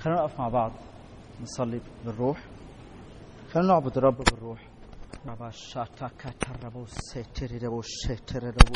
خلينا نقف مع بعض نصلي بالروح. خلينا نعبد الرب بالروح. ربا شاتا كتربو ستربو شتربو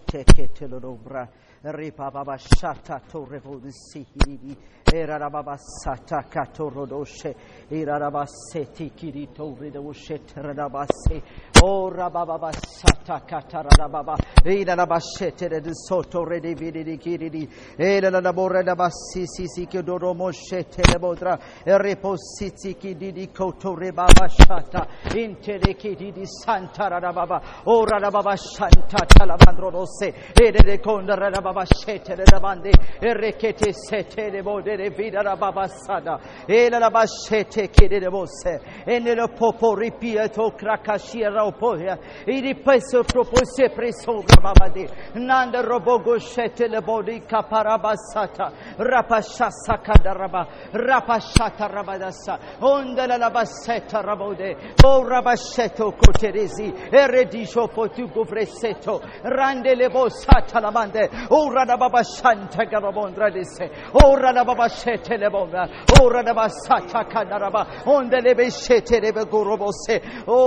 ستكتلوبرا ريبا بابا شاتا توربو سيهيدي era rababa sata katorodoshe era rabaseti kirito ridoshe rabase o rababa sata katarababa era rabashete de soto redividi kiridi era la labore da basisi che doromoshe telebodra repositi kididi koto rebaba shata intere kididi santa rababa ora rababa shanta talabandro rose ede con rababa shete de bande rekete sete de bode vida la babasada e la bascete che de vosse e nel popo ripieto cracascia opoia e di peso propose preso babade nanda robogo shete le bodi caparabasata rapashasa kadaraba rapashata rabadasa onde la bassetta rabode o rabasceto coteresi e redisho potugo fressetto rande le bossata la bande ora la babashanta garabondra disse ora la babashete le bonda ora la bassata kanaraba onde le bescete le begorobose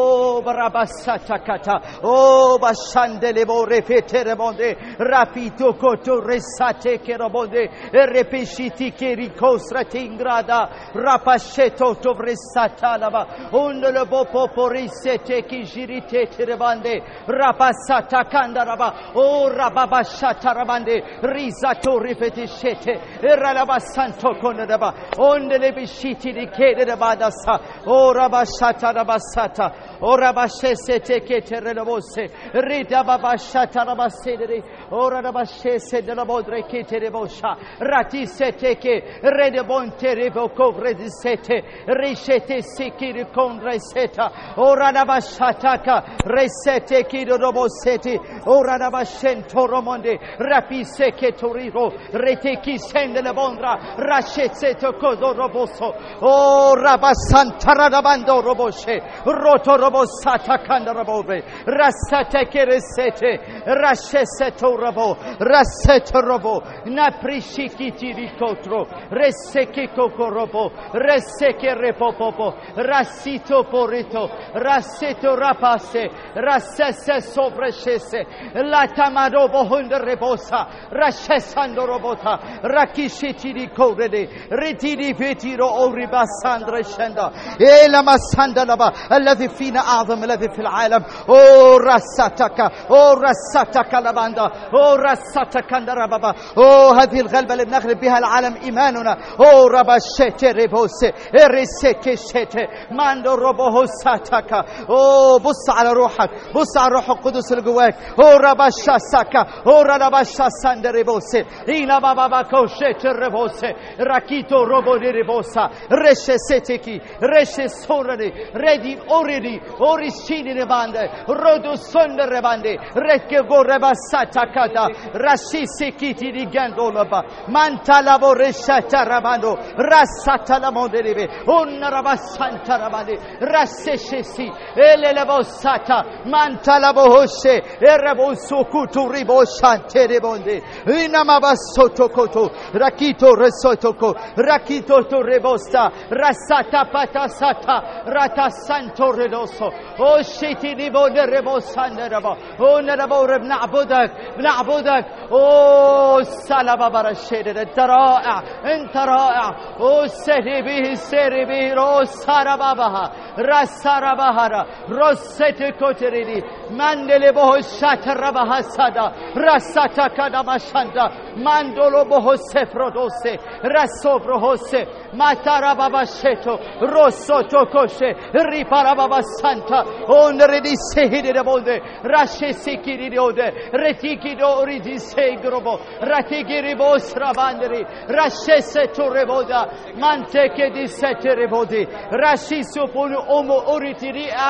o barabasata kata o bashande le bore fetere bonde rapito coto resate che robonde e repesciti che ricostrati in grada rapasceto tovressata lava onde le bopo risete che giritete le bande rapassata kandaraba o rababashata rabande risato ripetescete era la bassanto con deba onde le bisciti di chiede de badassa o rabashata rabassata o rabashesete che terrenovosse rida babashata rabassedere ora rabashese della bodre che terebosha ratisete che rede bonte revoco redisete riscete sicchi con reseta ora rabashataka resete che roboseti ora rabashento romonde rapise che toriro rete chi sende le bondra rascezeto codo roboso o rabasanta rabando roboshe roto robosata canda robove rassate che resete rascezeto robo rasseto robo naprishi chi ti ricotro reseke kokorobo reseke repopopo rassito porito rasseto rapasse rassesse sovrescesse la tamarobo hunde rebosa rascessando robota rakishiti di correde ritiri petiro o ribassandra scenda e la massanda lava الذي فينا أعظم الذي في العالم او رساتك لباندا او رساتك ربابا او هذه الغلبة اللي بنغلب بها العالم إيماننا او رباشت ريبوس ريسك شت ماندو ربوه ساتك او بص على روحك بص على الروح القدس اللي جواك او رباشاسك او رباشاسند ريبوس إلى بابا كوشت ريبوس راكيتو روبو ريبوسا رشستكي رشسورني ريدي أوريدي أوريشيني رباندي رودو سند رباندي ركي غوربا ساتاكاتا راشيسكيتي دي غاندولبا مانتالابو رشاتا رباندو راساتا لاموندريبي اون ربا سانتا رباندي راسيشيسي اليلبو ساتا مانتالابو هوشي اربو سوكوتو ريبو شانتي ريبوندي انما باسوتو كوتو راكيتو رسوتوكو راكيتو تو ريبوستا راساتا باتا رata santo redoso o شيتي نيبو نربو ساندربا او نربو بنعبدك او سلام برشيد انت رائع او سهي به رو ساربابها رساربها رست كوتريدي مندل به شتربها صدا رستك دمشندا مندلو به سفرودوسه رسوبروسه ماتربابا شتو روسو توكوشه riparababa santa on redisse de bonde rashesi kiride retiki do ridisse grobo ratigi ribos rabandri rashese toreboda mante che disse terebodi rashiso pon omo oritiri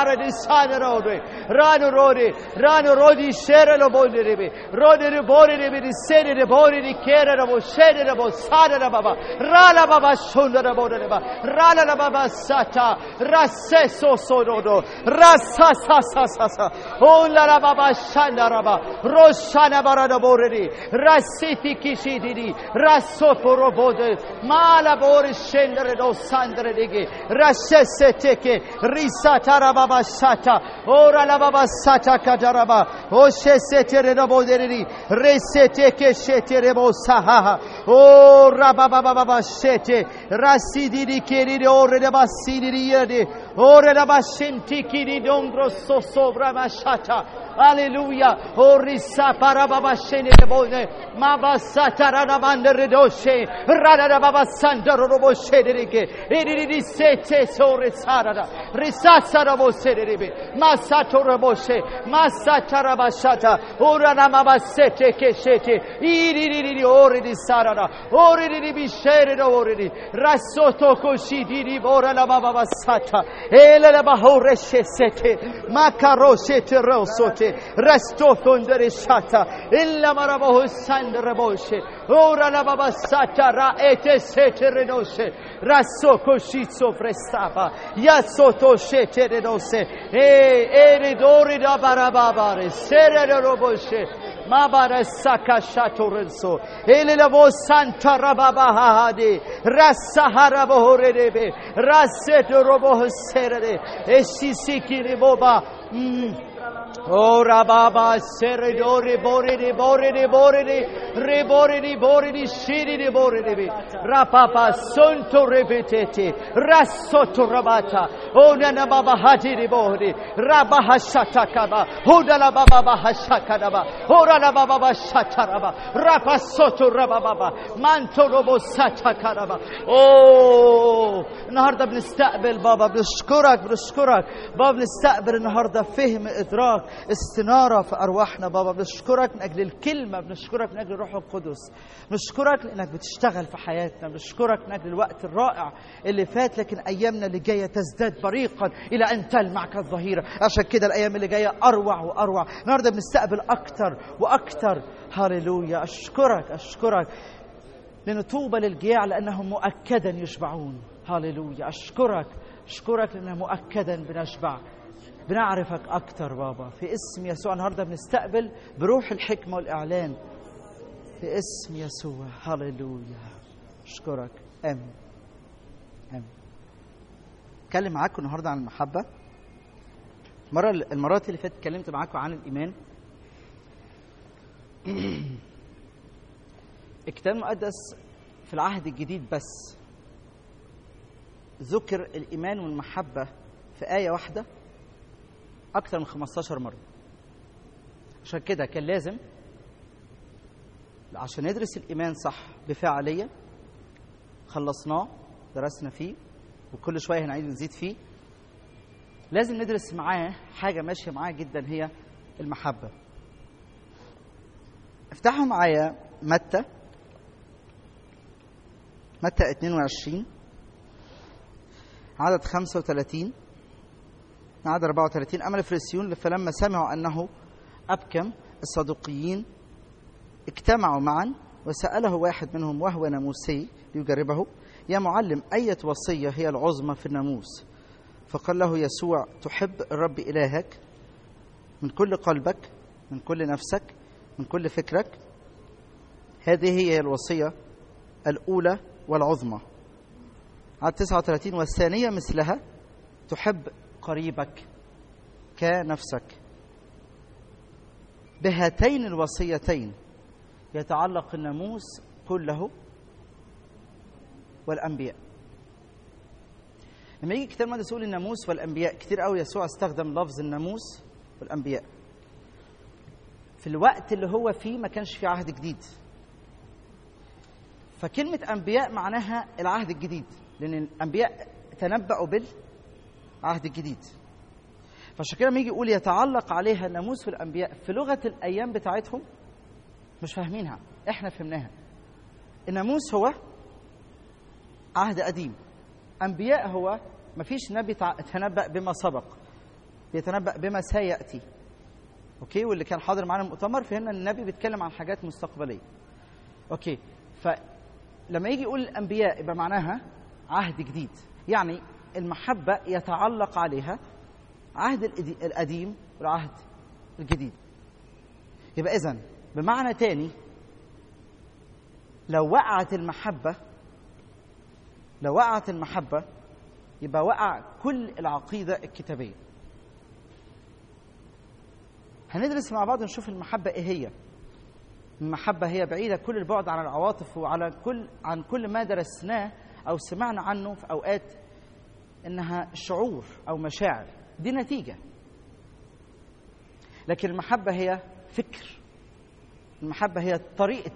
rara di sana rode rano rodi shere lo bonde rebe rode de bore rebe di sede de bore di kere de bo sede de bo sada de baba rala baba shunda de bode de ba rala la baba sata raseso sododo rasa sa ola la baba shanda raba roshana barada bore di rasiti kishidi di rasoto robode mala bore scendere do sandre dege rasesse teke risata rababa sata ora la baba sata kadaraba o shesete robode di resete ke shete rebo saha ora baba baba shete rasidi di keri ore de basidi di yede ore la basenti kiri dongro so sovra mashata Alleluia, orissa parababa scene de bone, ma bassata rana mandere doshe, rana baba santa robo shederike, e di sete sore sarada, risassa robo shederebe, massato roboshe, massata rabashata, ora namaba sete che sete, di ore di sarada, ore di biscere ore di, rassoto così di ora la baba bassata, e la bahore sete, macaro sete rosso. Resto fondere shata illa maraboh sandre boshe ora la baba sata ra ete sete renoshe rasso coscizzo frestava yazzoto shete renose e redori da barababare sere roboshe Mabara sakashato renso ele la vo santa rababa hadi rasahara bohorebe rasseto robo serede e sisiki riboba Ora baba seredore bore di shiri di bore di rapapa sonto repetete rassotto rabata ona na baba hati di bore rabaha shatakaba oda la baba bahashakaba ora la baba bashataraba rapasotto rababa manto robo satakaraba النهارده بنستقبل بابا بنشكرك بابا بنستقبل النهارده فهم ادراك استناره في ارواحنا بابا بنشكرك من اجل الكلمه بنشكرك من اجل الروح القدس بنشكرك لانك بتشتغل في حياتنا بنشكرك من اجل الوقت الرائع اللي فات لكن ايامنا اللي جايه تزداد بريقا الى ان تلمع كالظهيره عشان كده الايام اللي جايه اروع واروع النهارده بنستقبل اكتر واكتر هاليلويا اشكرك لأن طوبى للجياع لأنهم مؤكدا يشبعون هاليلويا أشكرك لأنه مؤكدا بنشبع بنعرفك أكتر بابا في اسم يسوع النهاردة بنستقبل بروح الحكمة والإعلان في اسم يسوع هاليلويا أشكرك آمين أتكلم معاكم النهاردة عن المحبة المرات اللي فاتت اتكلمت معاكم عن الإيمان الكتاب المقدس في العهد الجديد بس ذكر الإيمان والمحبة في آية واحدة أكثر من 15 مرة عشان كده كان لازم عشان ندرس الإيمان صح بفاعلية خلصناه درسنا فيه وكل شوية هنعيد ونزيد فيه لازم ندرس معاه حاجة ماشية معاه جدا هي المحبة افتحوا معايا متى 22 عدد 35 عدد 34 أما الفريسيون فلما سمعوا أنه أبكم الصدوقيين اجتمعوا معا وسأله واحد منهم وهو ناموسي ليجربه يا معلم أية وصية هي العظمى في الناموس فقال له يسوع تحب الرب إلهك من كل قلبك من كل نفسك من كل فكرك هذه هي الوصية الأولى والعظمى عدد 39 والثانية مثلها تحب قريبك كنفسك بهاتين الوصيتين يتعلق الناموس كله والأنبياء لما يجي كتاب المقدس يقول الناموس والأنبياء كتير قوي يسوع استخدم لفظ الناموس والأنبياء في الوقت اللي هو فيه ما كانش فيه عهد جديد فكلمة أنبياء معناها العهد الجديد لأن الأنبياء تنبأوا بالعهد الجديد فعشان كده لما يجي يقول يتعلق عليها الناموس والأنبياء في لغة الأيام بتاعتهم مش فاهمينها إحنا فهمناها الناموس هو عهد قديم أنبياء هو مفيش نبي تنبأ بما سبق بيتنبأ بما سيأتي. اوكي، واللي كان حاضر معانا المؤتمر فهمنا ان النبي بيتكلم عن حاجات مستقبليه. اوكي، فلما يجي يقول الانبياء يبقى معناها عهد جديد، يعني المحبه يتعلق عليها عهد القديم والعهد الجديد. يبقى اذن بمعنى تاني لو وقعت المحبه يبقى وقع كل العقيده الكتابيه. هندرس مع بعض نشوف المحبة إيه هي. المحبة هي بعيدة كل البعد عن العواطف عن كل ما درسناه أو سمعنا عنه في أوقات إنها شعور أو مشاعر، دي نتيجة. لكن المحبة هي فكر، المحبة هي طريقة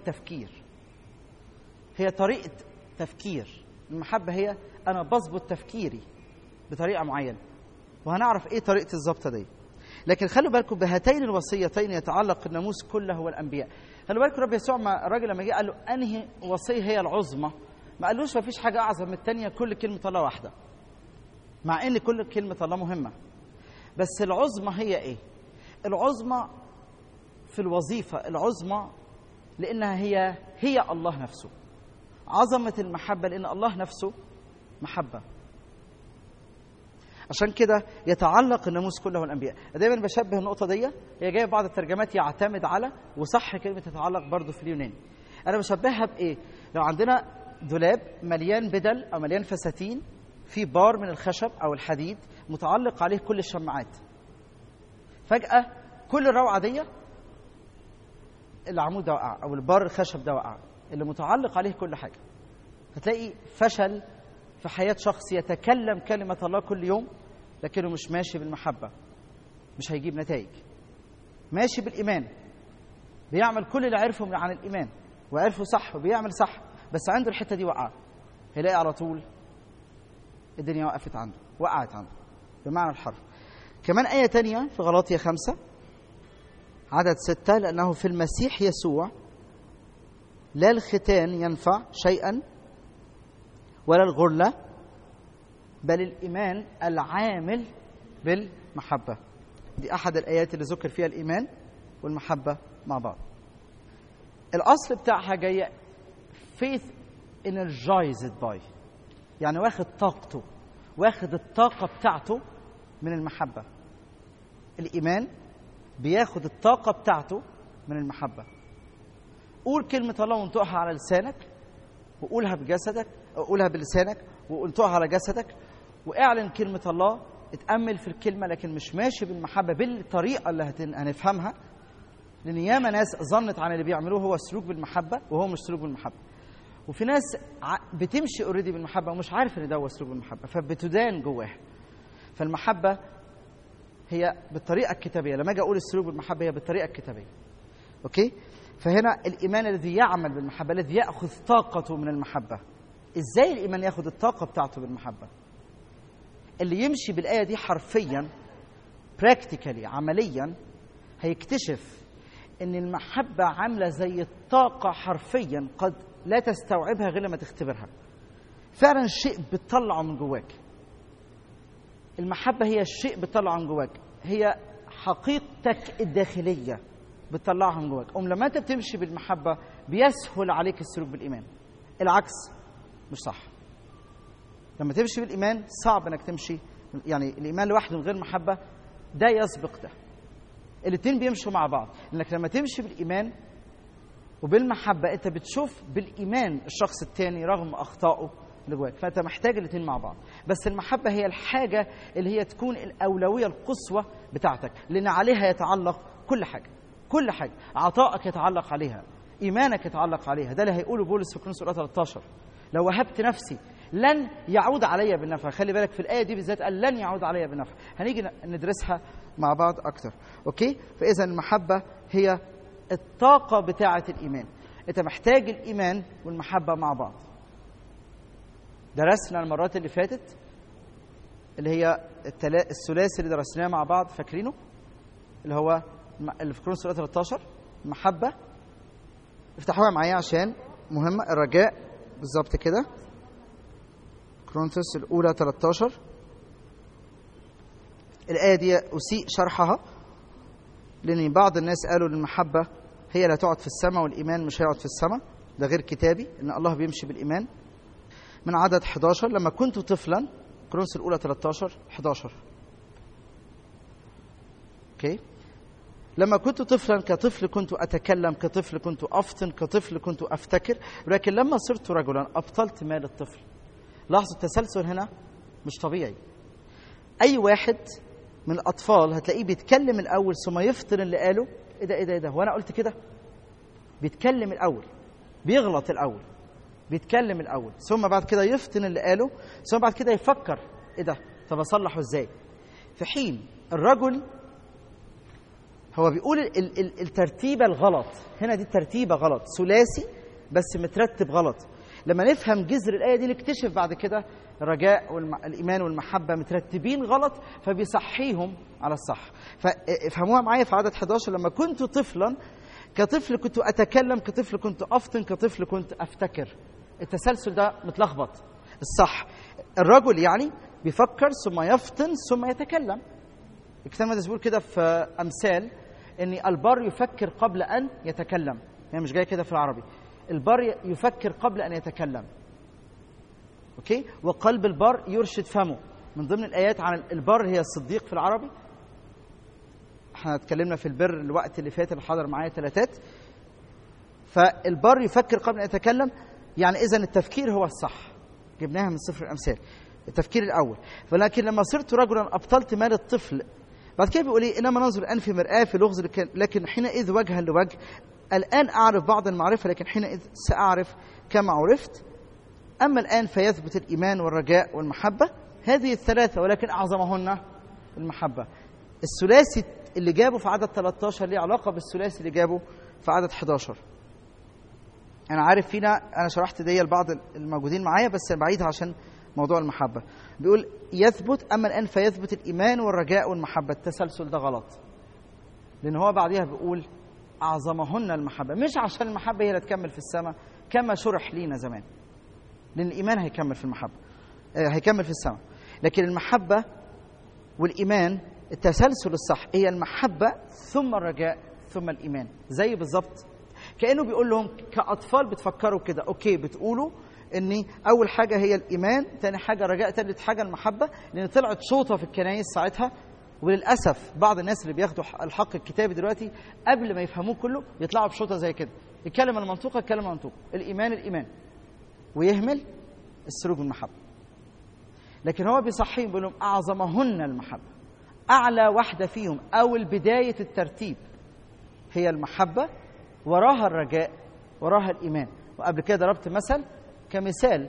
تفكير، المحبة هي أنا بظبط تفكيري بطريقة معينة، وهنعرف إيه طريقة الظبطة دي. لكن خلوا بالكم بهاتين الوصيتين يتعلق الناموس كله والانبياء. خلوا بالكم رب يسوع مع الراجل لما جه قال له انهي وصيه هي العظمى، ما قالوش ما فيش حاجه اعظم من الثانيه، كل كلمه الله واحده، مع ان كل كلمه الله مهمه. بس العظمى هي ايه؟ العظمى في الوظيفه العظمى لانها هي الله نفسه. عظمه المحبه لان الله نفسه محبه. عشان كده يتعلق الناموس كله والانبياء. دايما بشبه النقطه دي، هي جايه بعض الترجمات يعتمد على، وصح كلمه تتعلق برضو في اليوناني. انا بشبهها بايه؟ لو عندنا دولاب مليان بدل او مليان فساتين، في بار من الخشب او الحديد متعلق عليه كل الشماعات، فجاه كل الروعه دي العمود ده وقع او البار الخشب ده وقع اللي متعلق عليه كل حاجه. هتلاقي فشل في حياة شخص يتكلم كلمة الله كل يوم لكنه مش ماشي بالمحبة، مش هيجيب نتائج. ماشي بالإيمان، بيعمل كل اللي عرفه عن الإيمان وعرفه صح وبيعمل صح، بس عنده الحتة دي وقع، هيلاقي على طول الدنيا وقفت عنده، وقعت عنده بمعنى الحرف. كمان آية تانية في غلاطية 5 عدد 6، لأنه في المسيح يسوع لا الختان ينفع شيئا ولا الغرلة، بل الإيمان العامل بالمحبة. دي أحد الآيات اللي ذكر فيها الإيمان والمحبة مع بعض. الأصل بتاعها جاية faith energized by، يعني واخد الطاقة بتاعته من المحبة. الإيمان بياخد الطاقة بتاعته من المحبة. قول كلمة الله وانطقها على لسانك، وقولها بجسدك، قولها بلسانك وانطقها على جسدك، واعلن كلمة الله، اتأمل في الكلمة، لكن مش ماشي بالمحبة بالطريقة اللي هنفهمها. لأن ياما ناس ظنت عن اللي بيعملوه هو سلوك بالمحبة وهو مش سلوك بالمحبة، وفي ناس بتمشي اوريدي بالمحبة ومش عارف ان ده هو سلوك بالمحبة، فبتدان جواها. فالمحبة هي بالطريقة الكتابية. لما اجي اقول السلوك بالمحبة هي بالطريقة الكتابية. اوكي؟ فهنا الإيمان الذي يعمل بالمحبة، الذي يأخذ طاقته من المحبة. إزاي الإيمان يأخذ الطاقة بتاعته بالمحبة؟ اللي يمشي بالآية دي حرفياً practically عملياً هيكتشف إن المحبة عاملة زي الطاقة حرفياً قد لا تستوعبها غير لما تختبرها. فعلاً شيء بتطلعه من جواك. المحبة هي الشيء بتطلعه من جواك، هي حقيقتك الداخلية بتطلعها من جواك. لما انت بتمشي بالمحبه بيسهل عليك السلوك بالايمان. العكس مش صح. لما تمشي بالايمان صعب انك تمشي، يعني الايمان لوحده من غير محبه ده يسبق ده. الاثنين بيمشوا مع بعض، لانك لما تمشي بالايمان وبالمحبه انت بتشوف بالايمان الشخص الثاني رغم اخطائه اللي جواك، فانت محتاج الاثنين مع بعض. بس المحبه هي الحاجه اللي هي تكون الاولويه القصوى بتاعتك، لان عليها يتعلق كل حاجه. كل حاجة، عطائك يتعلق عليها، إيمانك يتعلق عليها. ده اللي هيقوله بولس في كورنثوس 13، لو وهبت نفسي لن يعود علي بالنفع. خلي بالك في الآية دي بالذات قال لن يعود علي بالنفع. هنيجي ندرسها مع بعض أكتر. أوكي؟ فإذا المحبة هي الطاقة بتاعة الإيمان. أنت محتاج الإيمان والمحبة مع بعض. درسنا المرات اللي فاتت اللي هي الثلاثي اللي درسناه مع بعض، فاكرينه؟ اللي هو اللي في كورنثوس 13 المحبة. افتحوها معايا عشان مهمة. الرجاء بالظبط كده، كورنثوس الأولى 13 الآية دي أسيء شرحها، لأن بعض الناس قالوا المحبة هي اللي هتقعد في السماء والإيمان مش هيقعد في السماء. ده غير كتابي، إن الله بيمشي بالإيمان. من عدد 11 لما كنت طفلا، كورنثوس الأولى 13-11. أوكي. لما كنت طفلا كطفل كنت أتكلم، كطفل كنت أفطن، كطفل كنت أفتكر، ولكن لما صرت رجلا أبطلت مال الطفل. لاحظوا التسلسل هنا مش طبيعي. أي واحد من الأطفال هتلاقيه بيتكلم الأول ثم يفطن اللي قاله. إيه ده وأنا قلت كده؟ بيتكلم الأول، بيغلط الأول، بيتكلم الأول، ثم بعد كده يفطن اللي قاله، ثم بعد كده يفكر إيه ده؟ طب أصلحه إزاي؟ في حين الرجل هو بيقول الترتيبة الغلط هنا، دي الترتيبة غلط، ثلاثي بس مترتب غلط. لما نفهم جذر الآية دي نكتشف بعد كده الرجاء والإيمان والمحبة مترتبين غلط، فبيصحيهم على الصح. فافهموها معايا في عدد 11. لما كنت طفلا كطفل كنت أتكلم، كطفل كنت أفطن، كطفل كنت أفتكر. التسلسل ده متلخبط. الصح الرجل يعني بيفكر ثم يفطن ثم يتكلم. الكتاب المقدس بيقول كده في أمثال إن البر يفكر قبل أن يتكلم. يعني مش جاي كده في العربي. البر يفكر قبل أن يتكلم. أوكي. وقلب البر يرشد فمه. من ضمن الآيات عن البر هي الصديق في العربي. احنا اتكلمنا في البر الوقت اللي فات اللي حضر معايا 3. فالبر يفكر قبل أن يتكلم، يعني إذن التفكير هو الصح. جبناها من سفر الأمثال، التفكير الأول. ولكن لما صرت رجلا أبطلت مال الطفل. بعد كده بيقول إيه؟ إنما ننظر الآن في مرآة في لغز، لكن حينئذ وجها لوجه. الآن أعرف بعض المعرفة، لكن حينئذ سأعرف كما عرفت. أما الآن فيثبت الإيمان والرجاء والمحبة، هذه الثلاثة، ولكن أعظمهن المحبة. الثلاثي اللي جابه في عدد 13 ليه علاقة بالثلاثي اللي جابه في عدد 11. أنا عارف فينا أنا شرحت دي لبعض الموجودين معايا، بس بعيدها عشان موضوع المحبة. بيقول يثبت، أما الآن فيثبت الإيمان والرجاء والمحبة. التسلسل ده غلط، لأن هو بعدها بيقول أعظمهن المحبة، مش عشان المحبة هي اللي تكمل في السماء كما شرح لينا زمان، لأن الإيمان هيكمل في المحبة، هيكمل في السماء. لكن المحبة والإيمان التسلسل الصح هي المحبة ثم الرجاء ثم الإيمان. زي بالظبط كأنه بيقول لهم كأطفال بتفكروا كده، أوكي بتقولوا إن أول حاجة هي الإيمان، ثاني حاجة الرجاء، ثالث حاجة المحبة، لأن طلعت شوطة في الكنائس ساعتها. وللأسف بعض الناس اللي بياخدوا الحق الكتابي دلوقتي قبل ما يفهموه كله يطلعوا بشوطة زي كده، الكلمة المنطوقة الكلمة المنطوقة، الإيمان، ويهمل السلوك بالمحبة. لكن هو بيصحيهم بيقول لهم أعظمهن المحبة. أعلى واحدة فيهم أو البداية الترتيب هي المحبة، وراها الرجاء، وراها الإيمان. وقبل كده ضربت مثل كمثال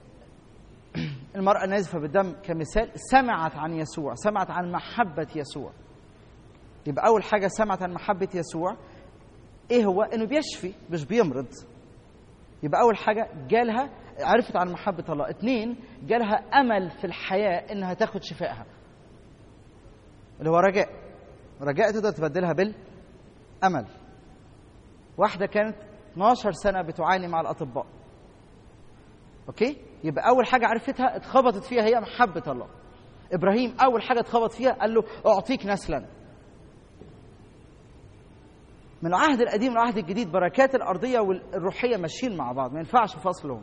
المرأة النازفة بالدم، كمثال سمعت عن يسوع، سمعت عن محبة يسوع. يبقى أول حاجة سمعت عن محبة يسوع إيه هو؟ إنه بيشفي مش بيمرض. يبقى أول حاجة جالها عرفت عن محبة الله. 2 جالها أمل في الحياة إنها تاخد شفائها، اللي هو رجاء تقدر تبدلها بالأمل. واحدة كانت 12 سنة بتعاني مع الأطباء، أوكي؟ يبقى أول حاجة عرفتها اتخبطت فيها هي محبة الله. إبراهيم أول حاجة اتخبط فيها قال له أعطيك نسلا. من العهد القديم والعهد الجديد بركات الأرضية والروحية ماشيين مع بعض، ما ينفعش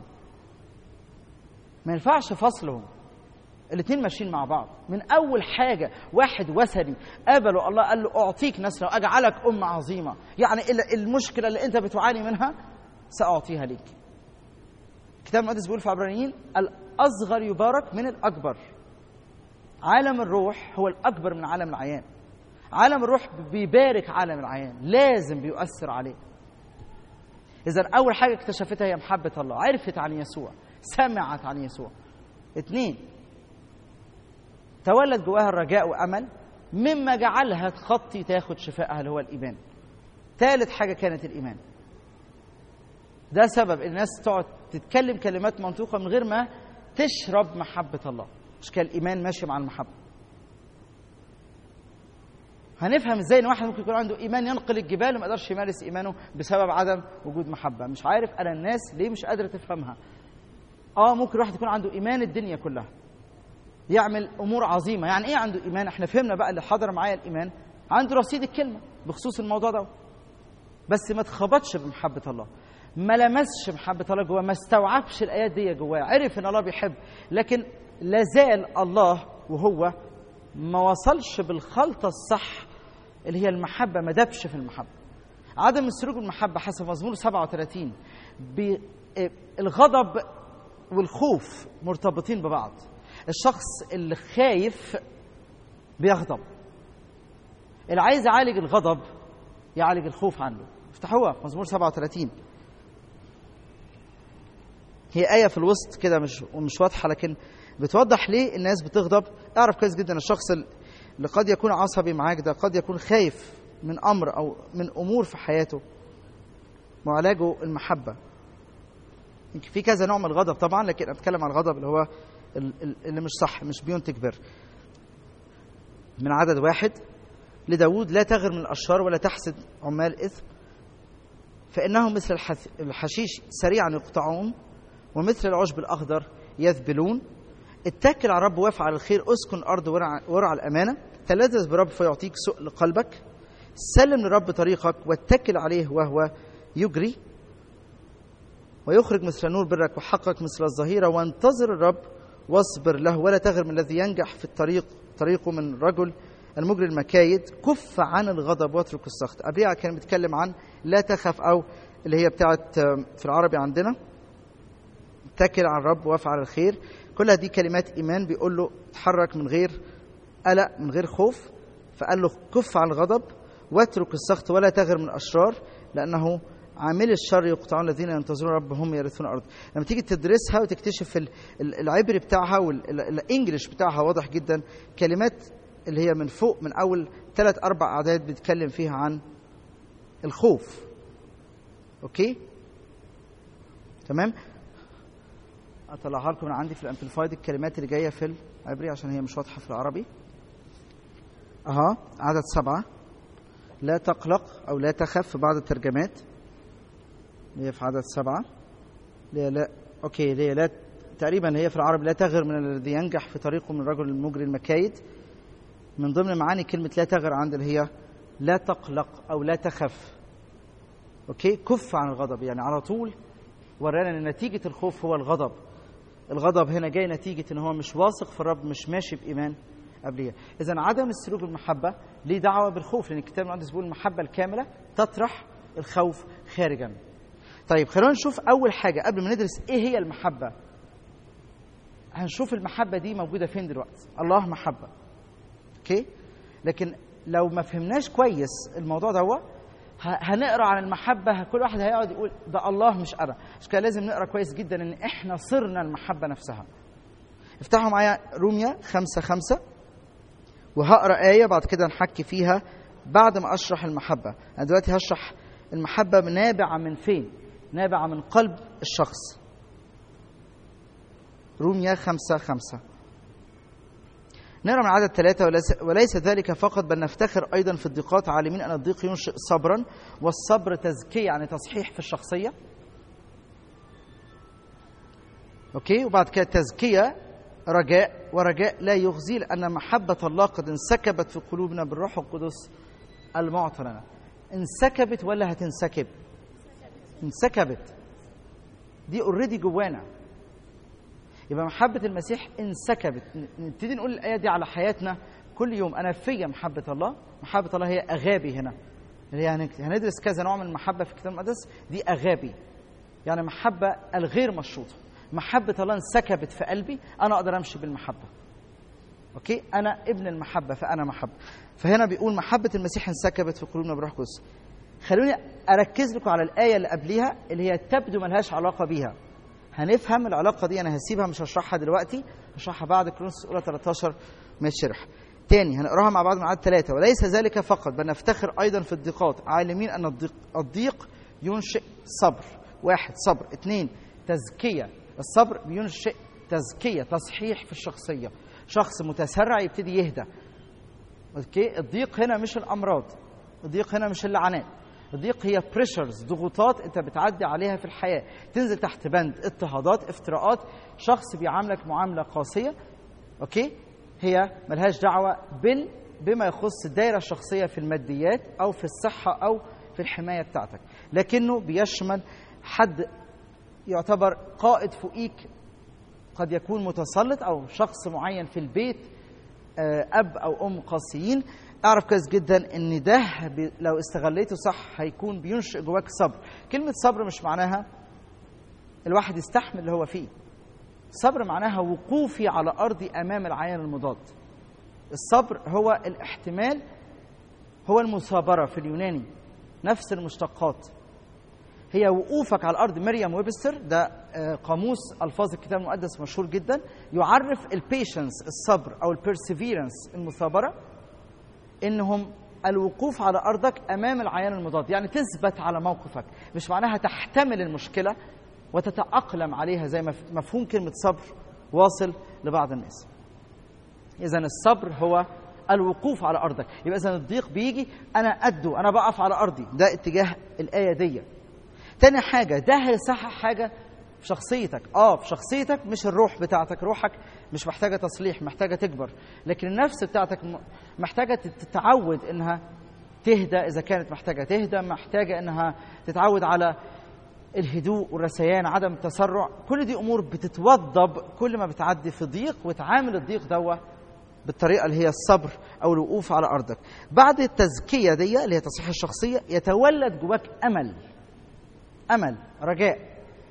فصلهم، الاثنين ماشيين مع بعض. من أول حاجة واحد وثني قابله الله قال له أعطيك نسلا وأجعلك أمة عظيمة، يعني المشكلة اللي أنت بتعاني منها سأعطيها ليك. الكتاب المقدس بيقول في عبرانيين الأصغر يبارك من الأكبر. عالم الروح هو الأكبر من عالم العيان. عالم الروح بيبارك عالم العيان، لازم بيؤثر عليه. إذن أول حاجة اكتشفتها هي محبة الله، عرفت عن يسوع، سمعت عن يسوع. 2 تولد جواها الرجاء وأمل مما جعلها تخطي تاخد شفائها اللي هو الإيمان. 3 حاجة كانت الإيمان. ده سبب الناس تقعد تتكلم كلمات منطوقة من غير ما تشرب محبة الله. مش كان الإيمان ماشي مع المحبة. هنفهم ازاي ان واحد ممكن يكون عنده ايمان ينقل الجبال وما يقدرش يمارس ايمانه بسبب عدم وجود محبة. مش عارف انا الناس ليه مش قادرة تفهمها. ممكن واحد يكون عنده ايمان الدنيا كلها يعمل امور عظيمه. يعني ايه عنده ايمان؟ احنا فهمنا بقى اللي حضر معايا الايمان عنده رصيد الكلمه بخصوص الموضوع ده، بس ما اتخبطش بمحبه الله، ما لمسش محبه الله جواه، ما استوعبش الايات دي جواه. عرف ان الله بيحب، لكن لازال الله وهو ما وصلش بالخلطه الصح اللي هي المحبه، ما دبش في المحبه. عدم السلوك بالمحبه حسب مزمور 37 الغضب والخوف مرتبطين ببعض. الشخص اللي خايف بيغضب، اللي عايز يعالج الغضب يعالج الخوف عنه. افتحوها في مزمور 37، هي آية في الوسط كده مش واضحة، لكن بتوضح ليه الناس بتغضب. اعرف كويس جدا الشخص اللي قد يكون عصبي معاك ده قد يكون خايف من أمر أو من أمور في حياته، وعلاجه المحبة. في كذا نوع من الغضب طبعا، لكن أتكلم عن الغضب اللي هو اللي مش صح، مش بينتج بر. من عدد 1 لداود: لا تغر من الأشرار ولا تحسد عمال إثم، فإنهم مثل الحشيش سريعا يقطعون ومثل العشب الأخضر يذبلون. اتكل على الرب وافعل الخير، اسكن الأرض ورع الأمانة. تلذذ برب فيعطيك سؤل قلبك. سلم لرب طريقك واتكل عليه وهو يجري ويخرج مثل النور برك وحقك مثل الظهيرة. وانتظر الرب واصبر له، ولا تغر من الذي ينجح في الطريق طريقه من رجل المجري المكايد. كف عن الغضب واترك السخط. قبلها كان بيتكلم عن لا تخف، أو اللي هي بتاعت في العربي عندنا اتكل على الرب وافعل الخير. كلها دي كلمات إيمان، بيقول له تحرك من غير قلق من غير خوف. فقال له كف عن الغضب واترك السخط ولا تغر من الأشرار، لأنه عامل الشر يقطعون الذين ينتظرون رب هم يرثون الأرض. لما تيجي تدرسها وتكتشف العبري بتاعها والإنجليش بتاعها واضح جدا، كلمات اللي هي من فوق من أول 3-4 أعداد بيتكلم فيها عن الخوف. أوكي تمام، أطلعها لكم من عندي في الأمبليفايد الكلمات اللي جاية في العبري عشان هي مش واضحة في العربي. عدد 7 لا تقلق أو لا تخف في بعض الترجمات، هي في عدد 7 لا أوكي لا تقريبا هي في العربي لا تغر من الذي ينجح في طريقه من رجل المجري المكايد. من ضمن معاني كلمة لا تغر عند اللي هي لا تقلق أو لا تخف. أوكي كف عن الغضب، يعني على طول ورانا أن نتيجة الخوف هو الغضب. الغضب هنا جاي نتيجة أنه هو مش واثق في الرب، مش ماشي بإيمان قبليها. إذن عدم السلوك بالمحبة ليه دعوة بالخوف، لأن الكتاب المقدس بيقول المحبة الكاملة تطرح الخوف خارجا. طيب خلونا نشوف أول حاجة قبل ما ندرس إيه هي المحبة. هنشوف المحبة دي موجودة فين دلوقتي. الله محبة، أوكي، لكن لو ما فهمناش كويس الموضوع ده هنقرأ عن المحبة كل واحد هيقعد يقول ده الله مش أنا. عشان كده لازم نقرأ كويس جدا إن إحنا صرنا المحبة نفسها. افتحوا معايا روميا 5:5 وهقرأ آية بعد كده نحكي فيها بعد ما أشرح المحبة. أنا دلوقتي هشرح المحبة نابعة من فين؟ نابعة من قلب الشخص. روميا 5:5 نرى من عدد 3: وليس ذلك فقط بل نفتخر أيضا في الضيقات، عالمين أن الضيق ينشئ صبرا، والصبر تزكية يعني تصحيح في الشخصية. أوكي، وبعد كده تزكية رجاء، ورجاء لا يخزي، لأن محبة الله قد انسكبت في قلوبنا بالروح القدس المعطى لنا. انسكبت ولا هتنسكب؟ انسكبت، دي اوريدي جوانا. يبقى محبة المسيح انسكبت. نبتدي نقول الآية دي على حياتنا كل يوم. أنا فيا محبة الله. محبة الله هي أغابي هنا، اللي هي هندرس كذا نوع من المحبة في الكتاب المقدس. دي أغابي يعني محبة الغير مشروطة. محبة الله انسكبت في قلبي، أنا أقدر أمشي بالمحبة. أوكي، أنا ابن المحبة فأنا محبة. فهنا بيقول محبة المسيح انسكبت في قلوبنا بروح القدس. خلوني أركز لكم على الآية اللي قبليها اللي هي تبدو ملهاش علاقة بيها. هنفهم العلاقة دي، أنا هسيبها مش هشرحها دلوقتي، هشرحها بعد كورنثوس الأولى 13 ما يتشرح. تاني هنقراها مع بعض من عدد 3: وليس ذلك فقط بل نفتخر أيضا في الضيقات، عالمين أن الضيق ينشئ صبر. 1 صبر. 2 تزكية. الصبر بينشئ تزكية، تصحيح في الشخصية. شخص متسرع يبتدي يهدى. اوكي، الضيق هنا مش الأمراض، الضيق هنا مش اللعنات، الضيق هي بريشرز، ضغوطات انت بتعدي عليها في الحياة، تنزل تحت بند اضطهادات، افتراءات، شخص بيعاملك معاملة قاسية. أوكي؟ هي ملهاش دعوة بما يخص الدائرة الشخصية في الماديات أو في الصحة أو في الحماية بتاعتك، لكنه بيشمل حد يعتبر قائد فوقيك، قد يكون متسلط، أو شخص معين في البيت، أب أو أم قاسيين. أعرف كويس جدا إن ده لو استغليته صح هيكون بينشئ جواك صبر. كلمة صبر مش معناها الواحد يستحمل اللي هو فيه. الصبر معناها وقوفي على أرضي أمام العيان المضاد. الصبر هو الاحتمال، هو المثابرة في اليوناني، نفس المشتقات، هي وقوفك على الأرض. مريم ويبستر ده قاموس ألفاظ الكتاب المقدس مشهور جدا، يعرف البيشنس، الصبر أو البيرسيفيرنس، المثابرة، إنهم الوقوف على أرضك أمام العيان المضاد، يعني تثبت على موقفك. مش معناها تحتمل المشكلة وتتأقلم عليها زي ما مفهوم كلمة صبر واصل لبعض الناس. إذن الصبر هو الوقوف على أرضك. يبقى إذن الضيق بيجي أنا قده، أنا بقف على أرضي، ده اتجاه الآية دي. تاني حاجة، ده هيصحح حاجة في شخصيتك. في شخصيتك، مش الروح بتاعتك. روحك مش محتاجة تصليح، محتاجة تكبر، لكن النفس بتاعتك محتاجة تتعود إنها تهدى، إذا كانت محتاجة تهدى، محتاجة إنها تتعود على الهدوء والرثيان، عدم التسرع. كل دي أمور بتتوضب كل ما بتعدي في ضيق، وتعامل الضيق دوه بالطريقة اللي هي الصبر أو الوقوف على أرضك. بعد التزكية دي اللي هي تصحيح الشخصية، يتولد جواك أمل، رجاء،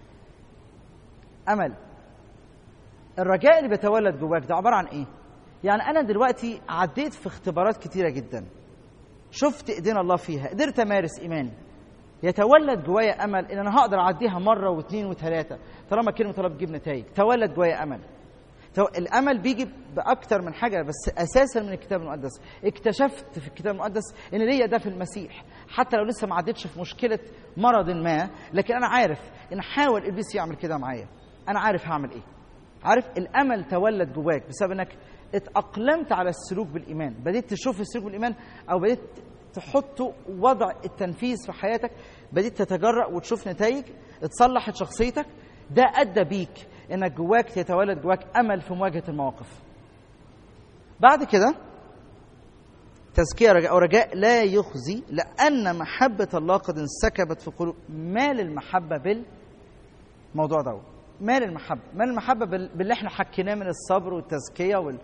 أمل. الرجاء اللي بيتولد جواك ده عبارة عن إيه؟ يعني أنا دلوقتي عديت في اختبارات كتيرة جدا، شفت إيدين الله فيها، قدرت أمارس إيماني، يتولد جوايا أمل إن أنا هقدر أعديها مرة واثنين وثلاثة طالما كلمة الله بتجيب نتائج. تولد جوايا أمل. الأمل بيجي بأكتر من حاجة، بس أساسا من الكتاب المقدس. اكتشفت في الكتاب المقدس إن ليا ده في المسيح، حتى لو لسه ما عدتش في مشكلة مرض ما، لكن أنا عارف إن حاول إبليس يعمل كده معايا، أنا عارف هعمل إيه. عارف الأمل تولد جواك بسبب إنك اتأقلمت على السلوك بالإيمان، بديت تشوف السلوك بالإيمان، أو بديت تحطه وضع التنفيذ في حياتك، بديت تتجرأ وتشوف نتائج، اتصلحت شخصيتك. ده أدى بيك إنك جواك يتولد جواك أمل في مواجهة المواقف. بعد كده تزكية رجاء، أو رجاء لا يخزي، لأن محبة الله قد انسكبت في قلوب. مال المحبة بالموضوع ده، مال المحبة باللي احنا حكيناه من الصبر والتزكية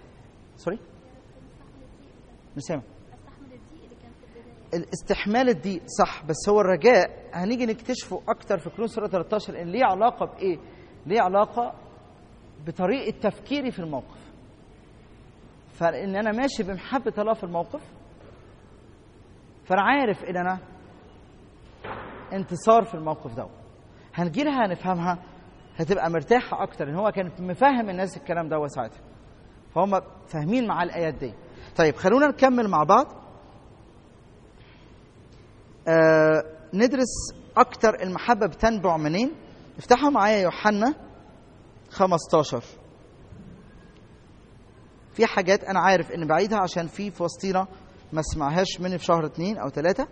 مش سامع. الاستحمال الضيق صح، بس هو الرجاء هنيجي نكتشفه أكتر في كورنثوس سورة 13، إن ليه علاقة بإيه؟ ليه علاقة بطريقة تفكيري في الموقف. فإن أنا ماشي بمحبة الله في الموقف، فأنا عارف إن أنا انتصار في الموقف ده. هنجي لها هنفهمها، هتبقى مرتاحة أكتر، إن هو كان مفهم الناس الكلام ده ساعتها، فهم فاهمين مع الآيات دي. طيب خلونا نكمل مع بعض. ندرس أكتر المحبة بتنبع منين. افتحوا معايا يوحنا 15. في حاجات أنا عارف إن بعيدها عشان في وسطينا ما سمعهاش مني في شهر 2 أو 3.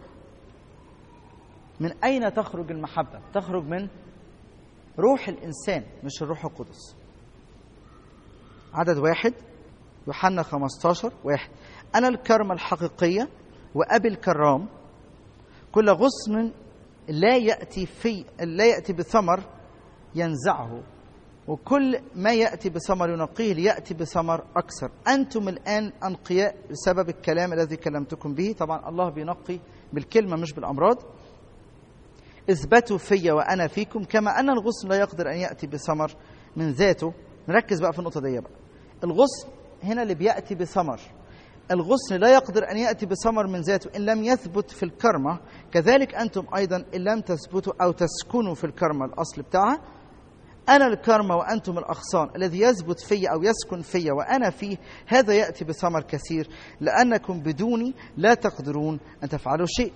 من أين تخرج المحبة؟ تخرج من روح الإنسان، مش الروح القدس. عدد 1 يوحنا 15:1. أنا الكرمة الحقيقية وأبي الكرام، كل غصن لا يأتي بثمر ينزعه، وكل ما يأتي بثمر ينقيه ليأتي بثمر أكثر. أنتم الآن أنقياء بسبب الكلام الذي كلمتكم به. طبعا الله بينقي بالكلمة مش بالأمراض. اثبتوا في وأنا فيكم، كما أن الغصن لا يقدر أن يأتي بثمر من ذاته. نركز بقى في النقطة دي بقى. الغصن هنا اللي بيأتي بثمر، الغصن لا يقدر أن يأتي بثمر من ذاته إن لم يثبت في الكرمة، كذلك أنتم أيضا إن لم تثبتوا أو تسكنوا في الكرمة الأصل بتاعها. أنا الكرمة وأنتم الأغصان، الذي يثبت في أو يسكن في وأنا فيه هذا يأتي بثمر كثير، لأنكم بدوني لا تقدرون أن تفعلوا شيء.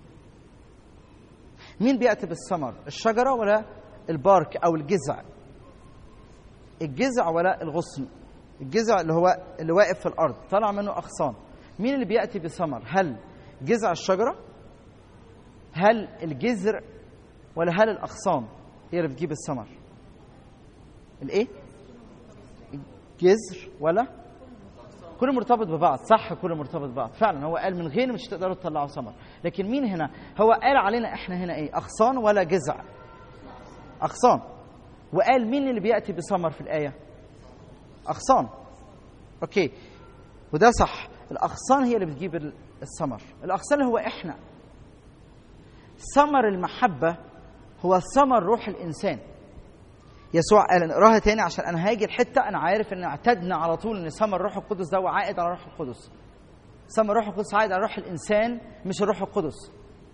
مين بيأتي بالثمر؟ الشجرة ولا البارك أو الجذع؟ الجذع ولا الغصن؟ الجذع اللي واقف في الأرض طلع منه أغصان. مين اللي بيأتي بثمر؟ هل جذع الشجرة؟ هل الجذر؟ ولا هل الأغصان هي اللي بتجيب الثمر؟ الايه؟ جذر ولا كله مرتبط ببعض. صح، كله مرتبط ببعض فعلا. هو قال من غير مش تقدروا تطلعوا ثمر. لكن مين هنا؟ هو قال علينا احنا هنا ايه؟ اغصان ولا جذع؟ اغصان. وقال مين اللي بياتي بثمر في الايه؟ اغصان. اوكي، وده صح. الاغصان هي اللي بتجيب الثمر. الاغصان هو احنا. ثمر المحبه هو ثمر روح الانسان. يسوع قال، نقراها تاني عشان انا هاجي الحته انا عارف ان اعتدنا على طول ان ثمر الروح القدس ده عائد على الروح القدس. ثمر الروح القدس عائد على روح الانسان مش الروح القدس.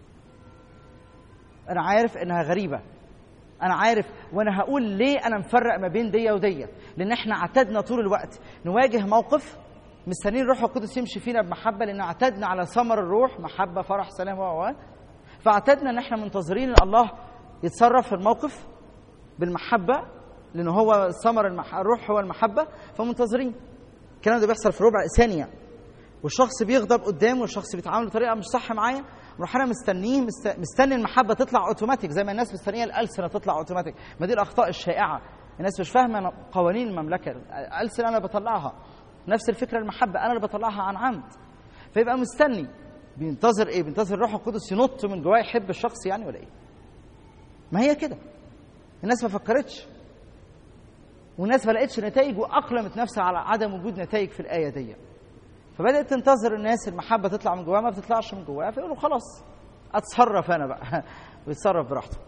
انا عارف انها غريبه، انا عارف، وانا هقول ليه انا مفرق ما بين دي ودي. لان احنا اعتدنا طول الوقت نواجه موقف مستنيين الروح القدس يمشي فينا بمحبه، لان اعتدنا على ثمر الروح، محبه فرح سلام فاعتدنا ان احنا منتظرين ان الله يتصرف في الموقف بالمحبه، لان هو ثمر الروح هو المحبه، فمنتظرين. الكلام ده بيحصل في ربع ثانيه، والشخص بيغضب قدامه والشخص بيتعامل بطريقه مش صح معايا، نروح انا مستنيه مستني المحبه تطلع اوتوماتيك زي ما الناس مستنيه الالسنه تطلع اوتوماتيك. ما دي الاخطاء الشائعه، الناس مش فاهمه قوانين المملكه. الالسنه انا بطلعها، نفس الفكره المحبه انا اللي بطلعها عن عمد. فيبقى مستني بينتظر ايه؟ بينتظر الروح القدس ينط من جواه يحب الشخص يعني ولا ايه؟ ما هي كده. الناس ما فكرتش، والناس ما لقتش نتائج، واقلمت نفسها على عدم وجود نتائج في الايه دي. فبدات تنتظر الناس المحبه تطلع من جواها، ما بتطلعش من جواها، فيقولوا خلاص اتصرف انا بقى ويتصرف براحته.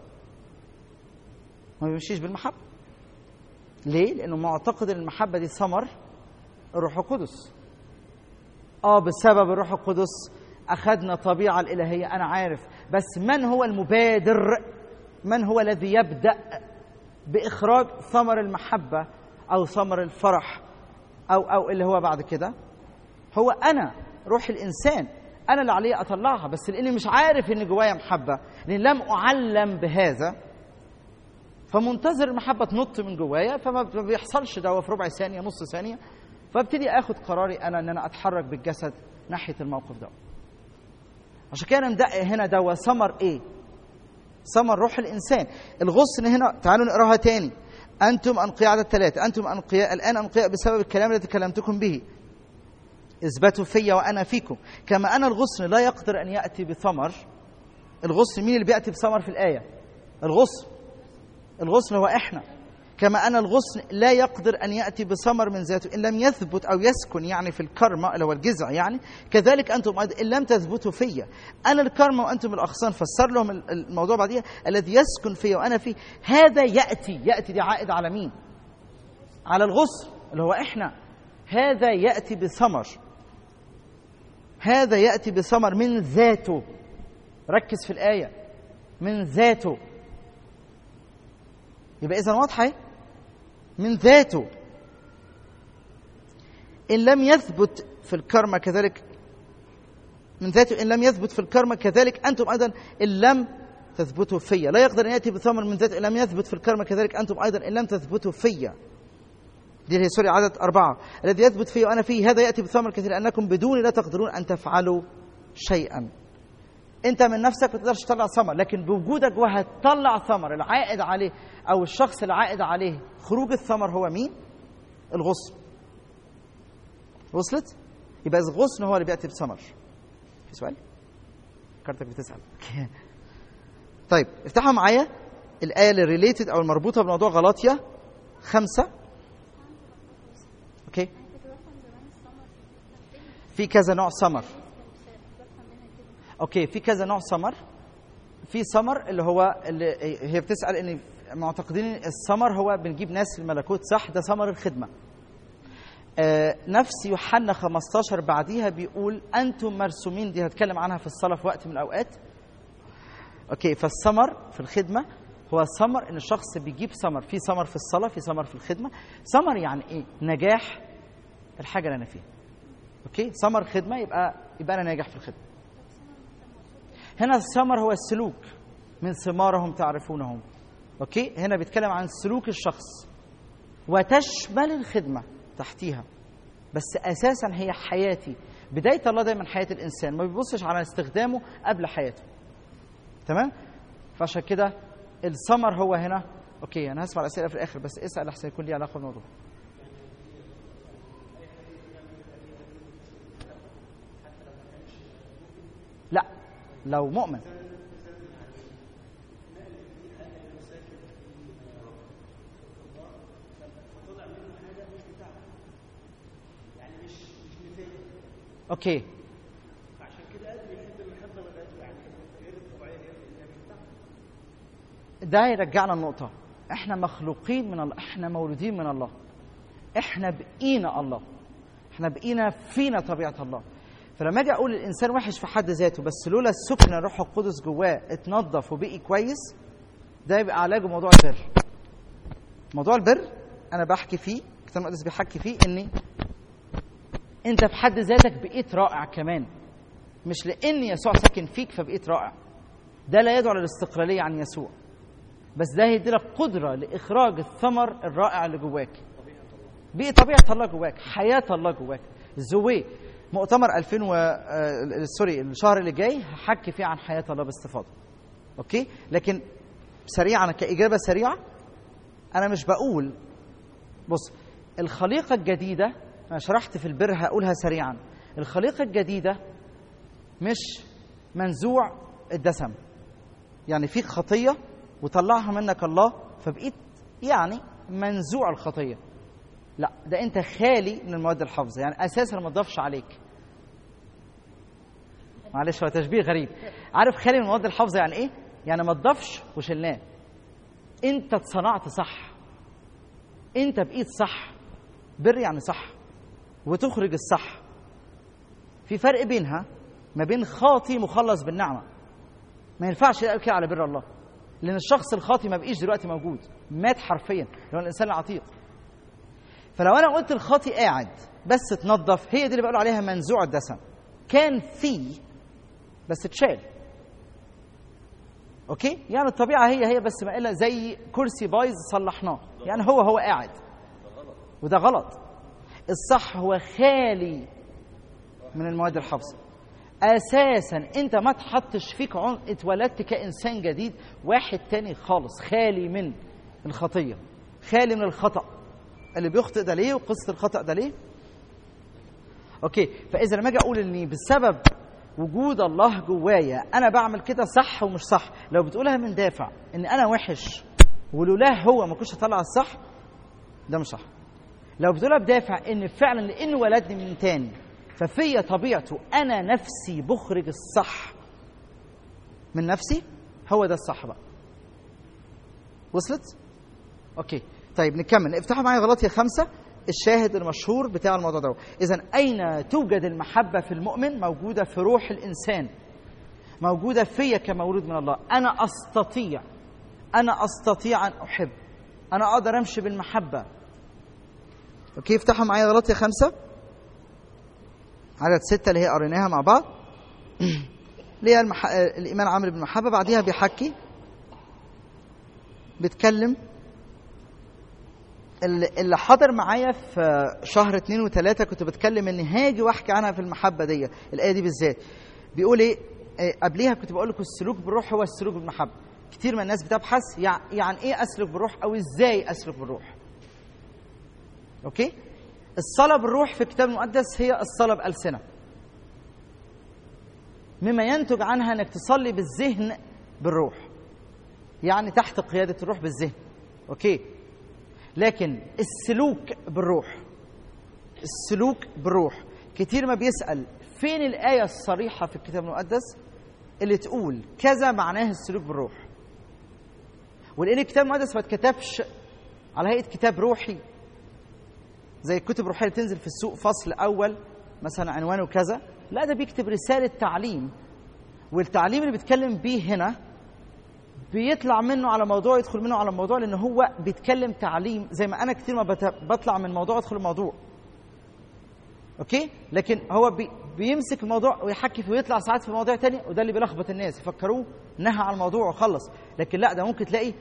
ما بيمشيش بالمحبه. ليه؟ لانه معتقد ان المحبه دي ثمر الروح القدس. بسبب الروح القدس اخذنا طبيعه الالهيه، انا عارف، بس من هو المبادر؟ من هو الذي يبدا باخراج ثمر المحبه او ثمر الفرح او اللي هو بعد كده؟ هو انا، روح الانسان. انا اللي عليه اطلعها، بس لاني مش عارف ان جوايا محبه، لان لم اعلم بهذا، فمنتظر المحبه تنط من جوايا، فما بيحصلش ده في ربع ثانيه نص ثانيه. فابتدي اخد قراري انا ان انا اتحرك بالجسد ناحيه الموقف ده. عشان كده ندقق هنا ده ثمر ايه؟ ثمر روح الانسان. الغصن هنا تعالوا نقراها تاني. انتم انقياء، عدد 3. انتم انقياء الان، انقياء بسبب الكلام الذي كلمتكم به. اثبتوا في وانا فيكم، كما ان الغصن لا يقدر ان ياتي بثمر. الغصن مين اللي بياتي بثمر في الايه؟ الغصن هو احنا. كما ان الغصن لا يقدر ان ياتي بثمر من ذاته ان لم يثبت او يسكن يعني في الكرمه اللي هو الجذع يعني، كذلك انتم ايضا ان لم تثبتوا فيا. انا الكرمه وانتم الاغصان. فسر لهم الموضوع بعديها، الذي يسكن فيا وانا فيه هذا ياتي دي عائد على مين؟ على الغصن اللي هو احنا. هذا ياتي بثمر، هذا ياتي بثمر من ذاته. ركز في الايه، من ذاته. يبقى اذا واضحه، من ذاته. إن لم يثبت في الكرمة كذلك، من ذاته إن لم يثبت في الكرمة كذلك أنتم أيضا إن لم تثبتوا فيا. لا يقدر أن يأتي بثمر من ذاته إن لم يثبت في الكرمة كذلك أنتم أيضا إن لم تثبتوا فيا. دي هي سوري عدد 4. الذي يثبت فيه وأنا فيه هذا يأتي بثمر كثير، لأنكم بدوني لا تقدرون أن تفعلوا شيئا. أنت من نفسك ما تقدرش تطلع ثمر، لكن بوجودك جوه هتطلع ثمر. العائد عليه أو الشخص العائد عليه خروج الثمر هو مين؟ الغصن. وصلت؟ يبقى الغصن هو اللي بيأتي بثمر. في سؤال؟ كارتك بتسأل. طيب افتحوا معايا الآية اللي ريليتد أو المربوطة بموضوع غلاطيا 5. اوكي. في كذا نوع ثمر. اوكي، في كذا نوع ثمر. في ثمر اللي هو اللي هي بتسأل ان معتقدين الثمر هو بنجيب ناس الملكوت، صح؟ ده ثمر الخدمة. نفس يوحنا 15 بعديها بيقول أنتم مرسومين، دي هتكلم عنها في الصلاة في وقت من الأوقات. أوكي، فالثمر في الخدمة هو ثمر إن الشخص بيجيب ثمر. في ثمر في الصلاة، في ثمر في الخدمة. ثمر يعني إيه؟ نجاح الحاجة اللي أنا فيها. أوكي، ثمر خدمة يبقى أنا ناجح في الخدمة. هنا الثمر هو السلوك، من ثمارهم تعرفونهم. أوكي، هنا بيتكلم عن سلوك الشخص وتشمل الخدمة تحتيها، بس أساساً هي حياتي. بداية الله دايماً حياة الإنسان، ما بيبصش على استخدامه قبل حياته. تمام؟ فعشان كده الثمر هو هنا. أوكي، أنا هسمع الأسئلة في الآخر، بس اسأل أحسن يكون لي علاقة بالموضوع. لا، لو مؤمن. اوكي، عشان كده قادر يحب المحبه يعني غير الطبيعيه، ده يرجعنا النقطه، احنا مخلوقين من الله، احنا مولودين من الله، احنا بقينا الله، احنا بقينا فينا طبيعه الله. فلما اجي اقول الانسان وحش في حد ذاته، بس لولا السكن الروح القدس جواه اتنظف وبقي كويس، ده يبقى علاجه موضوع البر. موضوع البر انا بحكي فيه، الكتاب المقدس بيحكي فيه ان انت في حد ذاتك بقيت رائع كمان، مش لان يسوع ساكن فيك فبقيت رائع. ده لا يدعو للاستقلاليه عن يسوع، بس ده هيدي لك قدره لاخراج الثمر الرائع اللي جواك. بقي طبيعه الله جواك، حياه الله جواك. زوي مؤتمر 2000 سوري الشهر اللي جاي هحكي فيه عن حياه الله باستفاضه. اوكي، لكن سريعا كاجابه سريعه، انا مش بقول بص الخليقه الجديده، انا شرحت في البر هقولها سريعا. الخليقه الجديده مش منزوع الدسم، يعني فيك خطيه وطلعها منك الله فبقيت يعني منزوع الخطيه. لا، ده انت خالي من المواد الحافظه، يعني اساسا ما تضافش عليك. معلش هو تشبيه غريب. عارف خالي من المواد الحافظه يعني ايه؟ يعني ما تضافش وشلناه، انت اتصنعت صح، انت بقيت صح. بر يعني صح وتخرج الصح. في فرق بينها ما بين خاطي مخلص بالنعمه. ما ينفعش يقول كده على بر الله، لان الشخص الخاطي ما بقيش دلوقتي موجود، مات حرفيا، لو الانسان العتيق. فلو انا قلت الخاطي قاعد بس اتنظف، هي دي اللي بقولوا عليها منزوع الدسم. كان فيه بس اتشال. اوكي، يعني الطبيعه هي بس ما الا زي كرسي بايظ صلحناه، يعني هو قاعد، وده غلط. الصح هو خالي من المواد الحافظه. اساسا انت ما تحطش فيك اتولدت كانسان جديد، واحد تاني خالص، خالي من الخطيه، خالي من الخطا. اللي بيخطئ ده ليه وقصه الخطا ده ليه؟ اوكي، فاذا لما اجي اقول اني بسبب وجود الله جوايا انا بعمل كده صح ومش صح، لو بتقولها من دافع ان انا وحش ولولاه هو ما كنتش هطلع الصح، ده مش صح. لو بتقولها بدافع ان فعلا لانه ولدني من تاني ففي طبيعته انا نفسي بخرج الصح من نفسي، هو ده الصح بقى. وصلت؟ اوكي، طيب نكمل. افتحوا معايا غلاطية 5 الشاهد المشهور بتاع الموضوع ده. إذن أين توجد المحبة في المؤمن؟ موجودة في روح الإنسان، موجودة فيا كمولود من الله. أنا أستطيع أن أحب، أنا أقدر أمشي بالمحبة. أوكي، افتحوا معايا غلاطية 5 عدد 6 اللي هي قريناها مع بعض. اللي هي الإيمان عامل بالمحبة. بعديها بيحكي بيتكلم اللي حاضر معايا في شهر 2 و3 كنت بتكلم ان هاجي واحكي عنها في المحبه دي، الايه دي بالذات. بيقول ايه؟ قبليها كنت بقول لكم السلوك بالروح هو السلوك بالمحبه. كتير من الناس بتبحث يعني ايه اسلك بالروح او ازاي اسلك بالروح. اوكي، الصلاه بالروح في الكتاب المقدس هي الصلاه بألسنة، مما ينتج عنها انك تصلي بالذهن بالروح، يعني تحت قياده الروح بالذهن. اوكي، لكن السلوك بالروح كتير ما بيسأل فين الآية الصريحة في الكتاب المقدس اللي تقول كذا معناه السلوك بالروح. ولأن الكتاب المقدس ما اتكتبش على هيئة كتاب روحي زي الكتب الروحية اللي تنزل في السوق فصل أول مثلا عنوانه كذا، لا، ده بيكتب رسالة تعليم، والتعليم اللي بيتكلم بيه هنا بيطلع منه على موضوع يدخل منه على موضوع، لأنه هو بيتكلم تعليم. زي ما أنا كتير ما بطلع من موضوع أدخل الموضوع. أوكي، لكن هو بيمسك الموضوع ويحكي فيه ويطلع ساعات في مواضيع تانية، وده اللي بيلخبط الناس، يفكروه نهى على الموضوع وخلص. لكن لا، ده ممكن تلاقي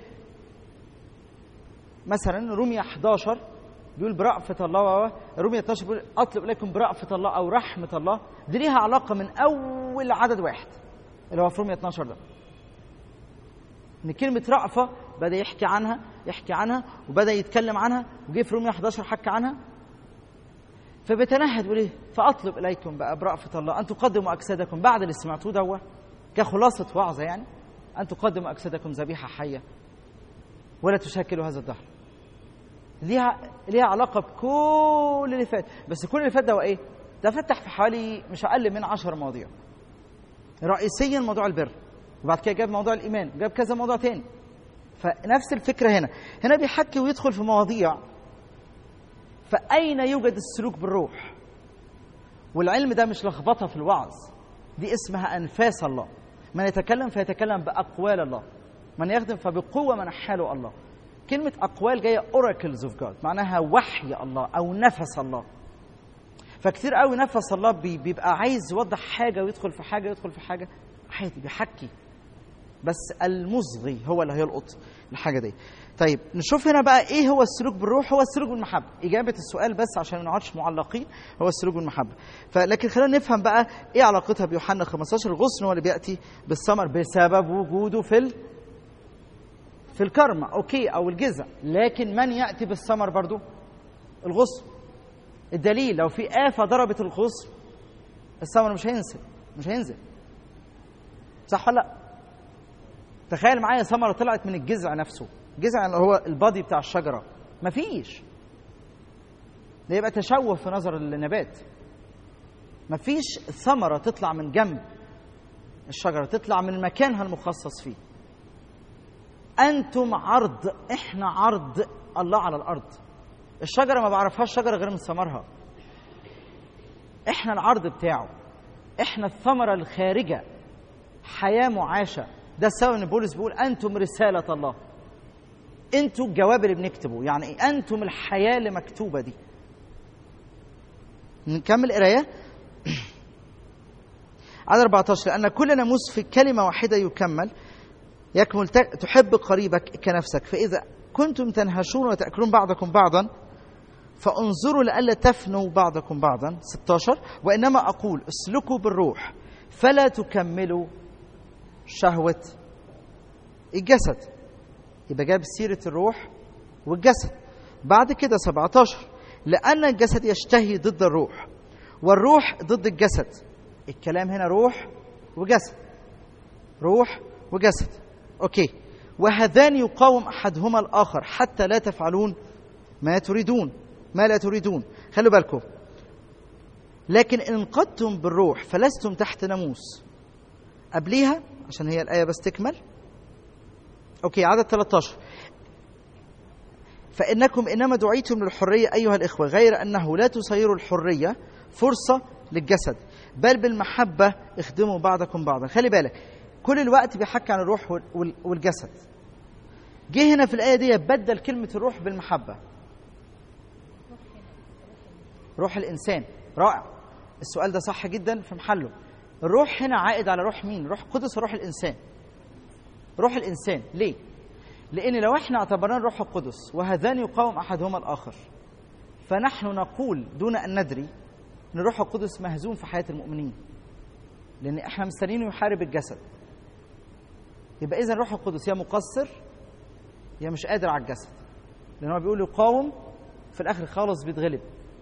مثلا رومية 11 بيقول برأفة الله، رومية 12 بيقول أطلب إليكم برأفة الله أو رحمة الله. دي ليها علاقة من أول عدد 1 اللي هو في رومية 12 ده، ان كلمه رأفه بدا يحكي عنها وبدا يتكلم عنها، وجه في رومية 11 حكى عنها. فبتنهد وليه فأطلب إليكم بقى برأفة الله أن تقدموا أجسادكم بعد اللي سمعتوه ده كخلاصة وعظة يعني، أن تقدموا أجسادكم ذبيحة حية ولا تشكلوا هذا الدهر. ليها علاقة بكل اللي فات، بس كل اللي فات ده هو إيه؟ ده فتح في حوالي مش أقل من 10 مواضيع، رئيسيا موضوع البر، وبعد كده جاب موضوع الإيمان، جاب كذا موضوع تاني. فنفس الفكرة هنا بيحكي ويدخل في مواضيع. فأين يوجد السلوك بالروح؟ والعلم ده مش لخبطة في الوعظ، دي اسمها أنفاس الله. من يتكلم فيتكلم بأقوال الله، من يخدم فبقوة منحاله الله. كلمة أقوال جاية oracles of God، معناها وحي الله أو نفس الله. فكتير قوي نفس الله بيبقى عايز يوضح حاجة ويدخل في حاجة يدخل في حاجة، عادي بيحكي، بس المصغي هو اللي هيلقط الحاجة دي. طيب نشوف هنا بقى ايه هو السلوك بالروح. هو السلوك بالمحبة. إجابة السؤال بس عشان ما نقعدش معلقين، هو السلوك بالمحبة. لكن خلينا نفهم بقى ايه علاقتها بيوحنا 15. الغصن هو اللي بيأتي بالثمر بسبب وجوده في الكرمة، اوكي، او الجذع. لكن من يأتي بالثمر برضو؟ الغصن. الدليل لو في آفة ضربت الغصن الثمر مش هينزل. صح ولا لا؟ تخيل معايا ثمرة طلعت من الجذع نفسه، الجذع اللي هو البادي بتاع الشجرة، مفيش، ده يبقى تشوه في نظر النبات. مفيش ثمرة تطلع من جنب الشجرة، تطلع من مكانها المخصص فيه. أنتم عرض، إحنا عرض الله على الأرض. الشجرة ما بعرفهاش شجرة غير من ثمرها. إحنا العرض بتاعه، إحنا الثمرة الخارجة، حياة معاشة. ده السبب ان بولس بيقول انتم رسالة الله، انتم الجواب اللي بنكتبه. يعني ايه؟ انتم الحياة اللي مكتوبة دي. نكمل قرايه. عدد 14: لأن كل ناموس في كلمة واحدة يكمل تحب قريبك كنفسك، فإذا كنتم تنهشون وتأكلون بعضكم بعضا فانظروا لئلا تفنوا بعضكم بعضا. 16: وإنما أقول اسلكوا بالروح فلا تكملوا شهوة الجسد. يبقى جاب سيرة الروح والجسد. بعد كده 17: لأن الجسد يشتهي ضد الروح والروح ضد الجسد. الكلام هنا روح وجسد، روح وجسد، أوكي. وهذان يقاوم أحدهما الآخر حتى لا تفعلون ما لا تريدون. خلوا بالكم. لكن إن انقضتم بالروح فلستم تحت ناموس. قبليها عشان هي الآية بس تكمل. أوكي، عدد 13: فإنكم إنما دعيتم للحرية أيها الإخوة، غير أنه لا تصيروا الحرية فرصة للجسد، بل بالمحبة اخدموا بعضكم بعضا. خلي بالك، كل الوقت بيحكي عن الروح والجسد. جه هنا في الآية دي بدل كلمة الروح بالمحبة. روح الإنسان، رائع. السؤال ده صح جدا في محله. الروح هنا عائد على روح مين؟ روح قدس، روح الإنسان. روح الإنسان. ليه؟ لأن لو احنا اعتبرنا الروح القدس وهذان يقاوم أحدهما الآخر، فنحن نقول دون أن ندري أن الروح القدس مهزوم في حياة المؤمنين، لأن احنا مستنيينه يحارب الجسد. يبقى إذن الروح القدس يا مقصر يا مش قادر على الجسد، لأن هو بيقول يقاوم في الآخر خالص بيتغلب.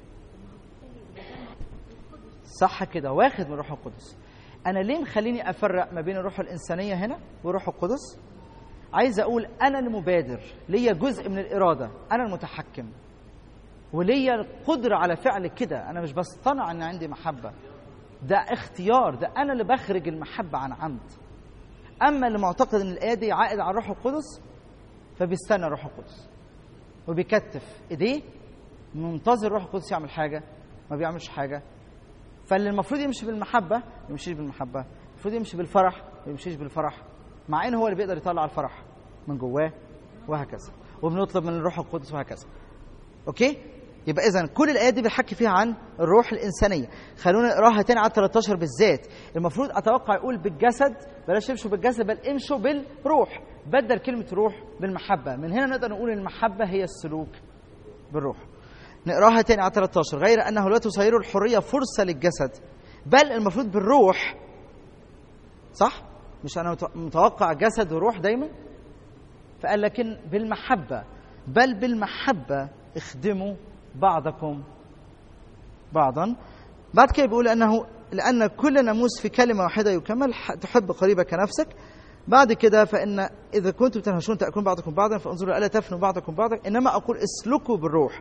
صح كده، واخد من الروح القدس. أنا ليه مخليني أفرق ما بين الروح الإنسانية هنا والروح القدس؟ عايز أقول أنا المبادر، ليا جزء من الإرادة، أنا المتحكم، وليا القدرة على فعل كده. أنا مش بصطنع أن عندي محبة، ده اختيار، ده أنا اللي بخرج المحبة عن عمد. أما اللي معتقد أن الآية دي عائد على الروح القدس فبيستنى الروح القدس وبيكتف إيديه منتظر الروح القدس يعمل حاجة، ما بيعملش حاجة. فاللي المفروض يمشي بالمحبة ما يمشيش بالمحبة، المفروض يمشي بالفرح ما يمشيش بالفرح، مع إنه هو اللي بيقدر يطلع الفرح من جواه، وهكذا. وبنطلب من الروح القدس وهكذا. أوكي؟ يبقى إذن كل الآيات دي بيحكي فيها عن الروح الإنسانية. خلونا نقراها تاني على 13 بالذات. المفروض أتوقع يقول بالجسد، بلاش تمشوا بالجسد بل امشوا بالروح، بدل كلمة روح بالمحبة. من هنا نقدر نقول المحبة هي السلوك بالروح. نقراها تاني على 13: غير أنه لا تصيروا الحرية فرصة للجسد، بل المفروض بالروح. صح؟ مش أنا متوقع جسد وروح دايما؟ فقال لكن بالمحبة، بل بالمحبة اخدموا بعضكم بعضا. بعد كده بيقول لأن كل ناموس في كلمة واحدة يكمل، تحب قريبك كنفسك. بعد كده فإن إذا كنتم تنهشون تأكلون بعضكم بعضا فانظروا ألا تفنوا بعضكم بعضا، إنما أقول اسلكوا بالروح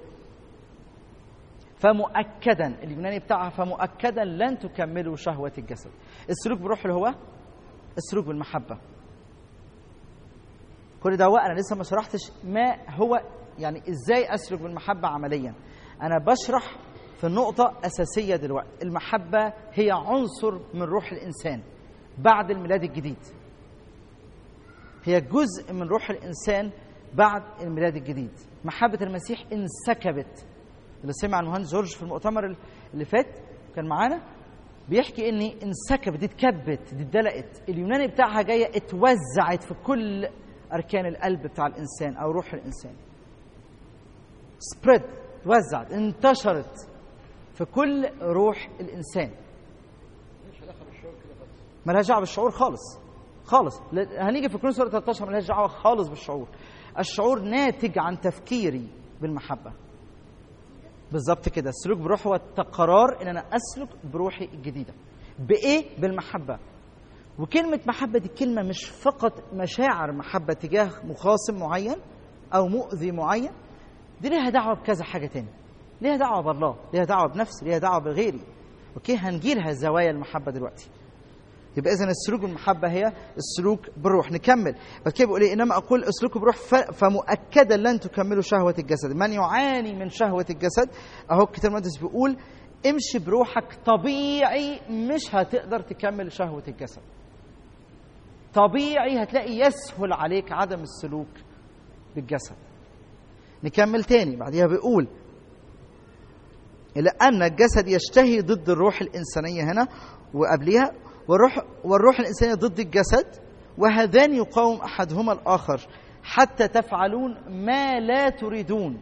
فمؤكدا، اليوناني بتاعها فمؤكدا لن تكملوا شهوة الجسد. السلوك بالروح اللي هو السلوك بالمحبة. كل ده أنا لسه ما شرحتش ما هو يعني إزاي أسلك بالمحبة عمليا. أنا بشرح في نقطة أساسية دلوقتي. المحبة هي عنصر من روح الإنسان بعد الميلاد الجديد، هي جزء من روح الإنسان بعد الميلاد الجديد. محبة المسيح انسكبت. اللي سمع المهندس جورج في المؤتمر اللي فات كان معانا بيحكي إن انسكبت، دي اتكبت، دي اتدلقت. اليوناني بتاعها جاية اتوزعت في كل أركان القلب بتاع الإنسان أو روح الإنسان. spread، توزعت، انتشرت في كل روح الإنسان. ملهاش دعوة بالشعور خالص خالص. هنيجي في كورنثوس 13 ملهاش دعوة خالص بالشعور. الشعور ناتج عن تفكيري بالمحبة. بالظبط كده. السلوك بروح هو القرار ان انا اسلك بروحي الجديدة. بايه؟ بالمحبة. وكلمة محبة دي كلمة مش فقط مشاعر محبة تجاه مخاصم معين او مؤذي معين، دي ليها دعوة بكذا حاجة تاني. ليها دعوة بالله، ليها دعوة بنفسي، ليها دعوة بغيري. اوكي، هنجيلها زوايا المحبة دلوقتي. يبقى إذن السلوك بالمحبة هي السلوك بالروح. نكمل بعد كده بيقول إيه؟ إنما أقول اسلكوا بالروح فمؤكدا لن تكملوا شهوة الجسد. من يعاني من شهوة الجسد، أهو الكتاب المقدس بيقول امشي بروحك طبيعي، مش هتقدر تكمل شهوة الجسد. طبيعي هتلاقي يسهل عليك عدم السلوك بالجسد. نكمل تاني بعدها بيقول لأن الجسد يشتهي ضد الروح الإنسانية هنا وقبلها، والروح الإنسانية ضد الجسد، وهذان يقاوم أحدهما الآخر حتى تفعلون ما لا تريدون.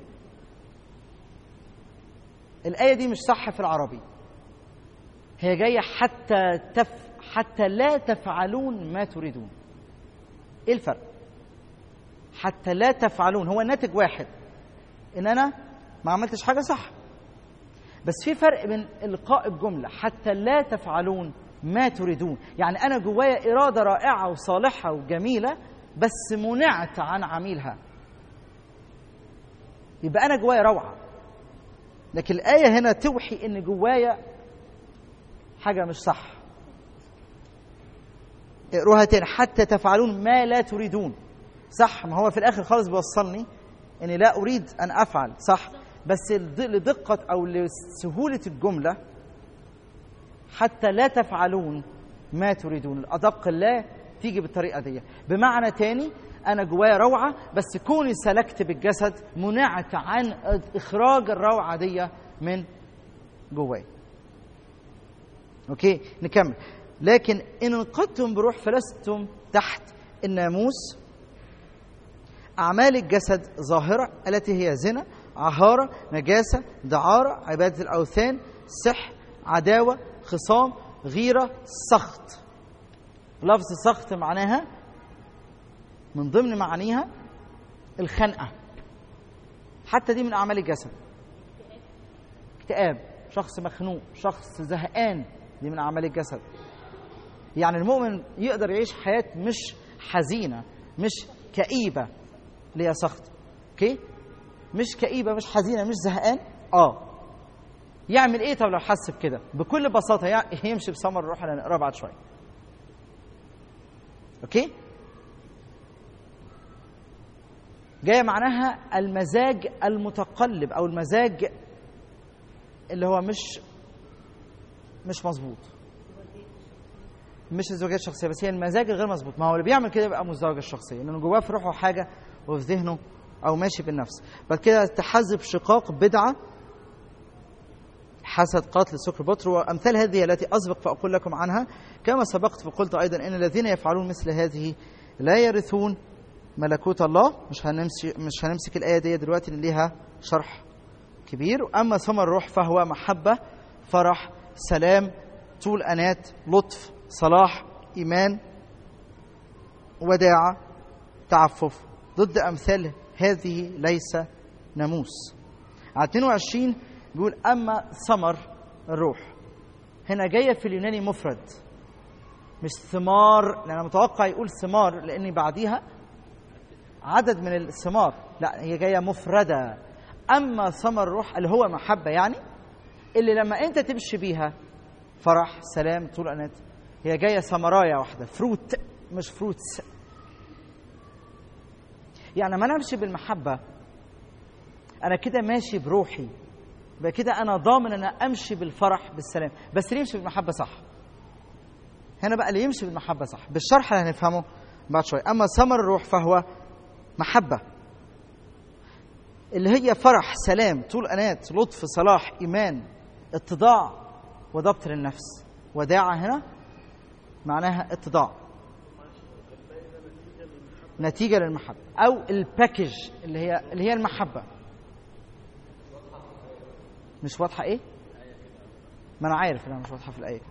الآية دي مش صح في العربي، هي جاية حتى لا تفعلون ما تريدون. إيه الفرق؟ حتى لا تفعلون هو الناتج واحد، إن أنا ما عملتش حاجة صح، بس في فرق بين إلقاء الجملة حتى لا تفعلون ما تريدون. يعني أنا جوايا إرادة رائعة وصالحة وجميلة بس منعت عن عميلها، يبقى أنا جوايا روعة. لكن الآية هنا توحي إن جوايا حاجة مش صح. اقروها تاني، حتى تفعلون ما لا تريدون. صح، ما هو في الآخر خالص بيوصلني إني لا أريد أن أفعل، صح، بس لدقة أو لسهولة الجملة حتى لا تفعلون ما تريدون. الأدق لا تيجي بالطريقة دي. بمعنى تاني، أنا جوايا روعة بس كوني سلكت بالجسد منعت عن إخراج الروعة دي من جواي. أوكي، نكمل. لكن إن انقضتم بروح فلستم تحت الناموس. أعمال الجسد ظاهرة التي هي زنا، عهارة، نجاسة، دعارة، عبادة الأوثان، سحر، عداوة، خصام، غيرة، سخط. لفظ سخط معناها من ضمن معانيها الخنقة، حتى دي من أعمال الجسد. اكتئاب، شخص مخنوق، شخص زهقان، دي من أعمال الجسد. يعني المؤمن يقدر يعيش حياة مش حزينة، مش كئيبة، ليها سخط. اوكي، مش كئيبة، مش حزينة، مش زهقان. يعمل ايه طب لو حس بكده؟ بكل بساطة يمشي بثمر الروح اللي هنقراه بعد شوية. اوكي، جاية معناها المزاج المتقلب او المزاج اللي هو مش مظبوط، مش الزوجية الشخصية بس، هي المزاج الغير مظبوط. ما هو اللي بيعمل كده يبقى مزدوجة الشخصية، لأنه جواه في روحه حاجة وفي ذهنه أو ماشي بالنفس. بعد كده تحزب، شقاق، بدعة، حسد، قتل، سكر، بطر، وأمثال هذه التي أسبق فأقول لكم عنها كما سبقت فقلت أيضا إن الذين يفعلون مثل هذه لا يرثون ملكوت الله. مش هنمسك الآية دي دلوقتي لأن ليها شرح كبير. أما ثمر الروح فهو محبة، فرح، سلام، طول أنات، لطف، صلاح، إيمان، وداعة، تعفف. ضد أمثال هذه ليس ناموس. على 22 بيقول أما ثمر الروح هنا جاية في اليوناني مفرد، مش ثمار، لأن أنا متوقع يقول ثمار لأني بعديها عدد من الثمار. لا، هي جاية مفردة. أما ثمر الروح اللي هو محبة، يعني اللي لما أنت تمشي بيها فرح، سلام، طول أنات، هي جاية ثمرايا واحدة، فروت مش فروتس. يعني لما أنا أمشي بالمحبة أنا كده ماشي بروحي، يبقى كده أنا ضامن أن أمشي بالفرح بالسلام. بس اللي يمشي بالمحبة صح، هنا بقى اللي يمشي بالمحبة صح بالشرح اللي هنفهمه بعد شوي. أما ثمر الروح فهو محبة، اللي هي فرح، سلام، طول أنات، لطف، صلاح، إيمان، اتضاع وضبط للنفس. وداعة هنا معناها اتضاع، نتيجة للمحبة، أو الباكج اللي هي المحبة. مش واضحة إيه؟ ما أنا عارف إنها مش واضحة في الآية.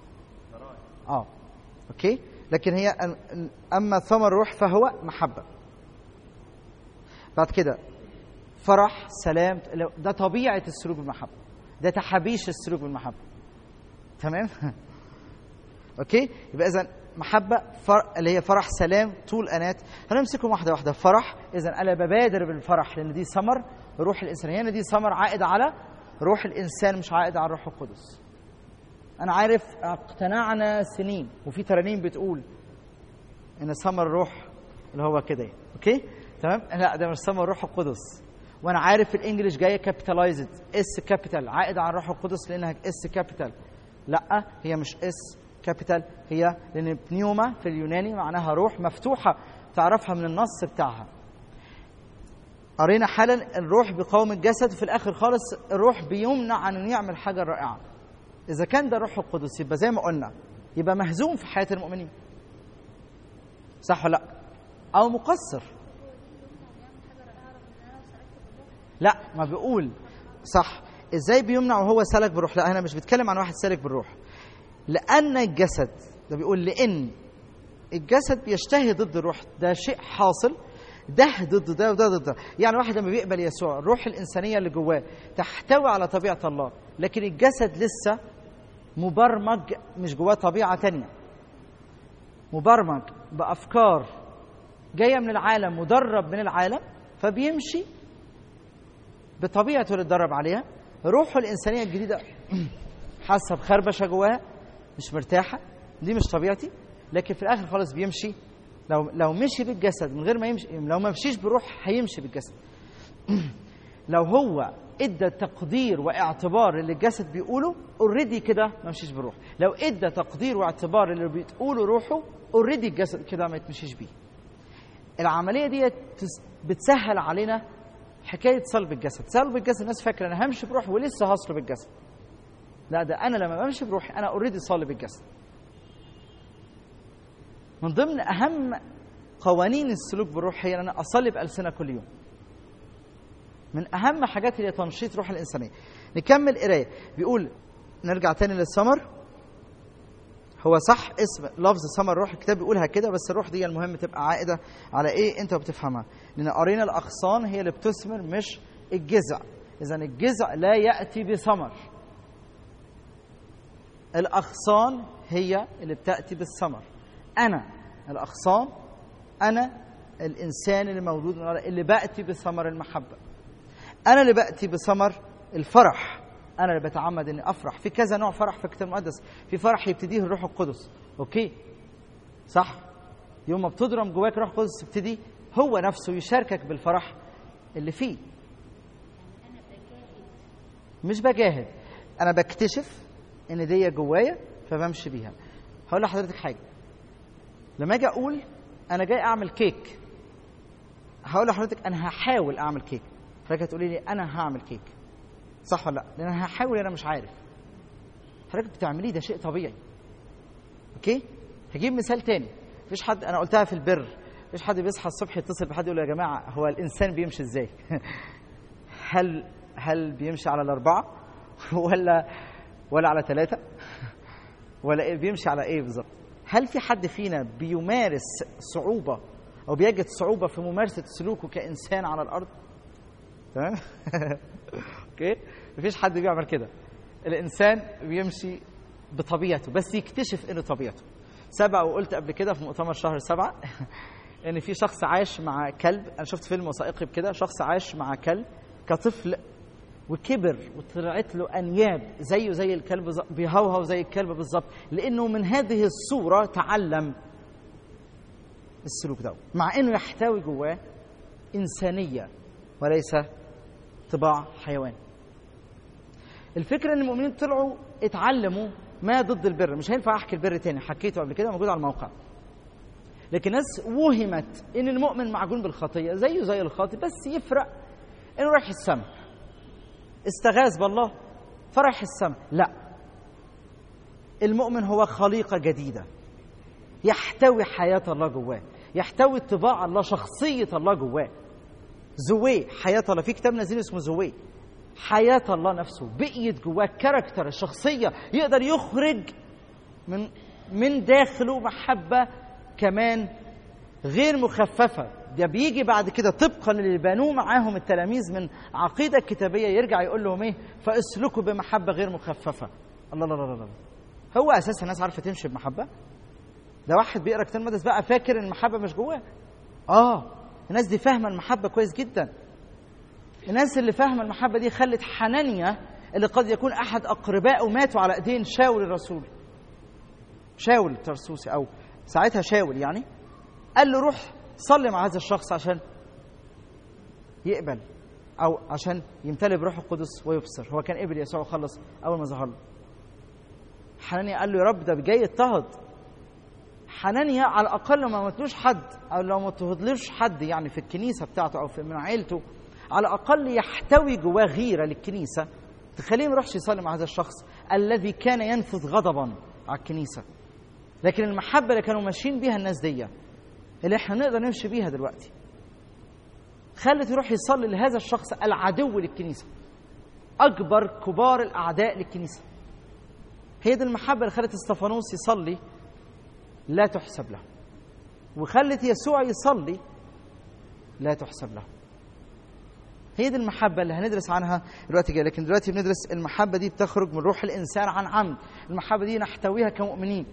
أوكي، لكن هي أما ثمر الروح فهو محبة. بعد كده فرح، سلام، ده طبيعة السلوك بالمحبة، ده تحابيش السلوك بالمحبة. تمام؟ أوكي، يبقى إذن محبة اللي هي فرح، سلام، طول أنات. هنمسكهم واحدة واحدة. فرح، إذن أنا ببادر بالفرح لأن دي ثمر روح الإنسان. هنا دي ثمر عائد على روح الإنسان، مش عائد على الروح القدس. أنا عارف اقتنعنا سنين، وفي ترانيم بتقول إن ثمر الروح اللي هو كده. أوكي، تمام؟ لا، ده مش ثمر الروح القدس. وأنا عارف في الإنجليش جاية كابيتالايزد، اس كابيتال، عائد على الروح القدس لأنها اس كابيتال. لا، هي مش اس كابيتال، هي لأن بنيوما في اليوناني معناها روح مفتوحة، تعرفها من النص بتاعها. قرينا حالا الروح بيقاوم الجسد، في الآخر خالص الروح بيمنع عن أن يعمل حاجة رائعة. إذا كان ده الروح القدس يبقى زي ما قلنا يبقى مهزوم في حياة المؤمنين، صح ولا لا؟ أو مقصر. لا، ما بيقول صح. إزاي بيمنع وهو سلك بالروح؟ لا، هنا مش بيتكلم عن واحد سالك بالروح، لأن الجسد ده بيقول لأن الجسد بيشتهي ضد الروح، ده شيء حاصل، ده ضد ده وده ضد ده. يعني واحد لما بيقبل يسوع، الروح الإنسانية اللي جواه تحتوي على طبيعة الله، لكن الجسد لسه مبرمج، مش جواه طبيعة تانية، مبرمج بأفكار جاية من العالم، مدرب من العالم، فبيمشي بطبيعته اللي اتدرب عليها. روحه الإنسانية الجديدة حاسة بخربشة جواها، مش مرتاحة، دي مش طبيعتي. لكن في الآخر خالص بيمشي، لو مشي بالجسد من غير ما يمشي، لو ما مشيش بالروح هيمشي بالجسد. لو هو ادى تقدير واعتبار اللي الجسد بيقوله اوريدي كده ما مشيش بالروح. لو ادى تقدير واعتبار اللي بتقوله روحه اوريدي الجسد كده ما يتمشيش بيه. العملية دي بتسهل علينا حكاية صلب الجسد. صلب الجسد الناس فاكرة أنا همشي بروح ولسه هصلب الجسد. لا، ده أنا لما بمشي بروحي أنا أوريدي صالب الجسد. من ضمن أهم قوانين السلوك بالروح هي أن أنا أصلي بألسنة كل يوم. من أهم حاجات هي تنشيط روح الإنسانية. نكمل قراية. بيقول، نرجع تاني للثمر. هو صح اسم لفظ ثمر الروح، الكتاب بيقولها كده، بس الروح دي المهم تبقى عائدة على إيه أنت بتفهمها. لأن قرينا الأغصان هي اللي بتثمر مش الجذع. إذن الجذع لا يأتي بثمر، الأغصان هي اللي بتأتي بالثمر. أنا الأغصان، أنا الإنسان اللي مولود من الله اللي بأتي بثمر المحبة، أنا اللي بأتي بثمر الفرح، أنا اللي بتعمد إني أفرح. في كذا نوع فرح في الكتاب المقدس. في فرح يبتديه الروح القدس، أوكي صح؟ يوم ما بتضرم جواك روح القدس يبتدي هو نفسه يشاركك بالفرح اللي فيه. مش بجاهد، أنا بكتشف إن دي جوايا فبمشي بيها. هقول لحضرتك حاجة، لما أجي أقول أنا جاي أعمل كيك، هقول لحضرتك أنا هحاول أعمل كيك، حضرتك هتقولي لي أنا هعمل كيك، صح ولا لا؟ لأن أنا هحاول، أنا مش عارف. حضرتك بتعمليه ده شيء طبيعي، أوكي؟ هجيب مثال تاني. مفيش حد، أنا قلتها في البر، مفيش حد بيصحى الصبح يتصل بحد يقول له يا جماعة هو الإنسان بيمشي إزاي؟ هل بيمشي على 4 ولا على 3 ولا إيه؟ بيمشي على إيه بالظبط؟ هل في حد فينا بيمارس صعوبة أو بيجد صعوبة في ممارسة سلوكه كإنسان على الأرض؟ تمام؟ أوكي؟ مفيش حد بيعمل كده. الإنسان بيمشي بطبيعته، بس يكتشف إنه طبيعته. سبق وقلت قبل كده في مؤتمر شهر 7 إن في شخص عاش مع كلب. أنا شفت فيلم وثائقي بكده، شخص عاش مع كلب كطفل وكبر وطلعت له أنياب زيه زي الكلب، بيهوهو زي الكلب بالظبط، لأنه من هذه الصورة تعلم السلوك ده، مع إنه يحتوي جواه إنسانية وليس طباع حيوان. الفكرة إن المؤمنين طلعوا اتعلموا ما ضد البر. مش هينفع أحكي البر تاني، حكيته قبل كده موجود على الموقع. لكن الناس وهمت إن المؤمن معجون بالخطية زيه زي الخاطئ، بس يفرق إنه رايح السماء، استغاث بالله فرح السماء. لا، المؤمن هو خليقة جديدة، يحتوي حياة الله جواه، يحتوي طباع الله، شخصية الله جواه. زوي حياة الله، في كتاب نازل اسمه زوي، حياة الله نفسه بقيت جواه، كاركتر الشخصية، يقدر يخرج من داخله محبة كمان غير مخففة. ده بيجي بعد كده طبقا للي بنوه معاهم التلاميذ من عقيدة كتابية، يرجع يقول لهم ايه؟ فاسلكوا بمحبة غير مخففة. الله الله الله الله، هو اساسا الناس عارفة تمشي بمحبة؟ ده واحد بيقرا كتاب مقدس بقى فاكر ان المحبة مش جواه. الناس دي فاهمة المحبة كويس جدا. الناس اللي فاهمة المحبة دي خلت حنانيا اللي قد يكون أحد أقربائه ماتوا على إيدين شاول الرسول، شاول الترسوسي، أو ساعتها شاول يعني، قال له روح صلي مع هذا الشخص عشان يقبل أو عشان يمتلئ بروح القدس ويبصر. هو كان قبل يسوع وخلص أول ما ظهر له. حنانيا قال له يا رب ده جاي يضطهد. حنانيا على الأقل ما متلوش حد، أو لو ما تهدلوش حد يعني في الكنيسة بتاعته أو من عائلته، على الأقل يحتوي جواه غيرة للكنيسة تخليه ما يروحش يصلي مع هذا الشخص الذي كان ينفذ غضبا على الكنيسة. لكن المحبة اللي كانوا ماشيين بيها الناس دي، اللي احنا نقدر نمشي بيها دلوقتي، خلت يروح يصلي لهذا الشخص العدو للكنيسة، أكبر كبار الأعداء للكنيسة. هي دي المحبة اللي خلت استفانوس يصلي لا تحسب له، وخلت يسوع يصلي لا تحسب له. هي دي المحبة اللي هندرس عنها دلوقتي جاي. لكن دلوقتي بندرس المحبة دي بتخرج من روح الإنسان عن عمد. المحبة دي نحتويها كمؤمنين.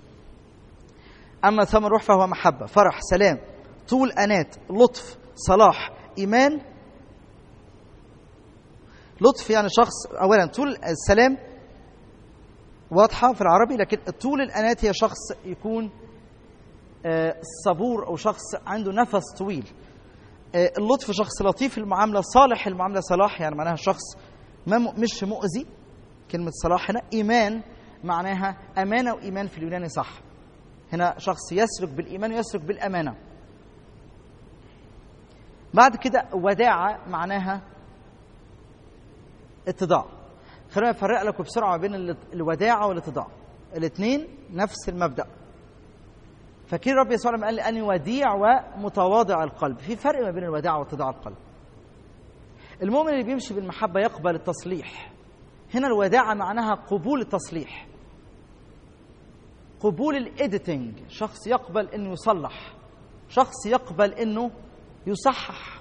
أما ثمر الروح فهو محبة، فرح، سلام، طول أنات، لطف، صلاح، إيمان. لطف يعني شخص، أولا طول السلام واضحة في العربي، لكن طول الأنات هي شخص يكون صبور أو شخص عنده نفس طويل. اللطف شخص لطيف المعاملة، صالح المعاملة، صلاح يعني معناها شخص مش مؤذي. كلمة صلاح هنا. إيمان معناها أمانة، وإيمان في اليوناني صح. هنا شخص يسلك بالإيمان ويسلك بالأمانة. بعد كده وداعة معناها اتضاع. خلينا أفرق لكم بسرعة ما بين الوداعة والاتضاع، الاثنين نفس المبدأ. فاكرين رب يسوع لما قال لي أني وديع ومتواضع القلب؟ في فرق ما بين الوداعة واتضاع القلب. المؤمن اللي بيمشي بالمحبة يقبل التصليح. هنا الوداعة معناها قبول التصليح، قبول الإيديتنج. شخص يقبل إنه يصلح، شخص يقبل إنه يصحح.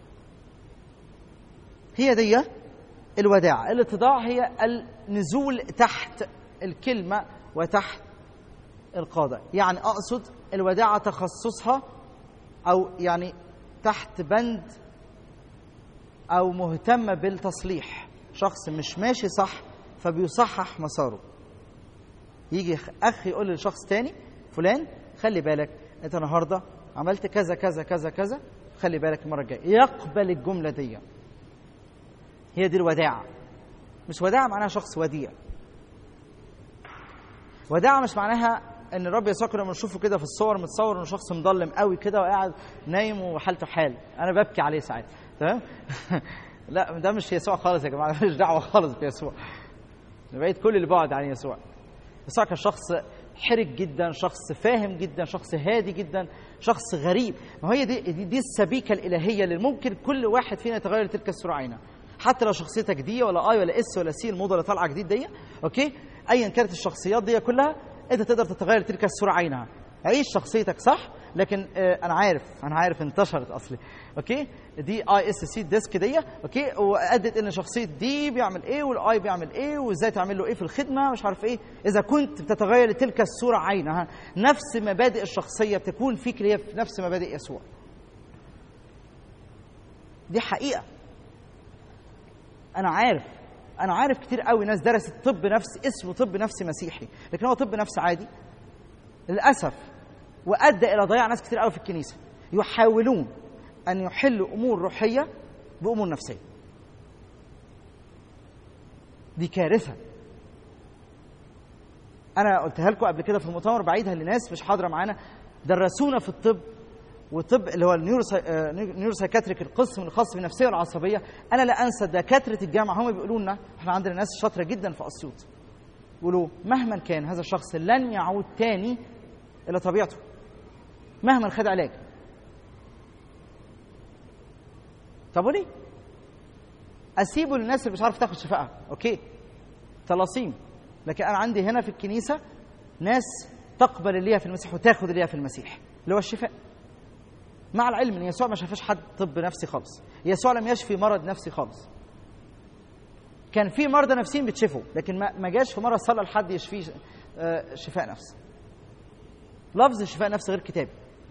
هي دي الوداعة. الاتضاع هي النزول تحت الكلمة وتحت القاضي. يعني أقصد الوداعة تخصصها أو يعني تحت بند أو مهتمة بالتصليح. شخص مش ماشي صح فبيصحح مساره. يجي أخ يقول لشخص تاني فلان خلي بالك أنت النهاردة عملت كذا كذا كذا كذا، خلي بالك المرة الجاية. يقبل الجملة دي. هي دي الوداعة. مش وداعة معناها شخص وديع. وداعة مش معناها ان الرب يسوع كنا بنشوفه كده في الصور متصور انه شخص مظلم قوي كده وقاعد نايم وحالته حال، انا ببكي عليه ساعات، تمام؟ لا ده مش يسوع خالص يا جماعه، ماليش دعوه خالص بيسوع. بعيد كل اللي بعد عن يسوع. يسوع كان شخص حرج جدا، شخص فاهم جدا، شخص هادي جدا، شخص غريب. ما هي دي السبيكه الالهيه اللي ممكن كل واحد فينا يتغير تلك الصوره عينها. حتى لو شخصيتك دي ولا اي ولا اس ولا سي، الموضه اللي طالعه جديد دي، اوكي، ايا كانت الشخصيات دي كلها انت تقدر تتغير تلك الصوره عينها. عيش شخصيتك صح، لكن انا عارف انتشرت اصلي. اوكي، دي اي اس سي ديسك دي. اوكي، وادت ان شخصيه دي بيعمل ايه والاي بيعمل ايه وازاي تعمل له ايه في الخدمه مش عارف ايه. اذا كنت بتتغير لتلك الصوره عينها، نفس مبادئ الشخصيه بتكون فيك اللي هي في نفس مبادئ يسوع. دي حقيقه. انا عارف كتير قوي ناس درست طب نفسي، اسمه طب نفسي مسيحي، لكن هو طب نفسي عادي للاسف، وادى الى ضياع ناس كتير قوي في الكنيسه. يحاولون ان يحلوا امور روحيه بامور نفسيه. دي كارثه. انا قلتها لكم قبل كده في المؤتمر، بعيدها لناس مش حاضره معانا. درسونا في الطب، والطب اللي هو النيوروسايكاتريك، القسم الخاص بالنفسيه والعصبيه. انا لا انسى دكاتره الجامعه هم بيقولوا لنا، احنا عندنا ناس شاطره جدا في اسيوط، يقولوا مهما كان هذا الشخص لن يعود تاني الى طبيعته مهما خد علاج. طب وليه؟ اسيبه للناس اللي مش عارفه تاخد شفاءها. اوكي، طلاسيم. لكن انا عندي هنا في الكنيسه ناس تقبل اللي هي في المسيح وتاخد اللي هي في المسيح، اللي هو الشفاء. مع العلم ان يسوع ما شافش حد طب نفسي خالص. يسوع لم يشفي مرض نفسي خالص. كان في مرضى نفسيين بتشفوا، لكن ما جاش في مره صلى لحد يشفيه شفاء نفسي. لفظ الشفاء نفسي غير كتابي.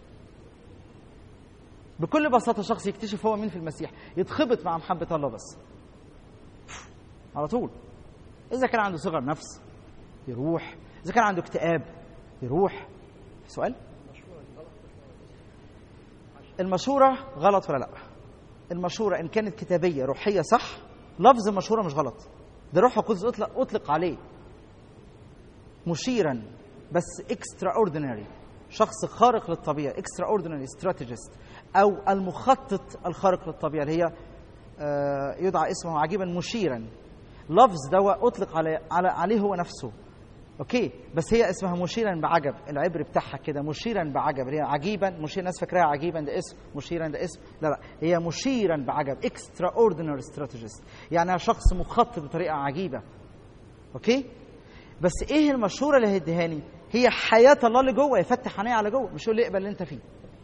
بكل بساطه شخص يكتشف هو مين في المسيح، يتخبط مع محبه الله بس على طول. اذا كان عنده صغر نفس يروح، اذا كان عنده اكتئاب يروح. سؤال؟ المشورة غلط ولا لا؟ المشورة إن كانت كتابية روحية صح، لفظ المشورة مش غلط. ده روح القدس أطلق عليه مشيرا، بس extraordinary، شخص خارق للطبيعة، extraordinary strategist، أو المخطط الخارق للطبيعة، اللي هي يدعى اسمه عجيبا مشيرا. لفظ ده أطلق عليه هو نفسه. اوكي، بس هي اسمها مشيرا بعجب، العبر بتاعها كده مشيرا بعجب. هي عجيبا مشير، الناس فاكراها عجيبا ده اسم، مشيرا ده اسم. لا، هي مشيرا بعجب، extraordinary strategist، يعني شخص مخطط بطريقه عجيبه. اوكي، بس ايه المشوره اللي هيديهاني؟ هي حياه الله اللي جوه، يفتح عينيه على جوه، مش يقول لي اقبل اللي انت فيه.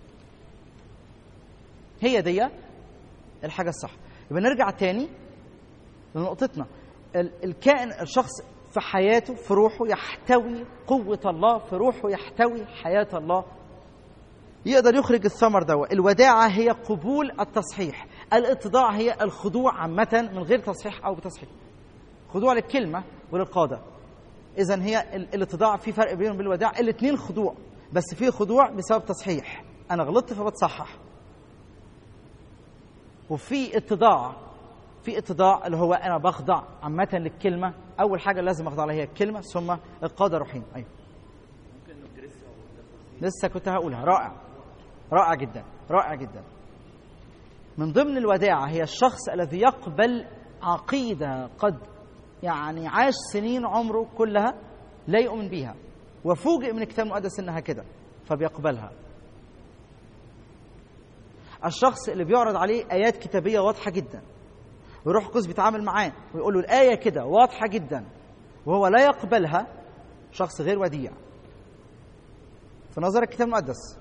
هي دي الحاجه الصح. يبقى نرجع تاني لنقطتنا. الكائن، الشخص في حياته، في روحه يحتوي قوة الله، في روحه يحتوي حياة الله، يقدر يخرج الثمر ده. الوداعة هي قبول التصحيح، الاتضاع هي الخضوع عامة من غير تصحيح أو بتصحيح، خضوع للكلمة وللقادة. إذن هي الاتضاع، في فرق بينهم وبين الوداع. الاثنين خضوع، بس في خضوع بسبب تصحيح، أنا غلطت فبتصحح، وفي اتضاع، في اتضاع اللي هو أنا بخضع عامة للكلمة. أول حاجة لازم أخضع لها هي الكلمة، ثم القادة روحين. أيوة، ممكن ندرسها لسه كنت هقولها. رائع، رائع جدا، رائع جدا. من ضمن الوداعة هي الشخص الذي يقبل عقيدة قد يعني عاش سنين عمره كلها لا يؤمن بها، وفوجئ من الكتاب المقدس إنها كده فبيقبلها. الشخص اللي بيعرض عليه آيات كتابية واضحة جدا، ويروح القدس بيتعامل معاه ويقول له الآية كده واضحة جدا وهو لا يقبلها، شخص غير وديع في نظر الكتاب المقدس.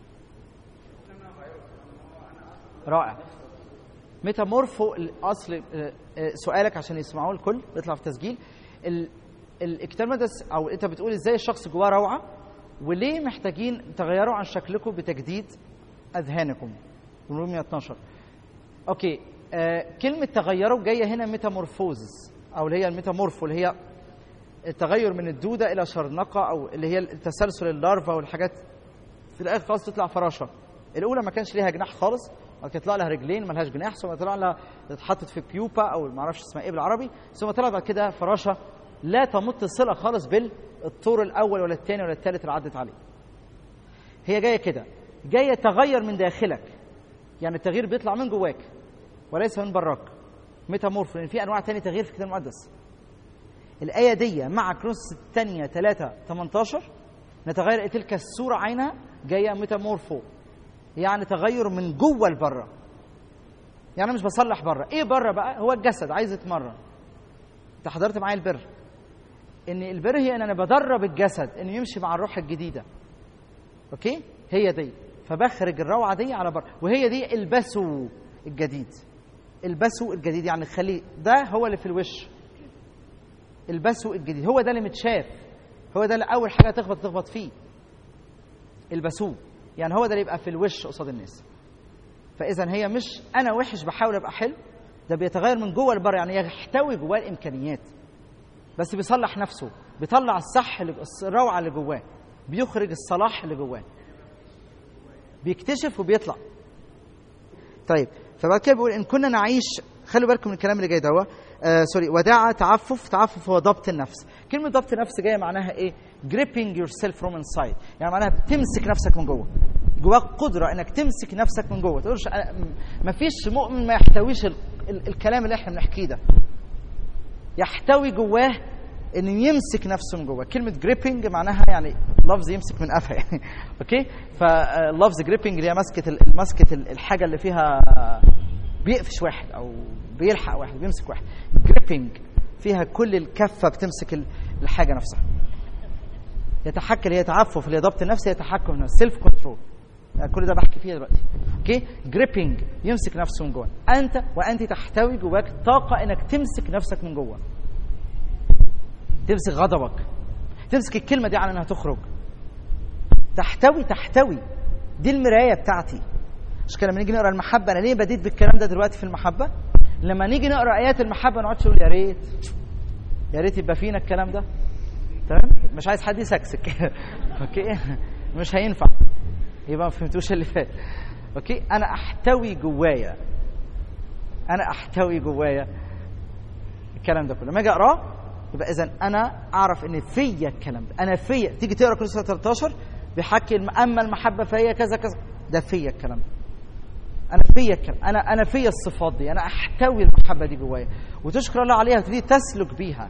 رائع. ميتامورفو الأصل، سؤالك عشان يسمعوه الكل بيطلع في تسجيل. الكتاب المقدس، أو أنت بتقول إزاي الشخص جواه روعة، وليه محتاجين تغيروا عن شكلكم بتجديد أذهانكم. رومية 12. أوكي، كلمة تغيروا جاية هنا ميتامورفوزز، أو اللي هي الميتامورفو، اللي هي التغير من الدودة إلى شرنقة، أو اللي هي التسلسل اللارفا والحاجات في الآخر خالص تطلع فراشة. الأولى ما كانش ليها جناح خالص، وتطلع لها رجلين ما لهاش جناح، ثم طلع لها اتحطت في بيوبا أو ما أعرفش اسمها إيه بالعربي، ثم طلعت بعد كده فراشة لا تمت صلة خالص بالطور الأول ولا الثاني ولا الثالث اللي عدت عليه. هي جاية كده، جاية تغير من داخلك، يعني التغيير بيطلع من جواك وليس من براك. ميتامورف، لأن في أنواع تانية تغيير في الكتاب المقدس. الآية دي مع كرونس الثانية 3:18 نتغير تلك الصورة عينها، جاية ميتامورفو، يعني تغير من جوه لبره. يعني مش بصلح بره. ايه بره بقى؟ هو الجسد عايز يتمرن. انت حضرت معايا البر، ان البر هي ان انا بدرب الجسد انه يمشي مع الروح الجديده. اوكي، هي دي، فبخرج الروعه دي على بره، وهي دي البسوا الجديد. البسوا الجديد يعني خليه ده هو اللي في الوش. البسوا الجديد هو ده اللي متشاف، هو ده اللي اول حاجه تخبط فيه. البسوه يعني هو ده اللي يبقى في الوش قصاد الناس. فاذا هي مش انا وحش بحاول ابقى حلو، ده بيتغير من جوه لبره، يعني يحتوي جواه الامكانيات، بس بيصلح نفسه، بيطلع الصح الروعه اللي جواه، بيخرج الصلاح اللي جواه، بيكتشف وبيطلع. طيب فبعد كده بيقول ان كنا نعيش، خلوا بالكم من الكلام اللي جاي ده، هو سوري، وداعة تعفف هو ضبط النفس. كلمة ضبط النفس جاية معناها ايه؟ gripping yourself from inside، يعني معناها بتمسك نفسك من جوه، جواك قدرة انك تمسك نفسك من جوه. تقولش ما فيش مؤمن ما يحتويش الكلام اللي احنا بنحكيه ده، يحتوي جواه انه يمسك نفسه من جوه. كلمة gripping معناها يعني لفظ يمسك من قفا يعني اوكي. فلفظ gripping اللي هي مسكة الحاجة اللي فيها بيقفش واحد او بيلحق واحد، بيمسك واحد. gripping فيها كل الكفة بتمسك الحاجة نفسها. يتحكم اللي هي تعفف، اللي هي ضبط النفس، هي تحكم النفس، سيلف كنترول. يعني كل ده بحكي فيه دلوقتي اوكي. gripping يمسك نفسه من جوه. انت تحتوي جواك طاقة انك تمسك نفسك من جوه، تمسك غضبك، تمسك الكلمة دي على انها تخرج، تحتوي. دي المراية بتاعتي. مش كده لما نيجي نقرا المحبة، انا ليه بديت بالكلام ده دلوقتي في المحبة؟ لما نيجي نقرا ايات المحبة نقعد نقول يا ريت يبقى فينا الكلام ده. تمام؟ مش عايز حد يسكسك اوكي، مش هينفع، يبقى ما فهمتوش اللي فات. اوكي، انا احتوي جوايا الكلام ده كله. لما اجي اقراه يبقى اذا انا اعرف ان فيا الكلام ده، انا فيا. تيجي تقرا كل سوره 13 بيحكي اما المحبه فهي كذا كذا، ده فيا الكلام ده. انا فيا الكلام، انا فيا الصفات دي، انا احتوي المحبه دي جوايا، وتشكر الله عليها وتبتدي تسلك بيها.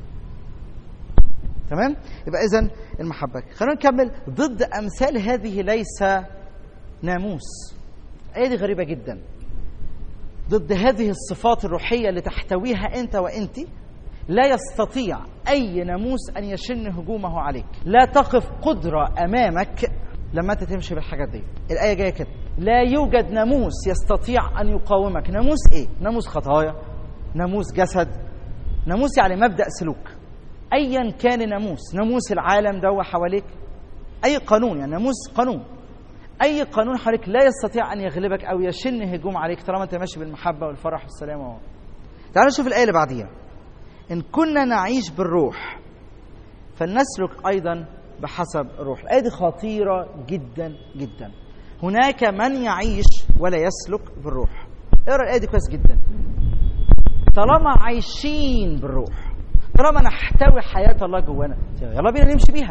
تمام؟ يبقى اذا المحبه. خلينا نكمل. ضد امثال هذه ليس ناموس. ايه دي غريبه جدا. ضد هذه الصفات الروحيه اللي تحتويها انت وانتي لا يستطيع أي ناموس أن يشن هجومه عليك. لا تقف قدرة أمامك لما أنت تمشي بالحاجات دي. الآية جاية كده، لا يوجد ناموس يستطيع أن يقاومك. ناموس إيه؟ ناموس خطايا، ناموس جسد، ناموس يعني مبدأ سلوك. أيا كان ناموس العالم ده حواليك، أي قانون، يعني ناموس قانون، أي قانون حواليك لا يستطيع أن يغلبك أو يشن هجوم عليك طالما أنت ماشي بالمحبة والفرح والسلام. تعالوا نشوف الآية اللي بعديها. إن كنا نعيش بالروح فلنسلك أيضا بحسب الروح. الآية دي خطيرة جدا جدا. هناك من يعيش ولا يسلك بالروح. اقرأ الآية دي كويس جدا. طالما عايشين بالروح، طالما نحتوي حياة الله جوانا، يلا بينا نمشي بيها.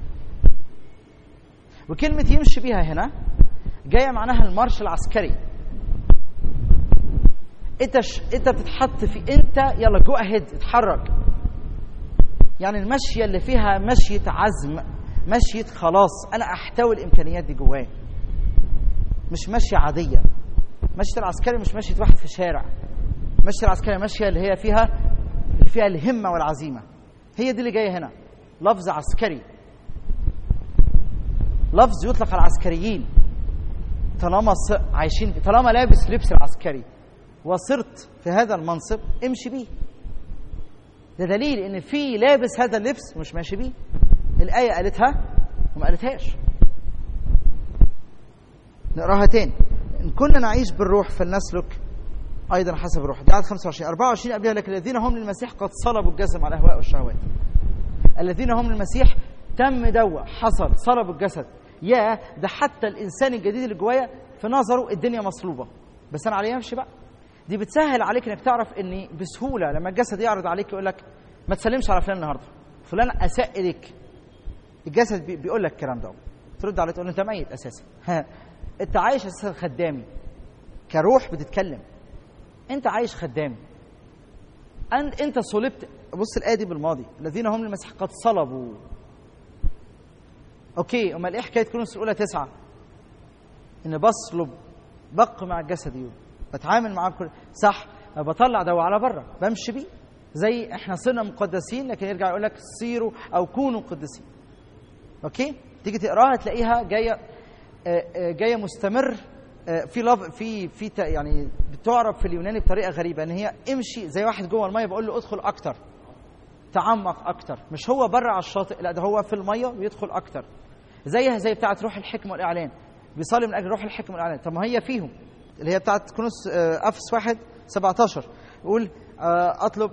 وكلمة يمشي بيها هنا جاية معناها المارش العسكري. انت بتتحط في، انت يلا جو اهيد، اتحرك. يعني المشيه اللي فيها مشيه عزم، مشيه خلاص انا احتوي الامكانيات دي جوايا، مش مشيه عاديه. مشيه العسكري مش مشيه واحد في الشارع. مشيه العسكري مشيه اللي هي فيها الهمه والعزيمه. هي دي اللي جايه هنا. لفظ عسكري، لفظ يطلق على العسكريين. طالما عايشين، طالما لابس لبس العسكري وصرت في هذا المنصب، امشي بيه. ده دليل ان في لابس هذا اللبس ومش ماشي بيه. الآية قالتها وما قالتهاش. نقراها تاني. إن كنا نعيش بالروح فلنسلك أيضا حسب الروح. دي عدد 25. 24 قبلها، لكن الذين هم للمسيح قد صلبوا الجسد على الأهواء والشهوات. الذين هم للمسيح تم حصل صلبوا الجسد. ده حتى الإنسان الجديد اللي جوايا في نظره الدنيا مصلوبة، بس أنا عليه أمشي بقى. دي بتسهل عليك انك تعرف ان بسهوله لما الجسد يعرض عليك يقول لك ما تسلمش على فلان النهارده، فلان اساء اليك. الجسد بيقول لك الكلام ده، ترد عليه تقول له انت ميت اساسا. انت عايش اساسا خدامي، كروح بتتكلم. انت عايش خدامي، انت صلبت. بص الايه دي بالماضي، الذين هم للمسيح قد صلبوا. اوكي، امال ايه حكايه كورنثوس الاولى 9؟ ان بصلب مع الجسد يوم، بتعامل معاه بكل صح، بطلع دواء على بره بمشي بيه. زي احنا صرنا مقدسين، لكن يرجع يقول لك صيروا او كونوا قدسين. اوكي، تيجي تقراها تلاقيها جايه جايه مستمر، في لف في يعني بتعرف في اليوناني بطريقه غريبه ان هي امشي زي واحد جوه الميه بقول له ادخل اكتر، تعمق اكتر، مش هو بره على الشاطئ، لا ده هو في الميه بيدخل اكتر. زيها زي بتاعه روح الحكمه والاعلان، بيصلي من اجل روح الحكمه والاعلان. طب ما هي فيهم اللي هي بتاعه كورنثوس افس 1:17 يقول اطلب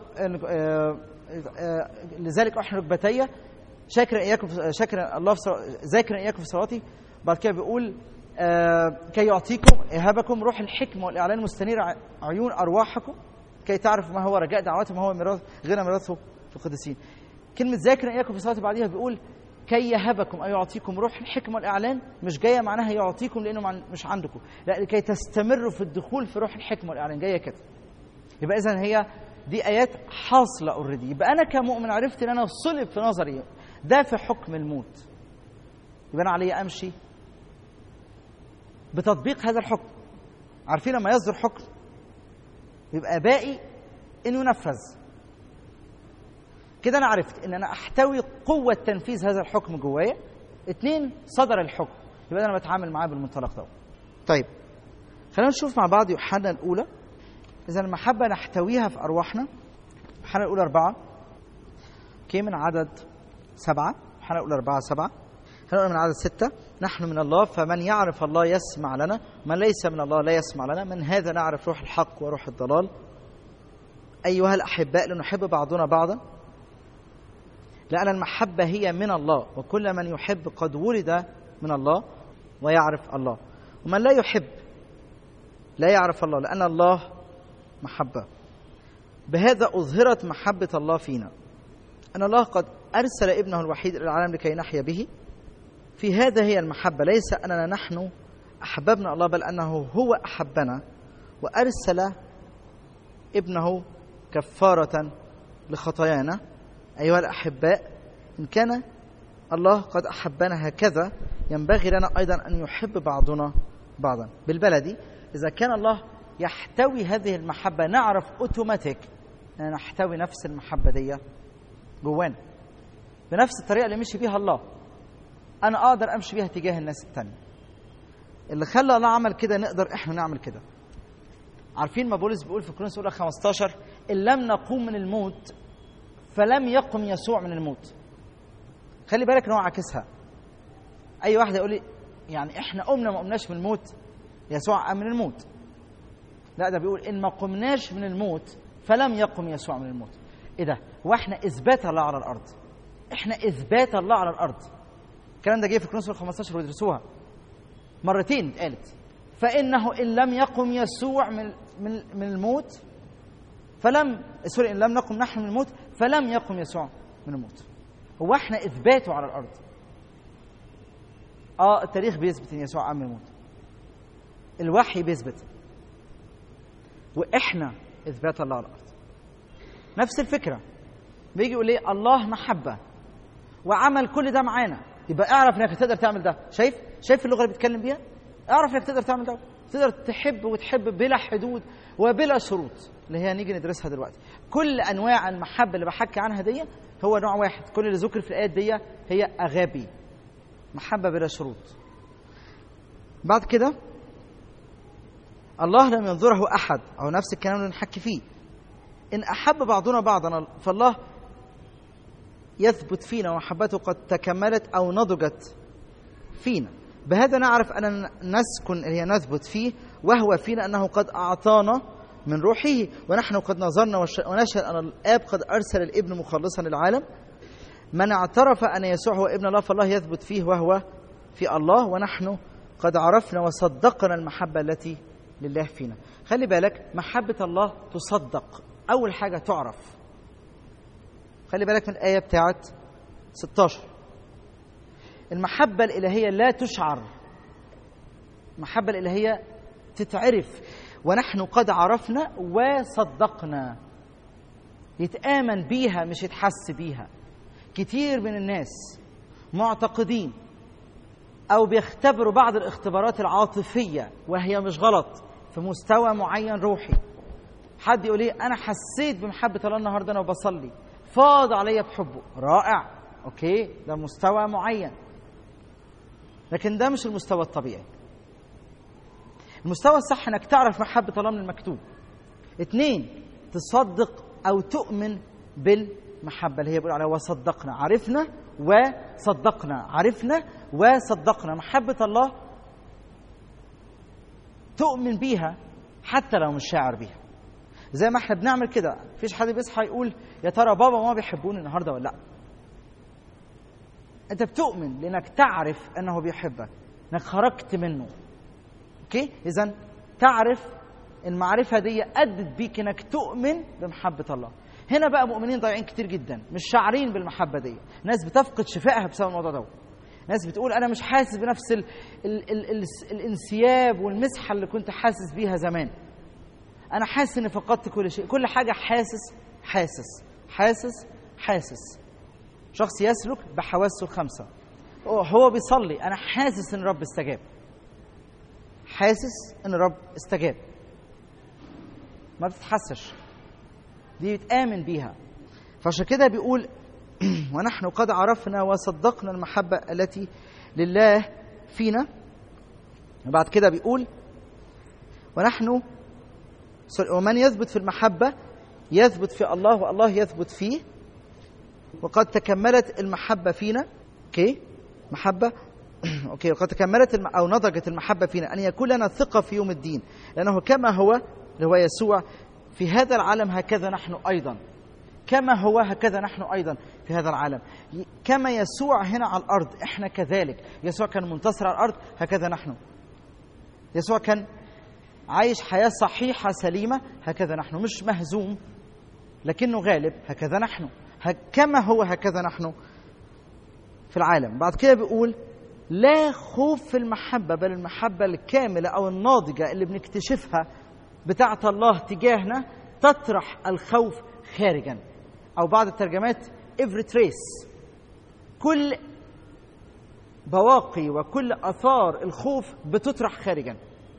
لذلك احن ركبتي شاكرا اياكم ذاكرا اياكم في صلاتي. بعد كده بيقول كي يعطيكم يهبكم روح الحكمه والاعلان مستنير عيون ارواحكم كي تعرفوا ما هو رجاء دعواتهم ما هو غنى ميراثه في القديسين. كلمه ذاكرا اياكم في صلاتي بعديها بيقول كي يهبكم أي يعطيكم روح الحكمة والإعلان، مش جاية معناها يعطيكم لأنه مش عندكم، لا لكي تستمروا في الدخول في روح الحكمة والإعلان، جاية كده. يبقى إذن هي دي آيات حاصلة أوريدي. يبقى أنا كمؤمن عرفت إن أنا صلب في نظري ده في حكم الموت، يبقى أنا علي أمشي بتطبيق هذا الحكم. عارفين لما يصدر حكم يبقى باقي إنه ينفذ. كده أنا عرفت إن أنا أحتوي قوة تنفيذ هذا الحكم جوايا. 2 صدر الحكم، يبقى أنا بتعامل معاه بالمنطلق ده. طيب خلينا نشوف مع بعض يوحنا الأولى. إذا المحبة نحتويها في أرواحنا. يوحنا الأولى 4 من عدد 7. يوحنا الأولى 4:7. خلينا من عدد 6. نحن من الله فمن يعرف الله يسمع لنا، من ليس من الله لا يسمع لنا، من هذا نعرف روح الحق وروح الضلال. أيها الأحباء لنحب بعضنا بعضا لأن المحبة هي من الله، وكل من يحب قد ولد من الله ويعرف الله، ومن لا يحب لا يعرف الله لأن الله محبة. بهذا أظهرت محبة الله فينا أن الله قد أرسل ابنه الوحيد إلى العالم لكي نحيا به. في هذا هي المحبة، ليس أننا نحن أحببنا الله بل أنه هو أحبنا وأرسل ابنه كفارة لخطايانا. أيها الأحباء إن كان الله قد أحبنا هكذا ينبغي لنا أيضا أن يحب بعضنا بعضا. بالبلدي إذا كان الله يحتوي هذه المحبة نعرف أوتوماتيك أن نحتوي نفس المحبة دي جوانا بنفس الطريقة اللي مشي بيها الله. أنا أقدر أمشي بيها تجاه الناس التانية. اللي خلى الله عمل كده نقدر إحنا نعمل كده. عارفين ما بولس بيقول في كورنثوس الأولى 15 إن لم نقوم من الموت فلم يقم يسوع من الموت. خلي بالك ان هو عاكسها. اي واحد يقول لي يعني احنا قمنا ما قمناش من الموت، يسوع قام من الموت. لا ده بيقول ان ما قمناش من الموت فلم يقم يسوع من الموت. ايه ده؟ واحنا اثبات الله على الارض، احنا اثبات الله على الارض. الكلام ده جه في كورنثوس 15 ويدرسوها مرتين اتقالت. فانه ان لم يقم يسوع من الموت فلم ان لم نقم نحن من الموت فلم يقم يسوع من الموت. هو احنا اثباته على الارض. التاريخ بيثبت ان يسوع قام من الموت، الوحي بيثبت، واحنا اثبات الله على الارض. نفس الفكره بيجي يقول ليه الله محبه وعمل كل ده معانا، يبقى اعرف انك تقدر تعمل ده. شايف اللغه اللي بيتكلم بيها؟ اعرف انك تقدر تعمل ده، تقدر تحب وتحب بلا حدود وبلا شروط، اللي هي نيجي ندرسها دلوقتي. كل انواع المحبه اللي بحكي عنها دي هو نوع واحد، كل اللي ذكر في الايات دي هي اغابي، محبه بلا شروط. بعد كده الله لم ينظره احد، او نفس الكلام اللي نحكي فيه. ان احب بعضنا بعضا فالله يثبت فينا ومحبته قد تكملت او نضجت فينا. بهذا نعرف أن نسكن هي نثبت فيه وهو فينا أنه قد أعطانا من روحه، ونحن قد نظرنا ونشهد أن الآب قد أرسل الابن مخلصا للعالم. من اعترف أن يسوع هو ابن الله فالله يثبت فيه وهو في الله، ونحن قد عرفنا وصدقنا المحبة التي لله فينا. خلي بالك محبة الله تصدق، أول حاجة تعرف. خلي بالك من الآية بتاعت 16. المحبة الإلهية لا تشعر، المحبة الإلهية تتعرف. ونحن قد عرفنا وصدقنا، يتآمن بيها مش يتحس بيها. كتير من الناس معتقدين أو بيختبروا بعض الاختبارات العاطفية وهي مش غلط في مستوى معين روحي. حد يقول لي أنا حسيت بمحبة الله النهاردة أنا وبصلي، فاض عليا بحبه، رائع، أوكي، ده مستوى معين. لكن ده مش المستوى الطبيعي. المستوى الصح انك تعرف محبة الله من المكتوب. 2 تصدق او تؤمن بالمحبة اللي هي بيقول عليها وصدقنا. عرفنا وصدقنا، عرفنا وصدقنا. محبة الله تؤمن بيها حتى لو مش شاعر بيها. زي ما احنا بنعمل كده، مفيش حد بيصحى يقول يا ترى بابا وماما بيحبوني النهارده ولا لا. انت بتؤمن لانك تعرف انه بيحبك، انك خرجت منه. اوكي؟ اذا تعرف المعرفه دي ادت بيك انك تؤمن بمحبه الله. هنا بقى مؤمنين ضايعين كتير جدا، مش شاعرين بالمحبه دي. ناس بتفقد شفائها بسبب الموضوع ده. ناس بتقول انا مش حاسس بنفس الانسياب والمسحه اللي كنت حاسس بيها زمان. انا حاسس اني فقدت كل شيء، كل حاجه حاسس حاسس حاسس حاسس. شخص يسلك بحواسه الخمسه، هو بيصلي انا حاسس ان الرب استجاب، حاسس ان الرب استجاب. ما بتتحسش، دي بتآمن بيها. فعشان كده بيقول ونحن قد عرفنا وصدقنا المحبة التي لله فينا. وبعد كده بيقول ومن يثبت في المحبة يثبت في الله والله يثبت فيه، وقد تكملت المحبة فينا. اوكي، محبة اوكي، وقد تكملت او نضجت المحبة فينا ان يكون لنا ثقة في يوم الدين، لأنه كما هو اللي هو يسوع في هذا العالم هكذا نحن أيضا. كما هو هكذا نحن أيضا في هذا العالم. كما يسوع هنا على الأرض إحنا كذلك. يسوع كان منتصر على الأرض، هكذا نحن. يسوع كان عايش حياة صحيحة سليمة، هكذا نحن. مش مهزوم لكنه غالب، هكذا نحن. كما هو هكذا نحن في العالم. بعد كده بيقول لا خوف في المحبة، بل المحبة الكاملة أو الناضجة اللي بنكتشفها بتاعة الله تجاهنا تطرح الخوف خارجا، أو بعض الترجمات every trace، كل بواقي وكل أثار الخوف بتطرح خارجا.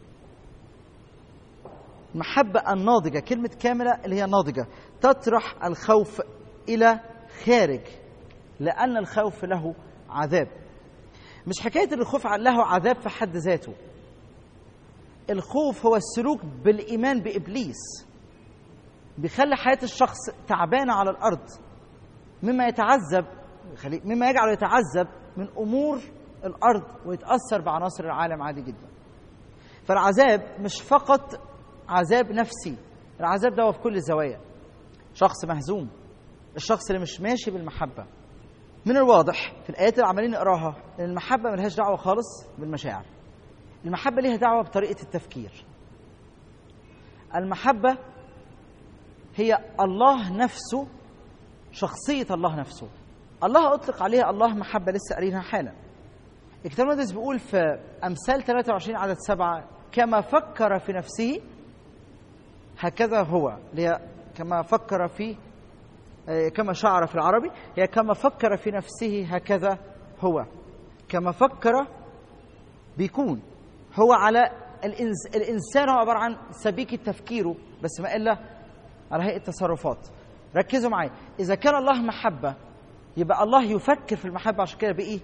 المحبة الناضجة، كلمة كاملة اللي هي ناضجة، تطرح الخوف إلى خارج، لأن الخوف له عذاب. مش حكاية الخوف له عذاب في حد ذاته. الخوف هو السلوك بالإيمان بإبليس، بيخلي حياة الشخص تعبانة على الأرض، مما يجعله يتعذب من أمور الأرض ويتأثر بعناصر العالم عادي جدا. فالعذاب مش فقط عذاب نفسي، العذاب ده في كل الزوايا. شخص مهزوم، الشخص اللي مش ماشي بالمحبة. من الواضح في الآيات اللي عمالين نقراها إن المحبة ملهاش دعوة خالص بالمشاعر. المحبة ليها دعوة بطريقة التفكير. المحبة هي الله نفسه، شخصية الله نفسه. الله أطلق عليها الله محبة، لسه قارينها حالا. الكتاب المقدس بيقول في أمثال 23 عدد 7 كما فكر في نفسه هكذا هو، كما فكر في كما شعر في العربي، هي كما فكر في نفسه هكذا هو. كما فكر بيكون هو على الإنسان، هو عبارة عن سبيكة تفكيره، بس ما إلا على هيئة تصرفات. ركزوا معي، إذا كان الله محبة يبقى الله يفكر في المحبة. عشان كده بإيه؟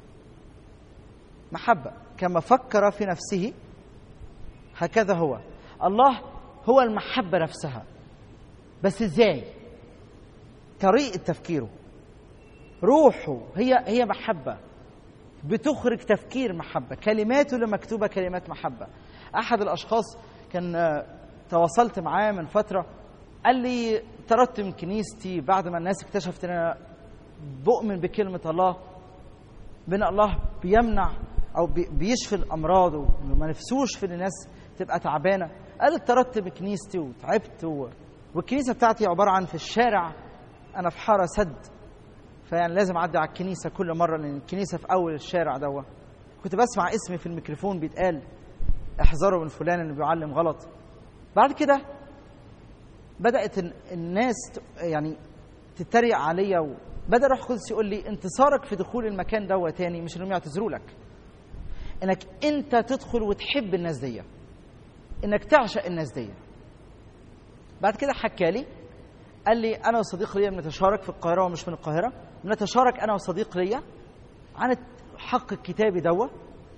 محبة. كما فكر في نفسه هكذا هو. الله هو المحبة نفسها، بس إزاي؟ طريقة تفكيره، روحه هي محبة، بتخرج تفكير محبة. كلماته اللي مكتوبة كلمات محبة. أحد الأشخاص كان تواصلت معاه من فترة، قال لي طردت من كنيستي بعد ما الناس اكتشفت أن أنا بؤمن بكلمة الله، بأن الله بيمنع أو بيشفي الأمراض وما نفسوش في الناس تبقى تعبانة. قال طردت من كنيستي وتعبت، والكنيسة بتاعتي عبارة عن في الشارع، أنا في حارة سد، فيعني لازم أعدي على الكنيسة كل مرة لأن الكنيسة في أول الشارع دوت. كنت بسمع اسمي في الميكروفون بيتقال احذروا من فلان اللي بيعلم غلط. بعد كده بدأت الناس يعني تتريق عليا، وبدأ روح القدس يقول لي انتصارك في دخول المكان دوت تاني مش انهم يعتذروا لك، انك انت تدخل وتحب الناس دي، انك تعشق الناس دي. بعد كده حكى لي، قال لي انا وصديق ليا بنتشارك في القاهره ومش من القاهره، بنتشارك انا وصديق ليا عن الحق الكتابي دوت،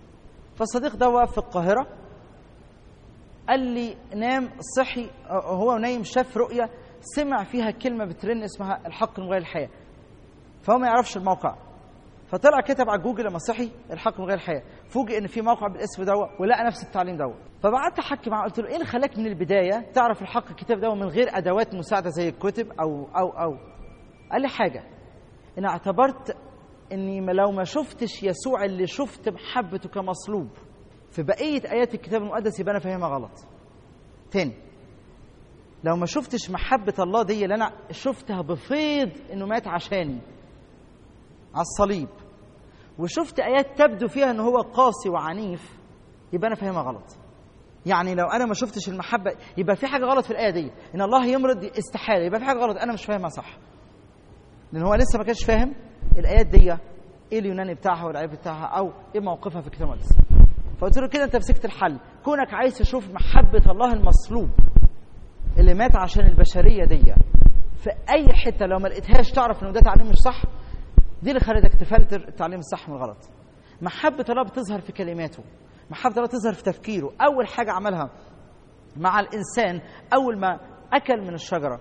فالصديق ده في القاهرة قال لي نام، صحي هو نايم شاف رؤية سمع فيها كلمة بترن اسمها الحق من غير الحياة، فهو ما يعرفش الموقع، فطلع كتب على جوجل لما صحي الحق من غير الحياة، فوجئ ان في موقع بالاسم ده ولقى نفس التعليم ده. فبعدت احكي معاه قلت له ايه اللي خلاك من البداية تعرف الحق الكتاب ده من غير ادوات مساعدة زي الكتب او قال لي حاجة، انا اعتبرت اني لو ما شفتش يسوع اللي شفت محبته كمصلوب في بقية ايات الكتاب المقدس يبقى انا فاهمها غلط. تاني، لو ما شفتش محبة الله دي اللي انا شفتها بفيض انه مات عشاني على الصليب، وشفت آيات تبدو فيها أنه هو قاسي وعنيف، يبقى أنا فاهمها غلط. يعني لو أنا ما شفتش المحبة يبقى في حاجة غلط في الآية دي، إن الله يمرض استحالة، يبقى في حاجة غلط أنا مش فاهمها صح، لأن هو لسه ما كانش فاهم الآيات دي إيه اليوناني بتاعها والعيب بتاعها أو إيه موقفها في الكتاب المقدس. فقلت له كده أنت مسكت الحل، كونك عايز تشوف محبة الله المصلوب اللي مات عشان البشرية دي في أي حتة، لو ما لقيتهاش تعرف إنه ده تعليم مش صح، دي اللي خلتك تفلتر التعليم الصح من الغلط. محبة الله بتظهر في كلماته، محبة الله تظهر في تفكيره. أول حاجة عملها مع الإنسان أول ما أكل من الشجرة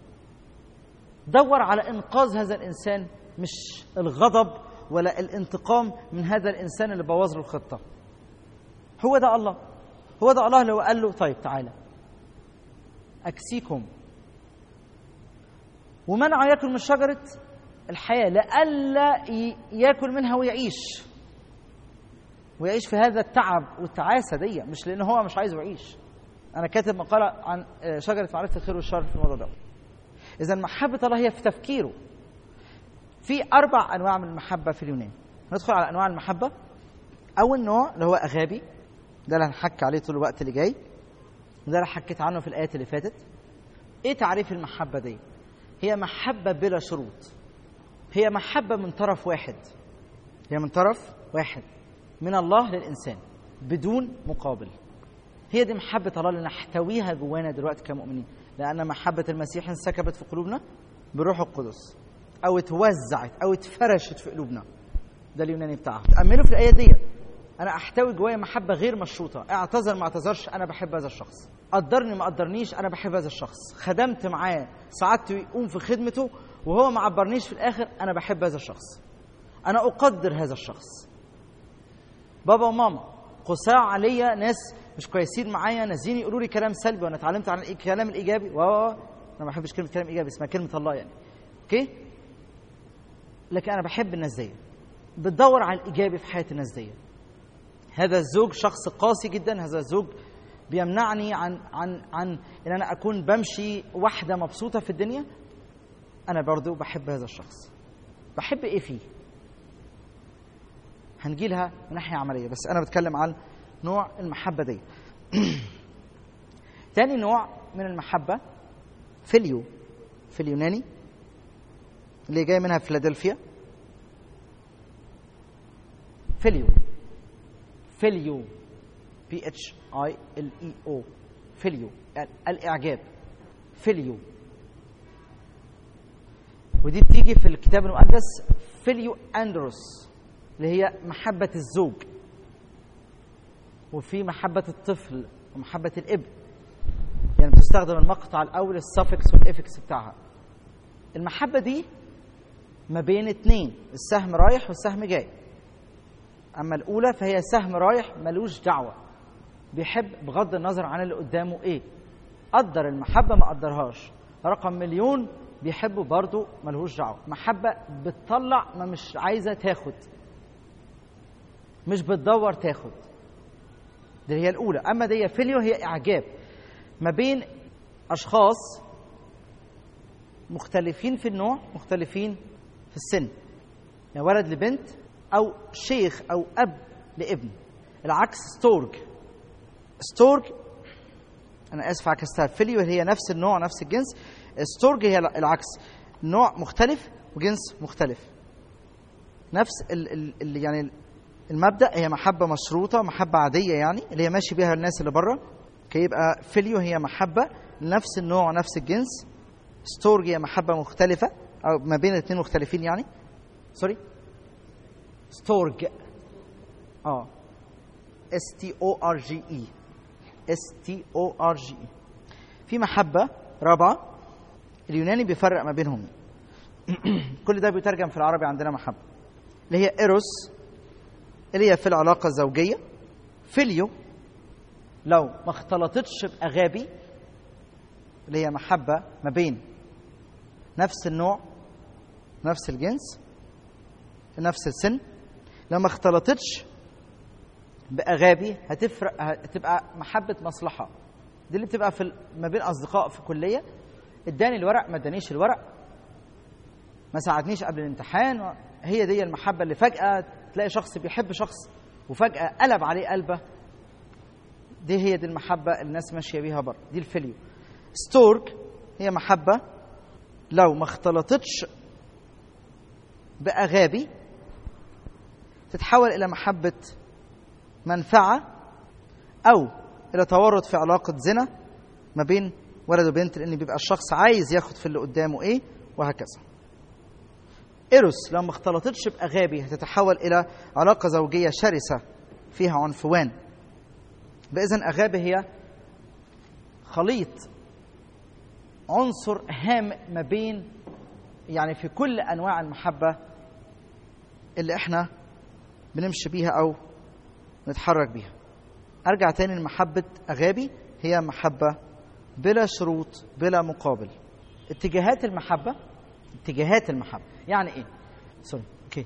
دور على إنقاذ هذا الإنسان، مش الغضب ولا الانتقام من هذا الإنسان اللي بوظ له الخطة. هو ده الله، هو ده الله اللي هو قال له طيب تعالى أكسيكم ومنعه يأكل من شجرة الحياة لألا يأكل منها ويعيش في هذا التعب والتعاسة دي، مش لأنه هو مش عايز يعيش. أنا كاتب مقالة عن شجرة معرفة الخير والشر في الموضوع ده. إذا محبة الله هي في تفكيره. في 4 أنواع من المحبة في اليونان. ندخل على أنواع المحبة. أول نوع اللي هو أغابي، ده اللي هنحكي عليه طول الوقت اللي جاي، ده اللي حكيت عنه في الآيات اللي فاتت. إيه تعريف المحبة دي؟ هي محبة بلا شروط، هي محبة من طرف واحد، هي من طرف واحد من الله للإنسان بدون مقابل. هي دي محبة الله اللي نحتويها جوانا دلوقتي كمؤمنين، لأن محبة المسيح انسكبت في قلوبنا بروح القدس، أو اتوزعت أو اتفرشت في قلوبنا. ده اليوناني بتاعها. تأملوا في الآية دي، أنا أحتوي جوايا محبة غير مشروطة، اعتذر ما اعتذرش أنا بحب هذا الشخص، قدرني ما قدرنيش أنا بحب هذا الشخص، خدمت معاه ساعدته يقوم في خدمته وهو ما عبرنيش في الآخر أنا بحب هذا الشخص، أنا أقدر هذا الشخص. بابا وماما قساء عليا، ناس مش كويسين معايا، نازلين يقولوا لي كلام سلبي وأنا اتعلمت عن الكلام الإيجابي. أنا ما بحبش كلمة كلام إيجابي، اسمها كلمة الله يعني، أوكي؟ لكن أنا بحب الناس دي، بتدور على الإيجابي في حياة الناس دي. هذا الزوج شخص قاسي جدا، هذا الزوج بيمنعني عن ان انا اكون بمشي واحده مبسوطه في الدنيا، انا برضو بحب هذا الشخص. بحب ايه فيه؟ هنجي لها من ناحيه عمليه، بس انا بتكلم عن نوع المحبه دي. تاني نوع من المحبه فيليو في اليوناني، اللي جاي منها فيلادلفيا. فيليو PHILEO، فيليو الإعجاب، فيليو. ودي بتيجي في الكتاب المقدس فيليو أندروس، اللي هي محبة الزوج، وفي محبة الطفل ومحبة الابن، يعني بتستخدم المقطع الأول السفكس والإفكس بتاعها. المحبة دي ما بين 2، السهم رايح والسهم جاي. أما الأولى فهي سهم رايح ملوش دعوة، بيحب بغض النظر عن اللي قدامه إيه، قدر المحبة ما قدرهاش، رقم مليون بيحبه برضو ملهوش دعوة. محبة بتطلع، ما مش عايزة تاخد، مش بتدور تاخد، دي هي الأولى. أما دي فيليو هي إعجاب ما بين أشخاص مختلفين في النوع، مختلفين في السن، يعني ولد لبنت أو شيخ أو أب لابن. العكس ستورج أنا آسف عكستها، فيليو هي نفس النوع نفس الجنس، ستورج هي العكس، نوع مختلف وجنس مختلف. نفس يعني المبدأ، هي محبة مشروطة، محبة عادية يعني اللي هي ماشي بيها الناس اللي بره. يبقى فيليو هي محبة نفس النوع نفس الجنس، ستورج هي محبة مختلفة أو ما بين 2 مختلفين يعني. سوري ستورج STORGE. STORGE. في محبة رابعة اليوناني بيفرق ما بينهم. كل ده بيترجم في العربي عندنا محبة، اللي هي إيروس اللي هي في العلاقة الزوجية. فيليو لو ما اختلطتش بأغابي اللي هي محبة ما بين نفس النوع، نفس الجنس، نفس السن، لو ما اختلطتش بأغابي هتبقى محبة مصلحة. دي اللي بتبقى ما بين أصدقاء في كلية، اداني الورق ما ادانيش الورق، ما ساعدنيش قبل الامتحان. هي دي المحبة اللي فجأة تلاقي شخص بيحب شخص وفجأة قلب عليه قلبه. هي دي المحبة اللي الناس ماشية بيها بره، دي الفيليو. ستورج هي محبة لو ما اختلطتش بأغابي تتحول إلى محبة منفعة أو إلى تورط في علاقة زنا ما بين ولد وبنت، لأن بيبقى الشخص عايز ياخد في اللي قدامه إيه، وهكذا. إيروس لو ما اختلطتش بأغابي هتتحول إلى علاقة زوجية شرسة فيها عنفوان. بإذن أغابي هي خليط، عنصر هام ما بين يعني في كل أنواع المحبة اللي إحنا بنمشي بيها أو نتحرك بيها. أرجع تاني لمحبة أغابي، هي محبة بلا شروط بلا مقابل. اتجاهات المحبة يعني إيه؟ سوري أوكي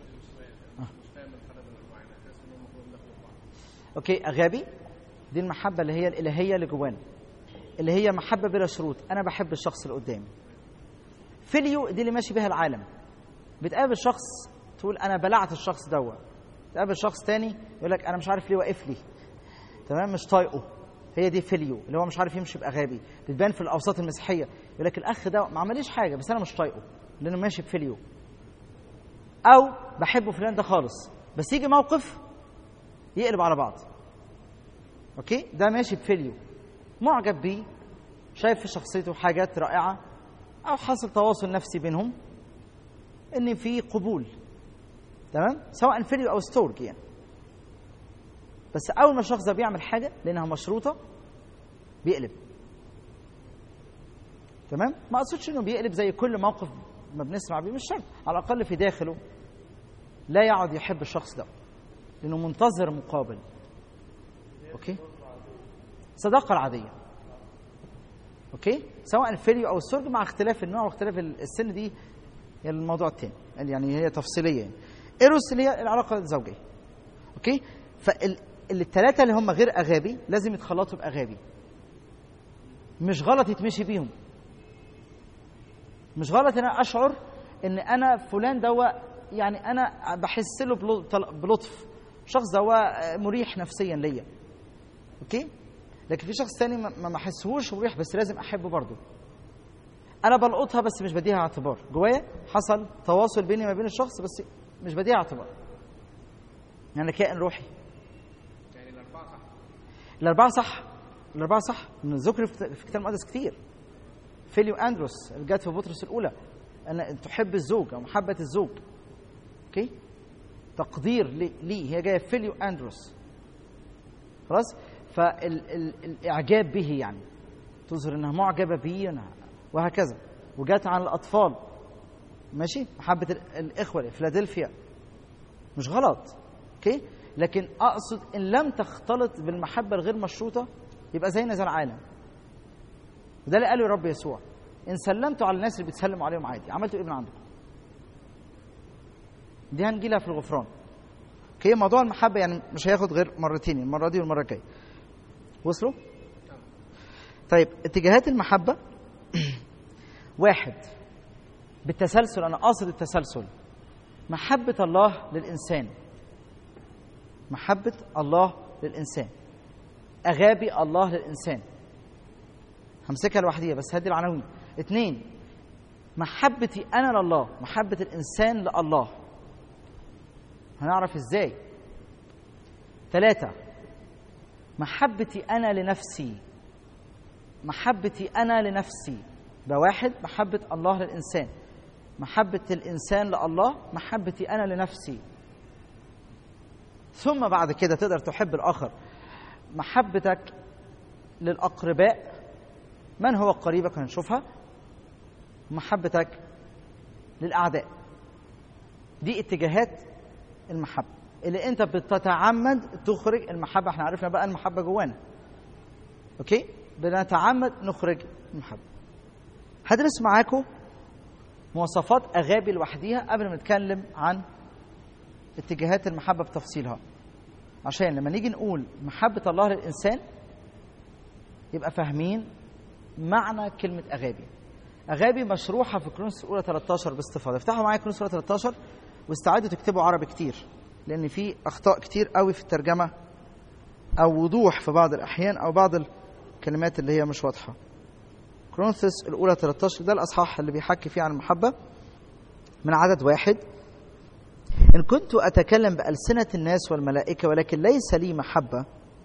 أوكي. أغابي دي المحبة اللي هي الإلهية اللي جوانا، اللي هي محبة بلا شروط، أنا بحب الشخص اللي قدامي. فيليو دي اللي ماشي بها العالم، بتقابل شخص تقول أنا بلعت الشخص دوت، تقابل شخص تاني يقول لك أنا مش عارف ليه واقف لي، تمام، مش طايقه. هي دي فيليو اللي هو مش عارف يمشي بأغابي. بتبان في الأوساط المسيحية، يقول لك الأخ ده ما عمليش حاجة بس أنا مش طايقه لأنه ماشي بفيليو. أو بحبه فلان ده خالص بس يجي موقف يقلب على بعض. أوكي، ده ماشي بفيليو، معجب بيه، شايف في شخصيته حاجات رائعة، أو حصل تواصل نفسي بينهم إن في قبول، تمام، سواء فيليو أو ستورج يعني. بس أول ما الشخص ده بيعمل حاجة لأنها مشروطة بيقلب، تمام. ما أقصدش إنه بيقلب زي كل موقف ما بنسمع بيه، مش شرط، على الأقل في داخله لا يعد يحب الشخص ده لأنه منتظر مقابل. أوكي، صداقة العادية. أوكي، سواء الفيليو أو السورج، مع اختلاف النوع واختلاف السن، دي الموضوع التاني يعني هي تفصيلية يعني. إيروس اللي هي العلاقة الزوجية. أوكي، فالثلاثة اللي هم غير أغابي لازم يتخلطوا بأغابي. مش غلط يتمشي بيهم، مش غلط ان انا اشعر ان انا فلان دوا يعني انا بحس له بلطف، شخص دوا مريح نفسيا ليا. اوكي، لكن في شخص ثاني ما احسهوش مريح بس لازم احبه برضه. انا بلقطها بس مش بديها اعتبار، جوايا حصل تواصل بيني ما بين الشخص بس مش بديها اعتبار. يعني كائن روحي. يعني الأربعة صح. الأربعة صح. من الذكر في الكتاب المقدس كتير. فيليو أندروس اللي جت في بطرس الأولى، أن تحب الزوج أو محبة الزوج. أوكي، تقدير ليه، هي جاية فيليو أندروس. خلاص، فالإعجاب به يعني تظهر أنها معجبة به وهكذا. وجات عن الأطفال، ماشي، محبة الإخوة، فيلادلفيا، مش غلط. أوكي، لكن أقصد إن لم تختلط بالمحبة الغير مشروطة يبقى زينا زي العالم. وده اللي قاله الرب يسوع، إن سلمتوا على الناس اللي بتسلموا عليهم عادي عملتوا إيه من عندكم؟ دي هنجيلها في الغفران. اوكي، موضوع المحبة يعني مش هياخد غير مرتين، المرة دي والمرة الجاية. وصلوا؟ طيب، اتجاهات المحبة. واحد، بالتسلسل، أنا قاصد التسلسل. محبة الله للإنسان، محبة الله للإنسان، أغابي الله للإنسان. همسكها لوحديها بس هدي العناوين. 2، محبتي أنا لله، محبة الإنسان لله، هنعرف إزاي. 3، محبتي أنا لنفسي، محبتي أنا لنفسي. ده 1، محبة الله للإنسان، محبة الإنسان لله، محبتي أنا لنفسي. ثم بعد كده تقدر تحب الآخر. محبتك للأقرباء، من هو قريبك هنشوفها. محبتك للأعداء، دي اتجاهات المحبة اللي انت بتتعمد تخرج المحبة. احنا عرفنا بقى المحبة جوانا، اوكي، بنتعمد نخرج المحبة. هدرس معاكم مواصفات أغابي لوحديها قبل ما نتكلم عن اتجاهات المحبة بتفصيلها، عشان لما نيجي نقول محبة الله للإنسان يبقى فاهمين معنى كلمة أغابي. أغابي مشروحة في كورنثوس الأولى 13 باستفاضة. افتحوا معايا كورنثوس الأولى 13 واستعدوا تكتبوا عربي كتير، لأن في أخطاء كتير قوي في الترجمة أو وضوح في بعض الأحيان أو بعض الكلمات اللي هي مش واضحة. كورنثوس الأولى 13 ده الأصحاح اللي بيحكي فيه عن المحبة من عدد 1. إن كنت أتكلم بألسنة الناس والملائكة ولكن ليس لي محبة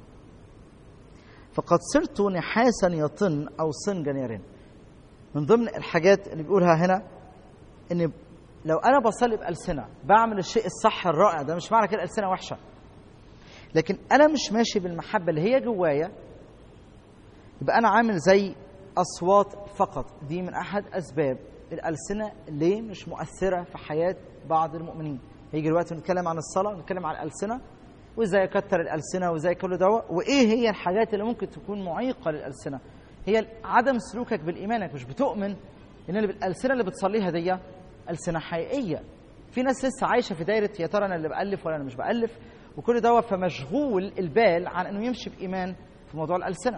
فقد صرت نحاسا يطن أو صنجا يرن. من ضمن الحاجات اللي بيقولها هنا إن لو أنا بصلي بألسنة بعمل الشيء الصح الرائع، ده مش معنى كده الألسنة وحشة، لكن أنا مش ماشي بالمحبة اللي هي جوايا، يبقى أنا عامل زي أصوات فقط. دي من أحد أسباب الألسنة ليه مش مؤثرة في حياة بعض المؤمنين. هيجي الوقت نتكلم عن الصلاة ونتكلم عن الألسنة وإزاي يكتر الألسنة وإزاي كل دواء، وإيه هي الحاجات اللي ممكن تكون معيقة للألسنة. هي عدم سلوكك بالإيمانك، مش بتؤمن إن الألسنة اللي بتصليها دي ألسنة حقيقية. في ناس لسه عايشة في دايرة يا ترى أنا اللي بألف ولا أنا مش بألف وكل دواء، فمشغول البال عن إنه يمشي بإيمان في موضوع الألسنة.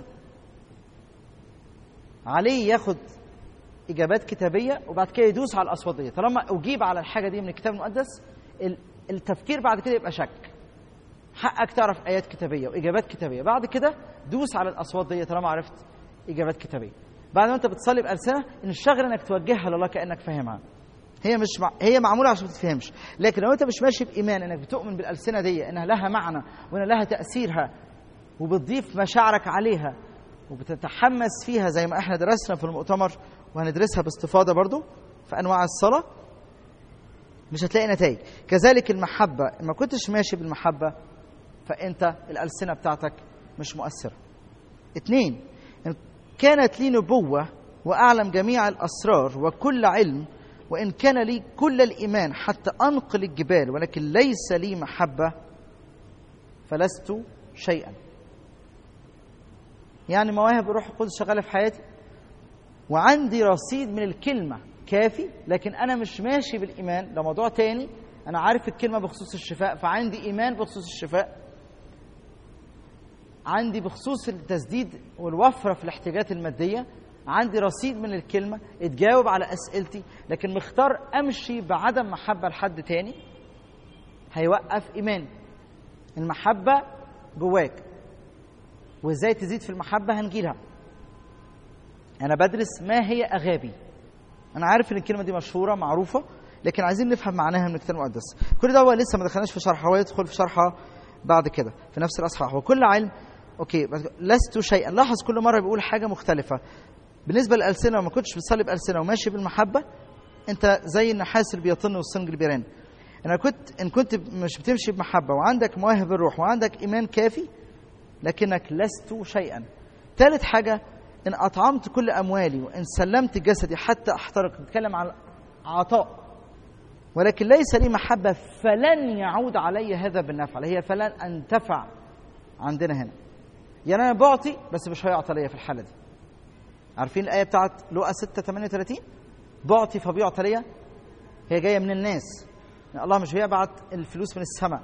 عليه ياخد إجابات كتابية وبعد كده يدوس على الأصوات دي. طالما أجيب على الحاجة دي من الكتاب المقدس التفكير بعد كده يبقى شك. حقك تعرف آيات كتابية وإجابات كتابية، بعد كده دوس على الأصوات دي طالما عرفت إجابات كتابية. بعد ما أنت بتصلي بألسنة انشغل إنك توجهها لله كأنك فاهمها. هي معمولة عشان ما تتفهمش، لكن لو أنت مش ماشي بإيمان إنك بتؤمن بالألسنة دي إنها لها معنى وإن لها تأثيرها وبتضيف مشاعرك عليها وبتتحمس فيها زي ما احنا درسنا في المؤتمر وهندرسها باستفاضة برضو في أنواع الصلاة، مش هتلاقي نتائج. كذلك المحبة، ما كنتش ماشي بالمحبة فأنت الألسنة بتاعتك مش مؤثرة. 2. إن كانت لي نبوة وأعلم جميع الأسرار وكل علم وإن كان لي كل الإيمان حتى أنقل الجبال ولكن ليس لي محبة فلست شيئا. يعني مواهب الروح القدس شغالة في حياتي وعندي رصيد من الكلمة كافي، لكن أنا مش ماشي بالإيمان. ده موضوع تاني. أنا عارف الكلمة بخصوص الشفاء فعندي إيمان بخصوص الشفاء، عندي بخصوص التسديد والوفرة في الاحتياجات المادية، عندي رصيد من الكلمة اتجاوب على أسئلتي، لكن مختار أمشي بعدم محبة لحد تاني هيوقف إيماني. المحبة جواك، وإزاي تزيد في المحبة هنجيلها. أنا بدرس ما هي أغابي. أنا عارف إن الكلمة دي مشهورة معروفة، لكن عايزين نفهم معناها من الكتاب المقدس. كل ده هو لسه ما دخلناش في شرحها، هو يدخل في شرحها بعد كده في نفس الأصحاح. وكل علم أوكي لست شيئا. لاحظ كل مرة بيقول حاجة مختلفة. بالنسبة للألسنة وما كنتش بتصلي بألسنة وماشي بالمحبة أنت زي النحاس اللي بيطن والصنج اللي بيرن. إن كنت مش بتمشي بمحبة وعندك مواهب الروح وعندك إيمان كافي لكنك لست شيئا. ثالث حاجة، إن أطعمت كل أموالي وإن سلمت جسدي حتى أحترق. نتكلم عن عطاء. ولكن ليس لي محبة فلن يعود علي هذا بالنفع. هي فلن أنتفع عندنا هنا. يعني أنا بعطي بس مش هيعطى لي في الحالة دي. عارفين الآية بتاعت لوقا 6:38 بعطي فبيعطى لي؟ هي جاية من الناس. يعني الله مش بيبعت الفلوس من السماء.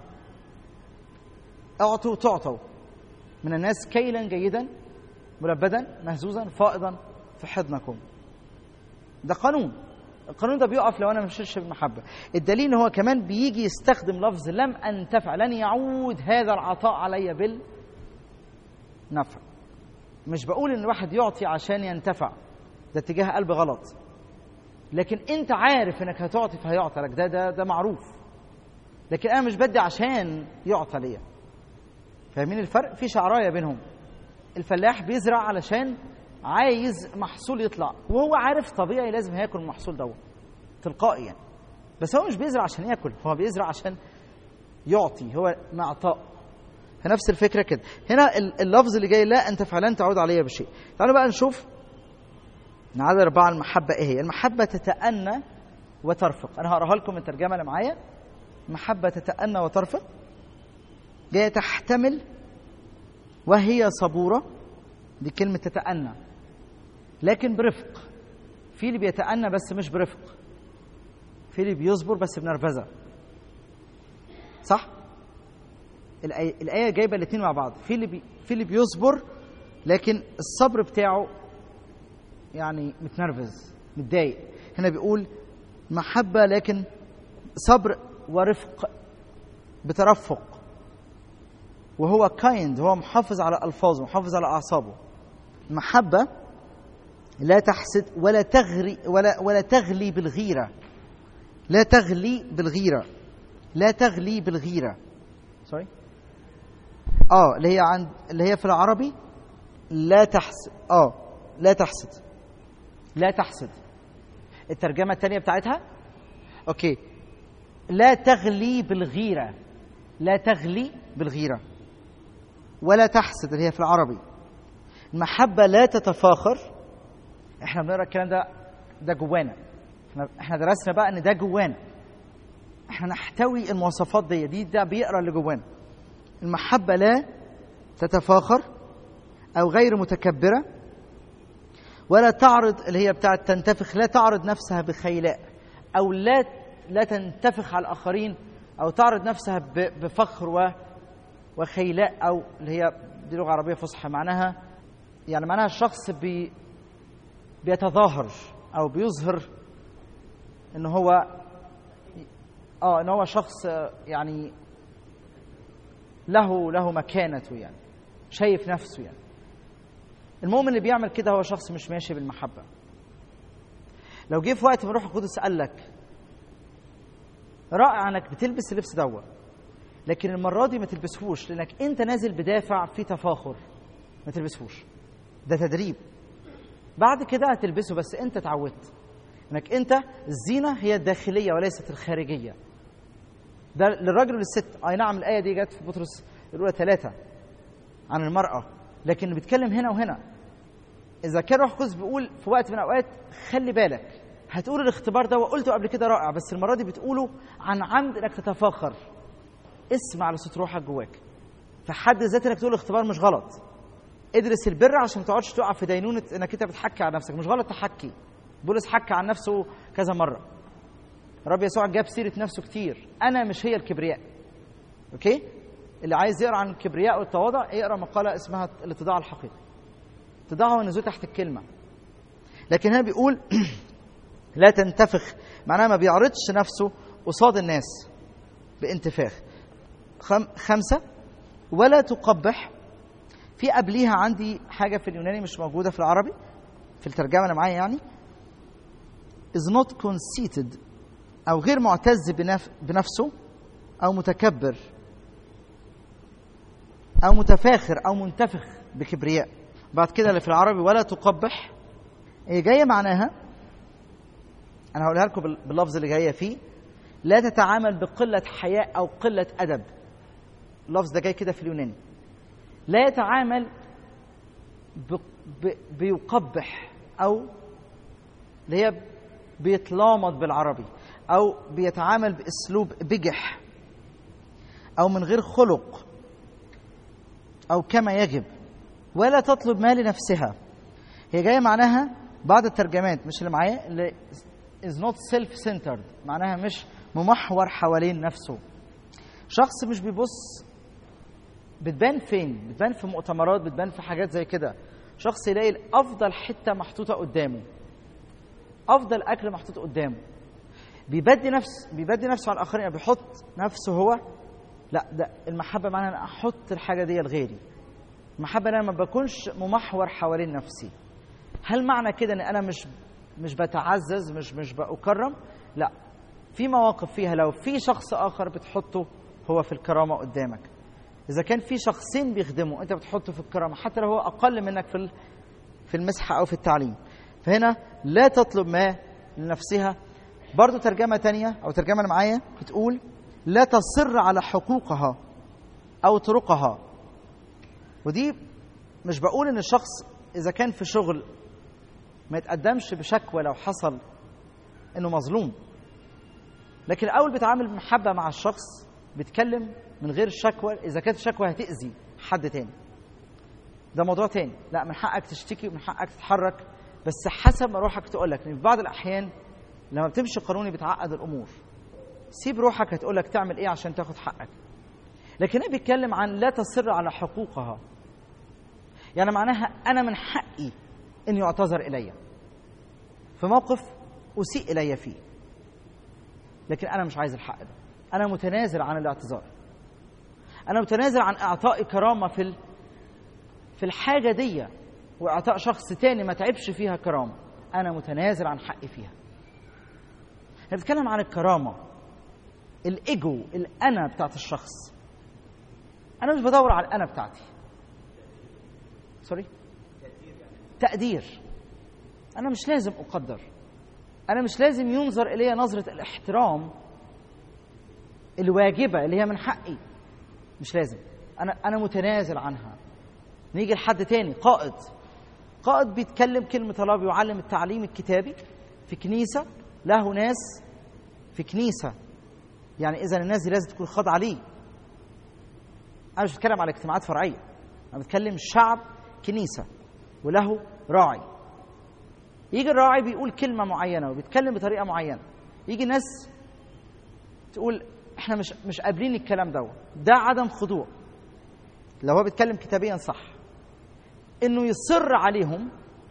أعطوا تعطوا من الناس كيلا جيدا ملبدا مهزوزا فائضا في حضنكم. ده قانون. القانون ده بيقف لو أنا مشيش بالمحبة. الدليل إن هو كمان بيجي يستخدم لفظ لم أنتفع، لن يعود هذا العطاء علي بالنفع. مش بقول إن الواحد يعطي عشان ينتفع، ده اتجاه قلب غلط. لكن أنت عارف إنك هتعطي فهيعطى لك، ده معروف. لكن أنا مش بدي عشان يعطى ليا. فاهمين الفرق؟ في شعراية بينهم. الفلاح بيزرع علشان عايز محصول يطلع، وهو عارف طبيعي لازم هياكل المحصول دوت تلقائيا، بس هو مش بيزرع عشان ياكل، هو بيزرع عشان يعطي، هو معطاء. فنفس الفكرة كده. هنا اللفظ اللي جاي لا أنت فعلا تعود علي بشيء. تعالوا بقى نشوف عدد 4 المحبة إيه هي. المحبة تتأنى وترفق. أنا هقراها لكم من الترجمة اللي معايا. محبة تتأنى وترفق، جاية تحتمل وهي صبورة. دي كلمة تتأنى، لكن برفق. في اللي بيتأنى بس مش برفق، في اللي بيصبر بس بنرفزة. صح؟ الآية جايبة الاثنين مع بعض. في اللي بيصبر لكن الصبر بتاعه يعني متنرفز متضايق. هنا بيقول محبة لكن صبر ورفق بترفق، وهو كايند، هو محافظ على ألفاظه، محافظ على أعصابه. المحبة لا تحسد ولا تغري ولا تغلي بالغيرة. لا تغلي بالغيرة. لا تغلي بالغيرة. سوري. اللي هي في العربي لا تحسد. لا تحسد. لا تحسد. الترجمة الثانية بتاعتها اوكي. لا تغلي بالغيرة. لا تغلي بالغيرة ولا تحسد اللي هي في العربي. المحبة لا تتفاخر. احنا بنقرا الكلام ده جوانا. احنا درسنا بقى ان ده جوانا. احنا نحتوي المواصفات دي ده بيقرا اللي جوانا. المحبة لا تتفاخر او غير متكبرة، ولا تعرض اللي هي بتاعت تنتفخ. لا تعرض نفسها بخيلاء، او لا تنتفخ على الاخرين، او تعرض نفسها بفخر وخيلاء، او اللي هي دي لغة عربية فصحى. معناها الشخص بيتظاهر او بيظهر ان هو شخص يعني له مكانته، يعني شايف نفسه. يعني المؤمن اللي بيعمل كده هو شخص مش ماشي بالمحبة. لو جه في وقت من روح القدس قال لك رائع انك بتلبس اللبس دوت، لكن المرة دي ما تلبسهوش لانك انت نازل بدافع في تفاخر، ما تلبسهوش. ده تدريب. بعد كده هتلبسه، بس انت اتعودت انك انت الزينة هي الداخلية وليست الخارجية. ده للرجل وللست. اي نعم الآية دي جت في بطرس الأولى 3 عن المرأة، لكن بيتكلم هنا وهنا. إذا كان روح القدس بيقول في وقت من الأوقات خلي بالك، هتقول الاختبار ده وقلته قبل كده رائع، بس المرة دي بتقوله عن عمد انك تتفاخر. اسمع لصوت روحك جواك. فحد ذات انك تقول الاختبار مش غلط. ادرس البر عشان ما تقعدش تقع في دينونة انك انت بتحكي على نفسك. مش غلط تحكي. بولس حكى عن نفسه كذا مرة. الرب يسوع جاب سيرة نفسه كتير. أنا مش هي الكبرياء. أوكي؟ اللي عايز يقرأ عن الكبرياء والتواضع يقرأ مقالة اسمها الاتضاع الحقيقي. اتضاعه والنزول تحت الكلمة. لكن هنا بيقول لا تنتفخ، معناها ما بيعرضش نفسه قصاد الناس بانتفاخ. 5 ولا تقبح. في قبليها عندي حاجة في اليوناني مش موجودة في العربي في الترجمة اللي معايا، يعني is not conceited، أو غير معتز بنفسه، أو متكبر، أو متفاخر، أو منتفخ بكبرياء. بعد كده اللي في العربي ولا تقبح، هي جاية معناها، أنا هقولها لكم باللفظ اللي جاية فيه، لا تتعامل بقلة حياء أو قلة أدب. اللفظ ده جاي كده في اليوناني. لا يتعامل بيقبح، أو اللي هي بيتلامض بالعربي، أو بيتعامل بأسلوب بجح، أو من غير خلق، أو كما يجب. ولا تطلب ما لنفسها. هي جاية معناها بعض الترجمات مش اللي معايا، اللي is not self-centered، معناها مش ممحور حوالين نفسه. شخص مش بيبص. بتبان فين؟ بتبان في مؤتمرات، بتبان في حاجات زي كده. شخص يلاقي أفضل حتة محطوطة قدامه، أفضل أكل محطوط قدامه، بيبدي نفسه على الآخرين، بيحط نفسه هو. لا، ده المحبة معناها أنا أحط الحاجة دي لغيري. المحبة أنا ما بكونش ممحور حوالين نفسي. هل معنى كده أن أنا مش بتعزز، مش بأكرم؟ لا، في مواقف فيها لو في شخص آخر بتحطه هو في الكرامة قدامك. إذا كان في شخصين بيخدموا أنت بتحطه في الكرامة، حتى لو هو أقل منك في المسحة أو في التعليم. فهنا لا تطلب ما لنفسها. برضو ترجمة تانية أو ترجمة معايا بتقول لا تصر على حقوقها أو طرقها. ودي مش بقول إن الشخص إذا كان في شغل ما يتقدمش بشكوى لو حصل إنه مظلوم، لكن الأول بيتعامل بمحبة مع الشخص، بيتكلم من غير الشكوى. إذا كانت الشكوى هتأذي حد تاني ده موضوع تاني، لا، من حقك تشتكي ومن حقك تتحرك، بس حسب ما روحك تقولك. لأن في بعض الأحيان لما بتمشي قانوني بتعقد الأمور. سيب روحك هتقولك تعمل إيه عشان تاخد حقك. لكن هنا بيتكلم عن لا تصر على حقوقها، يعني معناها أنا من حقي إن يعتذر إلي في موقف أسيء إلي فيه، لكن أنا مش عايز الحق ده. أنا متنازل عن الاعتذار، أنا متنازل عن إعطاء كرامة في الحاجة دي، وإعطاء شخص تاني ما تعبش فيها كرامة. أنا متنازل عن حقي فيها. نتكلم عن الكرامة، الإيجو، الأنا بتاعت الشخص. أنا مش بدور على الأنا بتاعتي، تقدير. أنا مش لازم أقدر، أنا مش لازم ينظر إلي نظرة الاحترام الواجبة اللي هي من حقي، مش لازم. أنا متنازل عنها. نيجي لحد تاني، قائد بيتكلم كلمة الله، بيعلم التعليم الكتابي في كنيسة، له ناس في كنيسة، يعني إذا الناس دي لازم تكون خاضعة ليه. أنا مش بتكلم على اجتماعات فرعية، أنا بتكلم شعب كنيسة وله راعي. يجي الراعي بيقول كلمة معينة وبيتكلم بطريقة معينة، يجي ناس تقول احنا مش قابلين الكلام ده عدم خضوع. لو هو بيتكلم كتابيا صح، انه يصر عليهم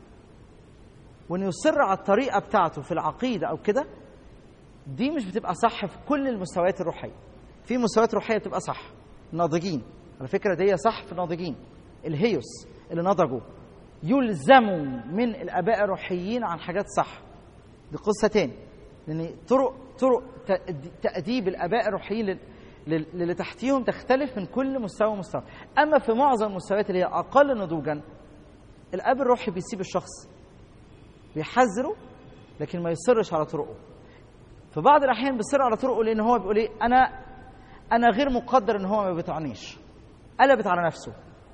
وانه يصر على الطريقة بتاعته في العقيدة او كده، دي مش بتبقى صح في كل المستويات الروحية. في مستويات روحية بتبقى صح. الناضجين، على فكرة دي صح في الناضجين، الهيوس اللي نضجوا يلزموا من الآباء الروحيين عن حاجات صح. دي قصة تاني، لأن طرق تأديب الآباء الروحيين اللي تحتيهم تختلف من كل مستوى ومستوى. أما في معظم المستويات اللي هي أقل نضوجا، الأب الروحي بيسيب الشخص، بيحذره، لكن ما يصرش على طرقه. في بعض الأحيان بيصر على طرقه لأن هو بيقول إيه، أنا غير مقدر إن هو ما بيطعنيش، قلبت على نفسه.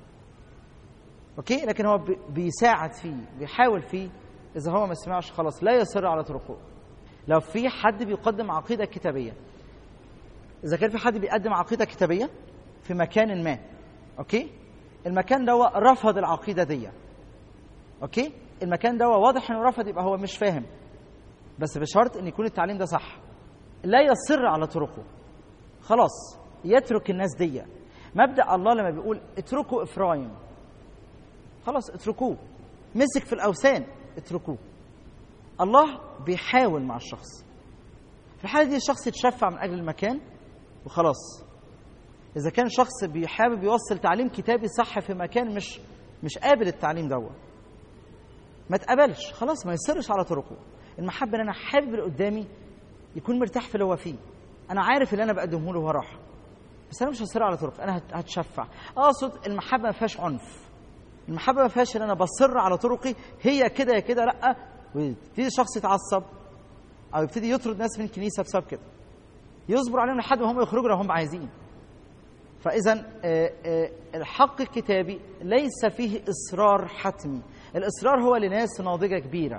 أوكي، لكن هو بيساعد فيه، بيحاول فيه. إذا هو ما سمعش خلاص لا يصر على طرقه. لو في حد بيقدم عقيدة كتابية، إذا كان في حد بيقدم عقيدة كتابية في مكان ما، أوكي، المكان ده رفض العقيدة دي، أوكي، المكان ده واضح إنه رفض، يبقى هو مش فاهم، بس بشرط إن يكون التعليم ده صح. لا يصر على طرقه، خلاص يترك الناس دي. مبدأ الله لما بيقول اتركوا إفرايم، خلاص اتركوه. مسك في الأوثان، اتركوه. الله بيحاول مع الشخص. في الحالة دي الشخص يتشفع من أجل المكان وخلاص. إذا كان شخص بيحابب يوصل تعليم كتابي صح في مكان مش قابل التعليم دوت، ما تقبلش، خلاص ما يصرش على طرقه. المحبة ان انا حابب اللي قدامي يكون مرتاح في اللي هو فيه، انا عارف اللي انا بقدمه له هو راحه، بس انا مش هصر على طرق، انا هتشفع. اقصد المحبة ما فيهاش عنف، المحبة ما فيهاش ان انا بصر على طرقي هي كده يا كده، لا، ويبتدي شخص يتعصب او يبتدي يطرد ناس من الكنيسة بسبب كده، يصبر عليهم لحد ما هم يخرجوا لو هم عايزين. فإذا الحق الكتابي ليس فيه إصرار حتمي. الإصرار هو لناس ناضجة كبيرة،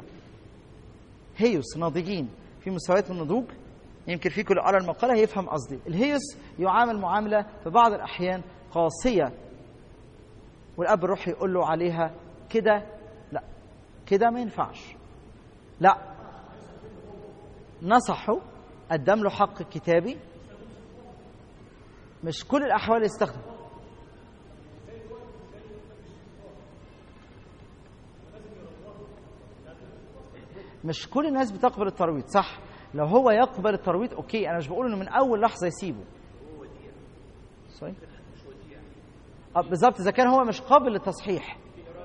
هيوس ناضجين في مستويات من النضوج. يمكن في كل قرأ المقالة هيفهم قصدي. الهيوس يعامل معاملة في بعض الأحيان قاسية، والأب الروحي يقول له عليها كده لا، كده ما ينفعش، لا، نصحه، قدم له حق كتابي. مش كل الأحوال يستخدم. مش كل الناس بتقبل الترويض، صح؟ لو هو يقبل الترويض أوكي، أنا مش بقول إنه من أول لحظة يسيبه. صحيح؟ بالظبط، إذا كان هو مش قابل للتصحيح.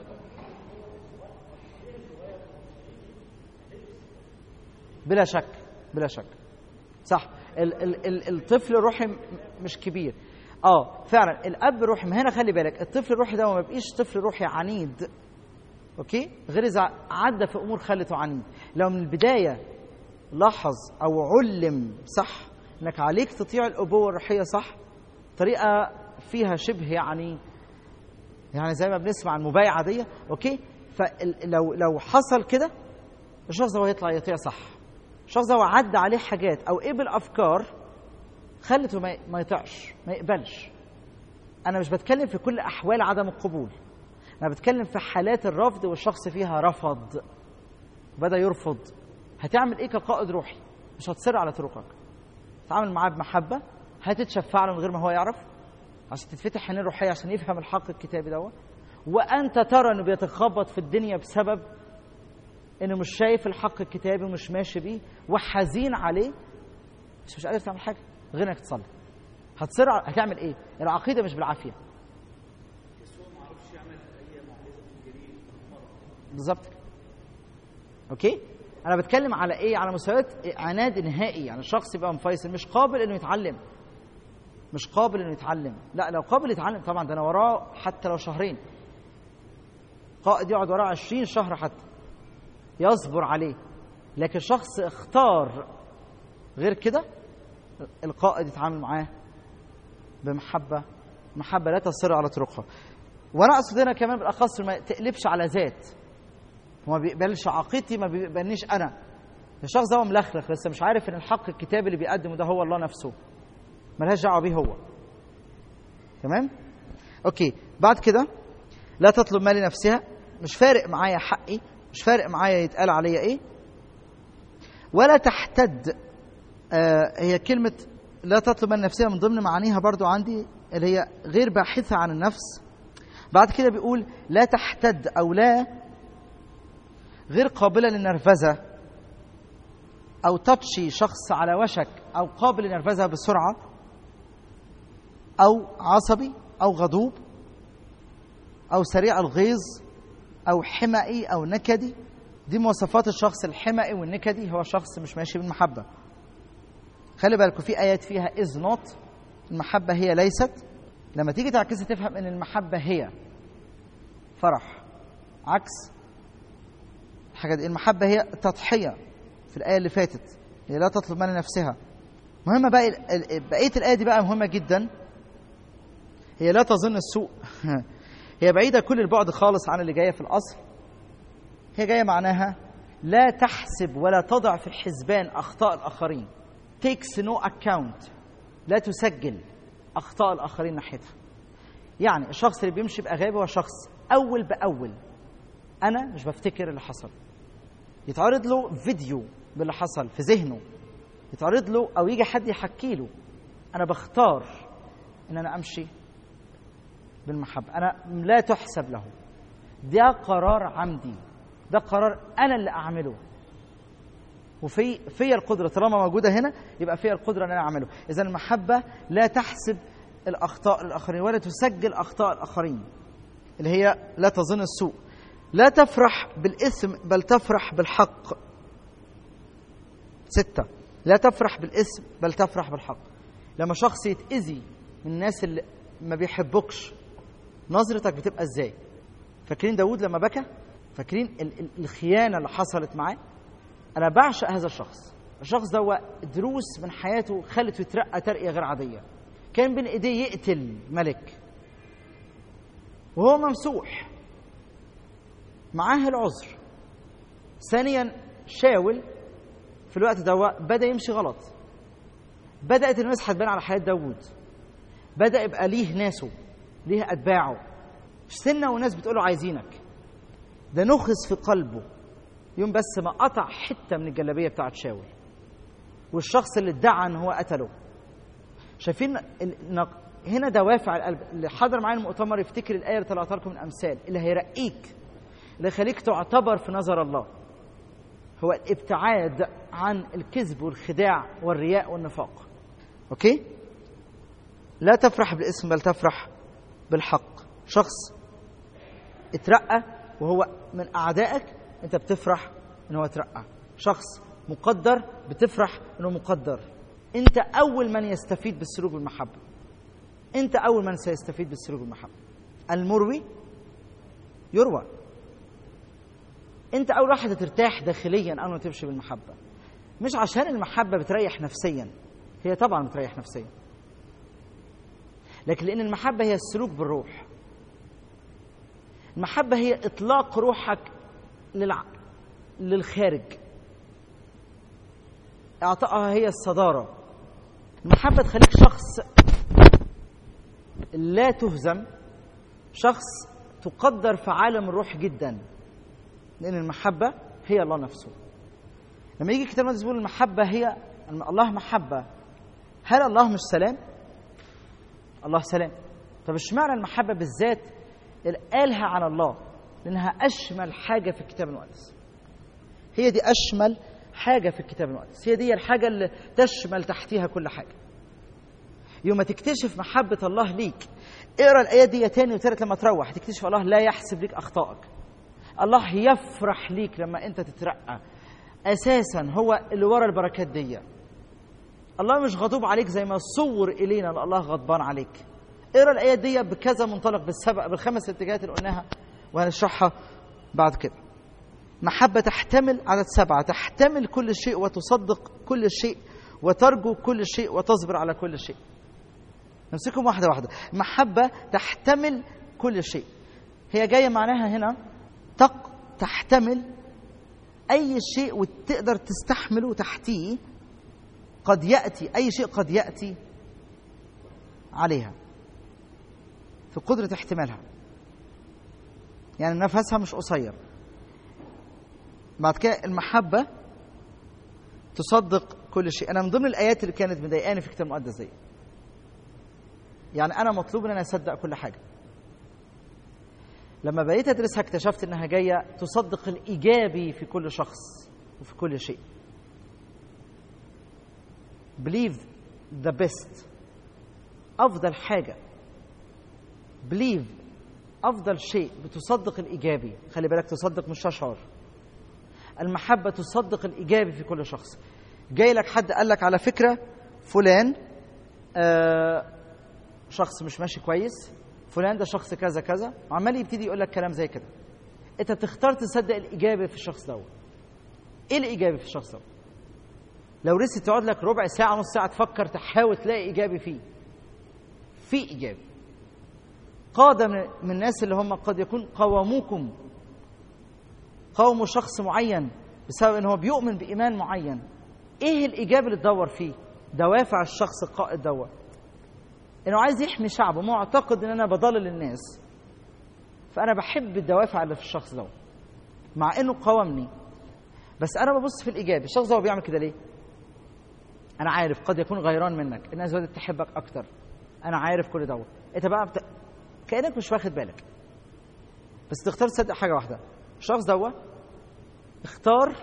بلا شك، بلا شك، صح. الطفل الروحي مش كبير. فعلا الاب الروحي، ما هنا خلي بالك، الطفل الروحي ده ما بيبقيش طفل روحي عنيد، اوكي، غير اذا عدى في امور خلته عنيد. لو من البدايه لاحظ او علم صح انك عليك تطيع الابوه الروحيه صح، طريقه فيها شبه يعني زي ما بنسمع المبايعه دي، اوكي. فلو حصل كده الشخص ده يطلع يطيع صح. الشخص ده عدى عليه حاجات او قبل افكار خلته ما يطيعش، ما يقبلش. انا مش بتكلم في كل احوال عدم القبول، انا بتكلم في حالات الرفض والشخص فيها رفض، بدا يرفض. هتعمل ايه كقائد روحي؟ مش هتصر على طرقك، تتعامل معاه بمحبه، هتتشفع له من غير ما هو يعرف عشان تتفتح عينيه الروحيه عشان يفهم الحق الكتابي دوت. وانت ترى انه بيتخبط في الدنيا بسبب انه مش شايف الحق الكتابي ومش ماشي بيه وحزين عليه، مش قادر تعمل حاجه غير انك تصلي. هتصر هتعمل ايه؟ العقيده مش بالعافيه. يسوع ما عرفش يعمل اي معجزه في الجليل بالظبط. اوكي، انا بتكلم على ايه؟ على مستويات عناد نهائي. يعني الشخص يبقى منفصل، مش قابل انه يتعلم، مش قابل انه يتعلم. لا، لو قابل يتعلم طبعا ده انا وراه حتى لو شهرين. قائد يقعد وراه 20 شهر حتى يصبر عليه. لكن شخص اختار غير كده، القائد يتعامل معاه بمحبه، محبه لا تصر على طرقها. وانا اقصد هنا كمان بالاخص ما تقلبش على ذات، وما بيقبلش عقيدتي، ما بيقبلنيش انا. الشخص ده هو ملخلخ لسه مش عارف ان الحق الكتابي اللي بيقدمه ده هو الله نفسه، ملهاش دعوه بيه هو. تمام؟ اوكي. بعد كده لا تطلب ما لنفسها، مش فارق معايا حقي، مش فارق معايا يتقال عليا ايه. ولا تحتد، هي كلمه لا تطلب ما لنفسها من ضمن معانيها برضو عندي اللي هي غير باحثه عن النفس. بعد كده بيقول لا تحتد او لا غير قابله للنرفزه، او تطشي شخص على وشك او قابل للنرفزه بسرعه، او عصبي او غضوب او سريع الغيظ او حمائي او نكدي. دي مواصفات الشخص الحمائي والنكدي، هو شخص مش ماشي بالمحبه. خلي بالكم في ايات فيها is not، المحبه هي ليست. لما تيجي تعكسها تفهم ان المحبه هي فرح، عكس الحاجه دي. المحبه هي تضحيه في الايه اللي فاتت، هي لا تطلب ما لنفسها. مهمه بقى بقيه الايه دي بقى مهمه جدا، هي لا تظن السوء. هي بعيده كل البعد خالص عن اللي جايه في الاصل. هي جايه معناها لا تحسب ولا تضع في الحسبان اخطاء الاخرين. takes no account، لا تسجل اخطاء الاخرين ناحيتها. يعني الشخص اللي بيمشي بأغابة هو شخص اول باول انا مش بفتكر اللي حصل. يتعرض له فيديو باللي حصل في ذهنه، يتعرض له او يجي حد يحكي له، انا بختار ان انا امشي بالمحبه. انا لا تحسب له، ده قرار عمدي، ده قرار انا اللي اعمله، وفي القدره طالما موجوده هنا يبقى في القدره ان انا اعمله. اذا المحبه لا تحسب الاخطاء الاخرين ولا تسجل اخطاء الاخرين، اللي هي لا تظن السوء. لا تفرح بالإثم بل تفرح بالحق. 6 لا تفرح بالإثم بل تفرح بالحق. لما شخص يتأذي من الناس اللي ما بيحبوكش، نظرتك بتبقى ازاي؟ فاكرين داود لما بكى؟ فاكرين الخيانة اللي حصلت معاه؟ أنا بعشق هذا الشخص. الشخص ده دروس من حياته خلته يترقى ترقية غير عادية. كان بين إيديه يقتل ملك وهو ممسوح، معاه العذر. ثانيا شاول في الوقت ده بدأ يمشي غلط، بدأت الناس هتبان على حياة داود، بدأ يبقى ليه ناسه، ليه أتباعه، سنة وناس بتقوله عايزينك. ده نخس في قلبه يوم بس ما قطع حتة من الجلابية بتاعت شاول، والشخص اللي ادعى ان هو قتله. شايفين هنا دوافع القلب. اللي حضر معايا المؤتمر يفتكر الآية اللي طلعتها لكم من أمثال، اللي هيرقيك، اللي يخليك تعتبر في نظر الله، هو الابتعاد عن الكذب والخداع والرياء والنفاق. اوكي؟ لا تفرح بالاسم بل تفرح بالحق. شخص اترقى وهو من أعدائك، انت بتفرح ان هو اترقى. شخص مقدر بتفرح انه مقدر. انت اول من يستفيد بالسلوك بالمحبة، انت اول من سيستفيد بالسلوك بالمحبة. المروي يروى. انت اول واحد ترتاح داخليا اول ما تمشي بالمحبة، مش عشان المحبة بتريح نفسيا، هي طبعا بتريح نفسيا، لكن لأن المحبة هي السلوك بالروح. المحبة هي إطلاق روحك للخارج، إعطائها هي الصدارة. المحبة تخليك شخص لا تهزم، شخص تقدر في عالم الروح جدا، لأن المحبة هي الله نفسه. لما يجي الكتاب المقدس يقول المحبة هي الله محبة، هل الله مش سلام؟ الله سلام. طب اشمعنى المحبة بالذات قالها عن الله؟ لأنها أشمل حاجة في الكتاب المقدس. هي دي أشمل حاجة في الكتاب المقدس، هي دي الحاجة اللي تشمل تحتها كل حاجة. يوم ما تكتشف محبة الله ليك، اقرأ الآية دي تاني وتالت، لما تروح تكتشف الله لا يحسب ليك أخطائك. الله يفرح ليك لما أنت تترقى. أساسا هو اللي ورا البركات دي. الله مش غضوب عليك زي ما صور إلينا الله غضبان عليك. اقرأ الآية دي بكذا منطلق، بالخمس اتجاهات اللي قلناها وهنشرحها بعد كده. محبة تحتمل عدد 7، تحتمل كل شيء وتصدق كل شيء وترجو كل شيء وتصبر على كل شيء. نمسكهم واحدة واحدة. محبة تحتمل كل شيء، هي جاية معناها هنا تحتمل أي شيء وتقدر تستحمله تحتيه. قد يأتي أي شيء، قد يأتي عليها في قدرة احتمالها، يعني نفسها مش قصير. بعد كده المحبة تصدق كل شيء. أنا من ضمن الآيات اللي كانت مضايقاني في الكتاب المقدس دي، يعني أنا مطلوب إن أنا أصدق كل حاجة. لما بقيت أدرسها اكتشفت إنها جاية تصدق الإيجابي في كل شخص وفي كل شيء. believe the best، أفضل حاجة. believe أفضل شيء، بتصدق الإيجابي. خلي بالك، تصدق مش تشعر. المحبة تصدق الإيجابي في كل شخص. جاي لك حد قال لك على فكرة فلان شخص مش ماشي كويس، فلان ده شخص كذا كذا، وعمال يبتدي يقول لك كلام زي كده. انت تختار تصدق الإيجابي في الشخص ده. ايه الإيجابي في الشخص ده؟ لو رست تقعد لك ربع ساعة نص ساعة تفكر تحاول تلاقي إيجابي فيه. في إيجابي. قادة من الناس اللي هم قد يكون قاوموكم، قاوموا شخص معين بسبب انه بيؤمن بإيمان معين. ايه الإيجابي اللي تدور فيه؟ دوافع الشخص القائد دوت انه عايز يحمي شعبه، معتقد ان انا بضلل الناس، فانا بحب الدوافع اللي في الشخص دوت مع انه قاومني. بس انا ببص في الإيجابي. الشخص ده بيعمل كده ليه؟ انا عارف قد يكون غيران منك، الناس بدأت تحبك اكتر، انا عارف كل دوت. انت بقى كأنك مش واخد بالك، بس تختار تصدق حاجة واحدة. الشخص دوت اختار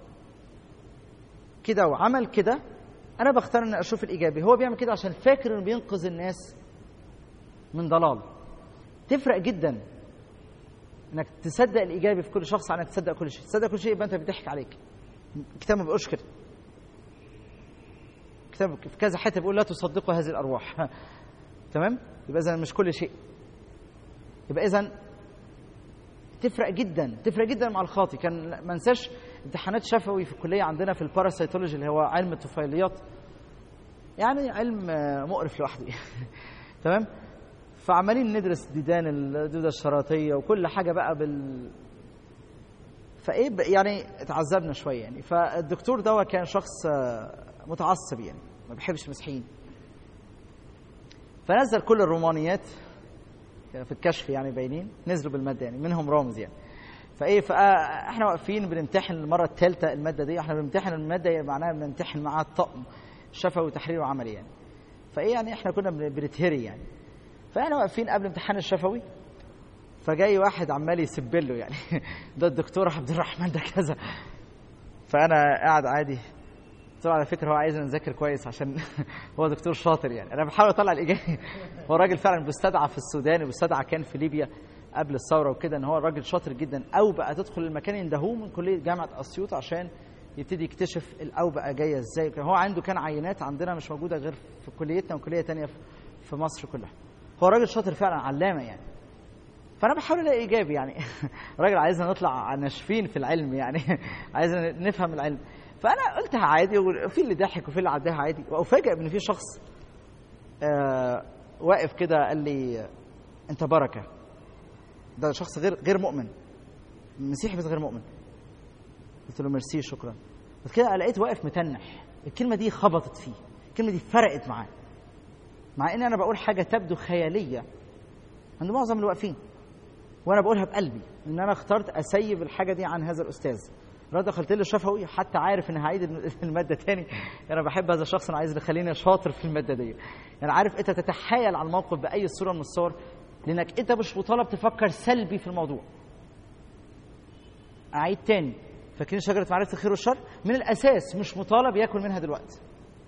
كده وعمل كده، انا بختار ان اشوف الايجابي. هو بيعمل كده عشان فاكر انه بينقذ الناس من ضلال. تفرق جدا انك تصدق الايجابي في كل شخص عن انك تصدق كل شيء. تصدق كل شيء يبقى انت بيضحك عليك. الكتاب ما بيقولش كده. الكتاب في كذا حته بيقول لا تصدقوا هذه الارواح. تمام؟ يبقى اذا مش كل شيء. يبقى اذا تفرق جدا، تفرق جدا مع الخاطي. كان ما انساش امتحانات شفوي في الكليه عندنا في الباراسيتولوجي اللي هو علم الطفيليات، يعني علم مقرف لوحده. تمام؟ فعمالين ندرس ديدان الدودة الشراطية وكل حاجة بقى فايه يعني اتعذبنا شوية يعني. فالدكتور ده كان شخص متعصب يعني، ما بيحبش المسيحيين، فنزل كل الرومانيات في الكشف يعني باينين، نزلوا بالمادة يعني، منهم رامز يعني. فاحنا واقفين بنمتحن المرة الثالثة المادة دي. احنا بنمتحن المادة معناها بنمتحن معاها الطقم شفوي وتحرير وعملي يعني. فايه يعني احنا كنا بنتهري يعني. فاحنا واقفين قبل امتحان الشفوي، فجاي واحد عمال يسبله يعني. ده الدكتور عبد الرحمن ده كذا. فانا قاعد عادي، قلت له على فكره هو عايزنا نذاكر كويس عشان هو دكتور شاطر يعني. انا بحاول اطلع الاجابه. هو راجل فعلا بيستدعى في السودان وبيستدعى كان في ليبيا قبل الثوره وكده، ان هو راجل شاطر جدا. اوبئه تدخل المكان يندهوه من كليه جامعه اسيوط عشان يبتدي يكتشف الاوبئه جايه ازاي. هو عنده كان عينات عندنا مش موجوده غير في كليتنا وكليه ثانيه في مصر كلها. هو راجل شاطر فعلا، علامه يعني. فانا بحاول الاقي ايجابي يعني. راجل عايزنا نطلع ناشفين في العلم يعني. عايزنا نفهم العلم. فانا قلتها عادي، وفي اللي ضحك وفي اللي عداها عادي، وافاجئ ان في شخص واقف كده قال لي انت بركه. ده شخص غير مؤمن، مسيحي بس غير مؤمن. قلت له ميرسي شكرا. بس كده لقيت واقف متنح. الكلمه دي خبطت فيه، الكلمه دي فرقت معاه، مع ان انا بقول حاجه تبدو خياليه عند معظم اللي واقفين، وانا بقولها بقلبي ان انا اخترت اسيب الحاجه دي عن هذا الاستاذ. رد دخلت له شفوي، حتى عارف ان هعيد الماده تاني. انا بحب هذا الشخص، انا عايز يخليني شاطر في الماده دي. يعني عارف انت تتحايل على الموقف باي صوره من الصور، لانك انت مش مطالب تفكر سلبي في الموضوع. اعيد تاني، فاكرين شجره معرفه الخير والشر؟ من الاساس مش مطالب ياكل منها دلوقتي،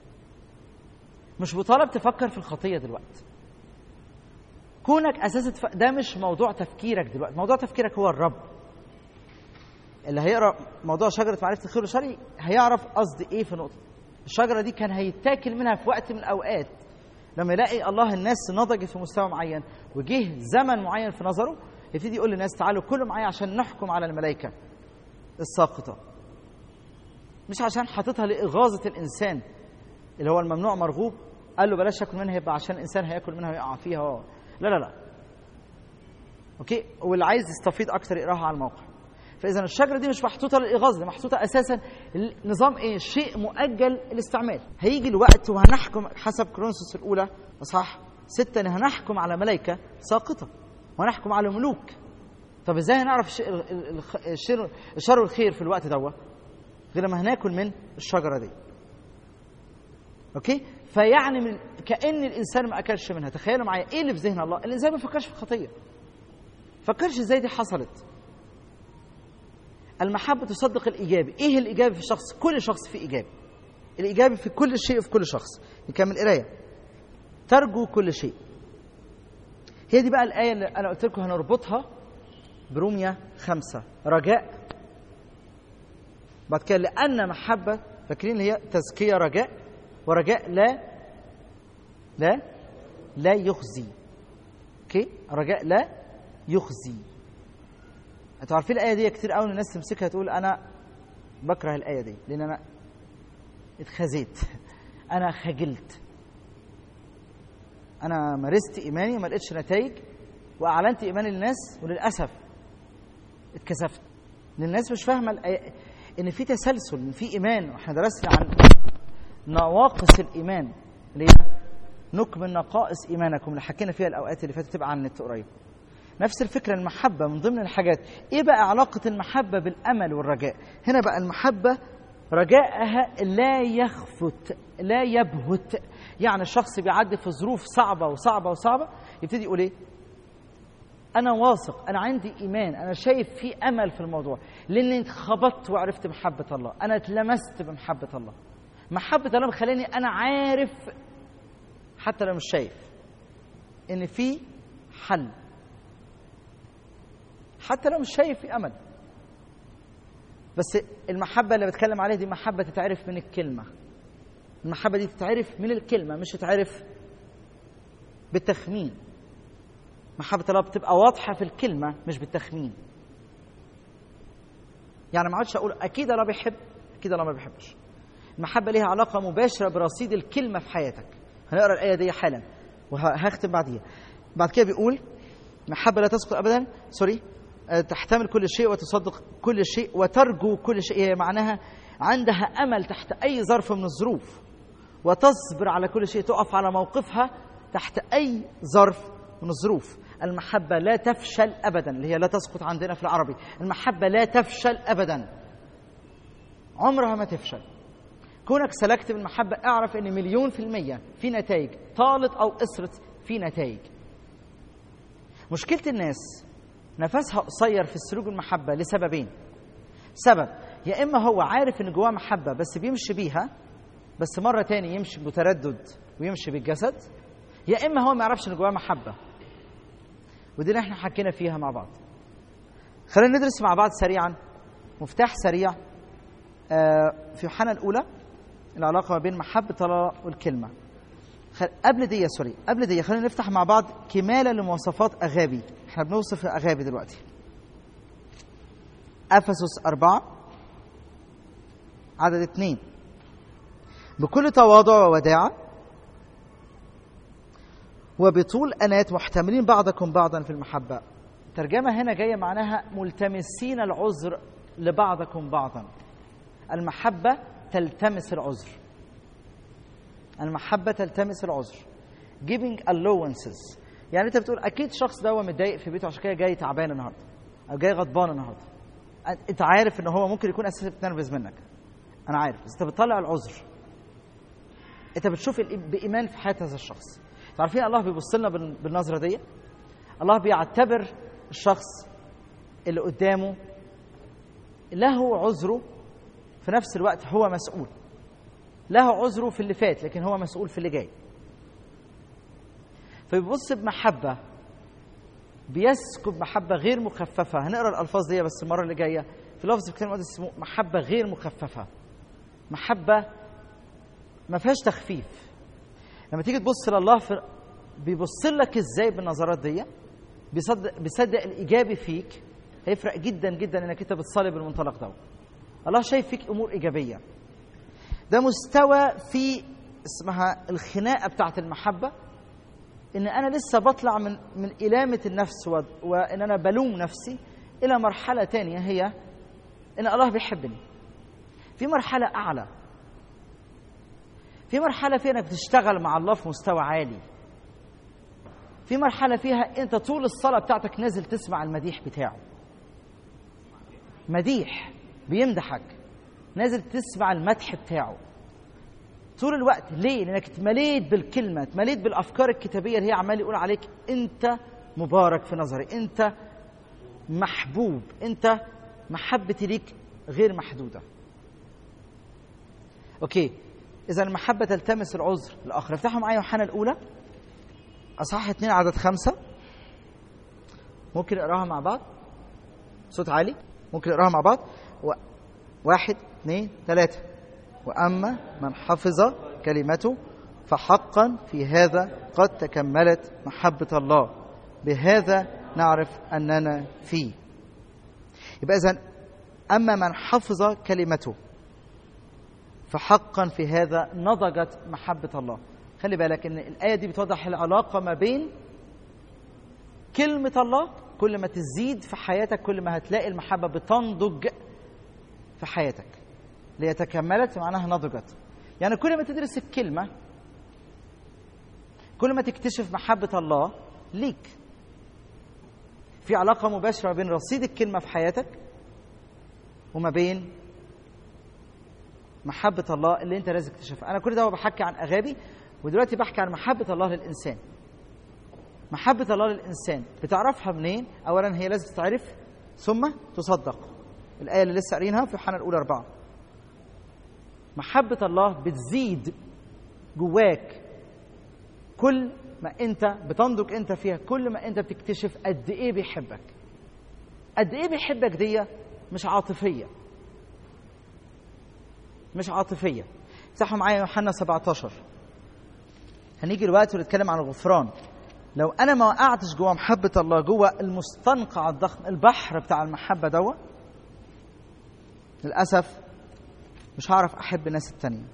مش مطالب تفكر في الخطيه دلوقتي. كونك اساسا ده مش موضوع تفكيرك دلوقتي، موضوع تفكيرك هو الرب. اللي هيقرا موضوع شجره معرفه الخير والشر هيعرف قصدي ايه في نقطه. الشجره دي كان هيتاكل منها في وقت من الاوقات، لما يلاقي الله الناس نضجت في مستوى معين وجه زمن معين في نظره، يبتدي يقول للناس تعالوا كلوا معايا عشان نحكم على الملائكه الساقطه. مش عشان حاططها لاغاظه الانسان اللي هو الممنوع مرغوب، قال له بلاش تاكل منها يبقى عشان الانسان هياكل منها ويقع فيها. لا لا لا، اوكي. واللي عايز يستفيد اكتر يقراها على الموقع. فاذا الشجره دي مش محطوطه للاغاظه، دي محطوطه اساسا نظام ايه؟ شيء مؤجل الاستعمال. هيجي الوقت وهنحكم حسب كرونسوس الاولى اصحاح 6 ان هنحكم على ملائكه ساقطه وهنحكم على ملوك. طب ازاي هنعرف الشر والخير في الوقت دوت غير لما هناكل من الشجره دي؟ اوكي. فيعني من كأن الانسان ما اكلش منها. تخيلوا معايا ايه اللي في ذهن الله. الانسان ما فكرش في الخطيه، فكرش ازاي دي حصلت. المحبه تصدق الايجابي. ايه الايجابي في الشخص؟ كل شخص فيه ايجابي. الايجابي في كل شيء في كل شخص. نكمل قرايه. ترجو كل شيء. هي دي بقى الايه اللي انا قلت لكم هنربطها بروميا 5. رجاء، بعد كده لان محبه، فاكرين اللي هي تزكيه رجاء، ورجاء لا يخزي. اوكي. رجاء لا يخزي. انتوا عارفين الايه دي كتير قوي الناس تمسكها تقول انا بكره الايه دي لان انا اتخزيت، انا خجلت، انا مارست ايماني وما لقيتش نتائج واعلنت ايماني للناس وللاسف اتكسفت. الناس مش فاهمه ان في تسلسل، ان في ايمان. واحنا درسنا عن نواقص الايمان اللي هي نكمل نقائص ايمانكم اللي حكينا فيها الاوقات اللي فاتت، تبقى عن النت قريب. نفس الفكره، المحبه من ضمن الحاجات. ايه بقى علاقه المحبه بالامل والرجاء؟ هنا بقى المحبه رجائها لا يخفت لا يبهت. يعني الشخص بيعدي في ظروف صعبه وصعبه وصعبه يبتدي يقول ايه؟ انا واثق، انا عندي ايمان، انا شايف في امل في الموضوع، لاني اتخبطت وعرفت محبه الله، انا اتلمست بمحبه الله. محبه الله بتخليني انا عارف حتى لو مش شايف ان في حل، حتى لو مش شايف في امل. بس المحبه اللي بتكلم عليها دي محبه تتعرف من الكلمه. المحبه دي تتعرف من الكلمه، مش تتعرف بالتخمين. محبه الله بتبقى واضحه في الكلمه مش بالتخمين. يعني ما عادش اقول اكيد الله بيحب، اكيد الله ما بيحبش. المحبه ليها علاقه مباشره برصيد الكلمه في حياتك. هنقرا الايه دي حالا وهختم بعديها. بعد كده بيقول محبه لا تسقط ابدا، تحتمل كل شيء وتصدق كل شيء وترجو كل شيء. هي معناها عندها امل تحت اي ظرف من الظروف، وتصبر على كل شيء، تقف على موقفها تحت اي ظرف من الظروف. المحبه لا تفشل ابدا، اللي هي لا تسقط عندنا في العربي. المحبه لا تفشل ابدا، عمرها ما تفشل. كونك سلكت بالمحبه اعرف ان 100% في نتائج، طالت او قصرت في نتائج. مشكله الناس نفسها قصير في السلوك المحبه لسببين. سبب يا اما هو عارف ان جواه محبه بس بيمشي بيها، بس مره تاني يمشي متردد ويمشي بالجسد، يا اما هو ما يعرفش ان جواه محبه. ودي اللي احنا حكينا فيها مع بعض. خلينا ندرس مع بعض سريعا مفتاح سريع في يوحنا الاولى، العلاقه ما بين محبه الله والكلمه. قبل دي خلينا نفتح مع بعض كماله لمواصفات اغابي. احنا بنوصف اغابي دلوقتي. افسس 4 عدد 2 بكل تواضع ووداعة وبطول أنات محتملين بعضكم بعضا في المحبة. الترجمة هنا جاية معناها ملتمسين العذر لبعضكم بعضا. المحبة تلتمس العذر. المحبة تلتمس العذر. giving allowances. يعني أنت بتقول أكيد شخص ده متضايق في بيته عشان كده جاي تعبان النهارده أو جاي غضبان النهارده. أنت عارف إن هو ممكن يكون أساسا بتنرفز منك. أنا عارف، بس أنت بتطلع العذر. أنت بتشوف بإيمان في حياة هذا الشخص. تعرفين الله بيبص لنا بالنظرة دي. الله بيعتبر الشخص اللي قدامه له عذره، في نفس الوقت هو مسؤول. له عذره في اللي فات لكن هو مسؤول في اللي جاي. فبيبص بمحبة، بيسكب محبة غير مخففة. هنقرأ الألفاظ دي بس المرة اللي جاية. في لفظ الكتاب المقدس اسمه محبة غير مخففة. محبة ما فيهاش تخفيف. لما تيجي تبص لله بيبص لك ازاي بالنظرات دي؟ بيصدق الإيجابي فيك. هيفرق جدا جدا انك انت بتصلي بالمنطلق ده. الله شايف فيك امور ايجابيه. ده مستوى في اسمها الخناقه بتاعه المحبه، ان انا لسه بطلع من إلامة النفس وان انا بلوم نفسي الى مرحله تانية، هي ان الله بيحبني. في مرحله اعلى، في مرحله فيها انك بتشتغل مع الله في مستوى عالي. في مرحله فيها انت طول الصلاه بتاعتك نازل تسمع المديح بتاعه. مديح بيمدحك، نازل تسمع المدح بتاعه طول الوقت. ليه؟ لأنك اتمليت بالكلمة، اتمليت بالأفكار الكتابية اللي هي عمال يقول عليك أنت مبارك في نظري، أنت محبوب، أنت محبتي ليك غير محدودة. أوكي، إذا المحبة تلتمس العذر الآخر. افتحوا معايا يوحنا الأولى أصحاح 2 عدد 5. ممكن نقراها مع بعض صوت عالي؟ ممكن نقراها مع بعض؟ 1 2 3. وأما من حفظ كلمته فحقا في هذا قد تكملت محبة الله، بهذا نعرف أننا فيه. يبقى إذن أما من حفظ كلمته فحقا في هذا نضجت محبة الله. خلي بالك إن الآية دي بتوضح العلاقة ما بين كلمة الله. كل ما تزيد في حياتك كل ما هتلاقي المحبة بتنضج في حياتك. ليتكملت معناها نضجت. يعني كل ما تدرس الكلمة كل ما تكتشف محبة الله ليك. في علاقة مباشرة ما بين رصيد الكلمة في حياتك وما بين محبة الله اللي انت لازم تكتشفها. أنا كل ده بحكي عن أغابي، ودلوقتي بحكي عن محبة الله للإنسان. محبة الله للإنسان بتعرفها منين؟ أولا هي لازم تتعرف ثم تصدق. الآية اللي لسه قارينها في يوحنا الأولى 4. محبة الله بتزيد جواك كل ما أنت بتنضج أنت فيها، كل ما أنت بتكتشف قد إيه بيحبك. قد إيه بيحبك دي مش عاطفية، مش عاطفية. افتحوا معايا يوحنا 17. هنيجي دلوقتي ونتكلم عن الغفران. لو أنا ما وقعتش جوا محبة الله، جوا المستنقع الضخم، البحر بتاع المحبة دوا، للأسف مش هعرف أحب الناس التانية.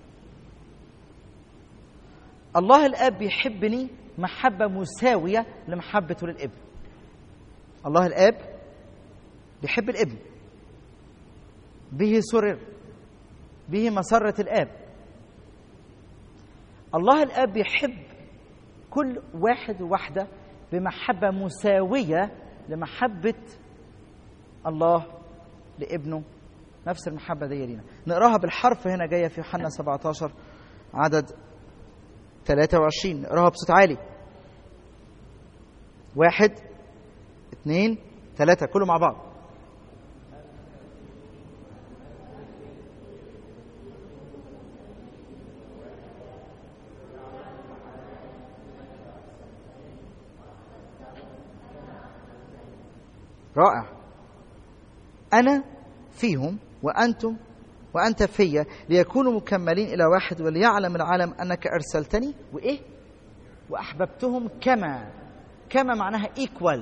الله الآب بيحبني محبة مساوية لمحبته للابن. الله الآب بيحب الابن، به سرر، به مسرة الآب. الله الآب بيحب كل واحد وواحدة بمحبة مساوية لمحبة الله لابنه. نفس المحبة دي لينا. نقراها بالحرف هنا جاية في يوحنا 17 عدد 23. نقراها بصوت عالي. 1 2 3 كله مع بعض. رائع. أنا فيهم وأنت فيا ليكونوا مكملين إلى واحد، وليعلم العالم أنك أرسلتني وإيه؟ وأحببتهم كما معناها equal،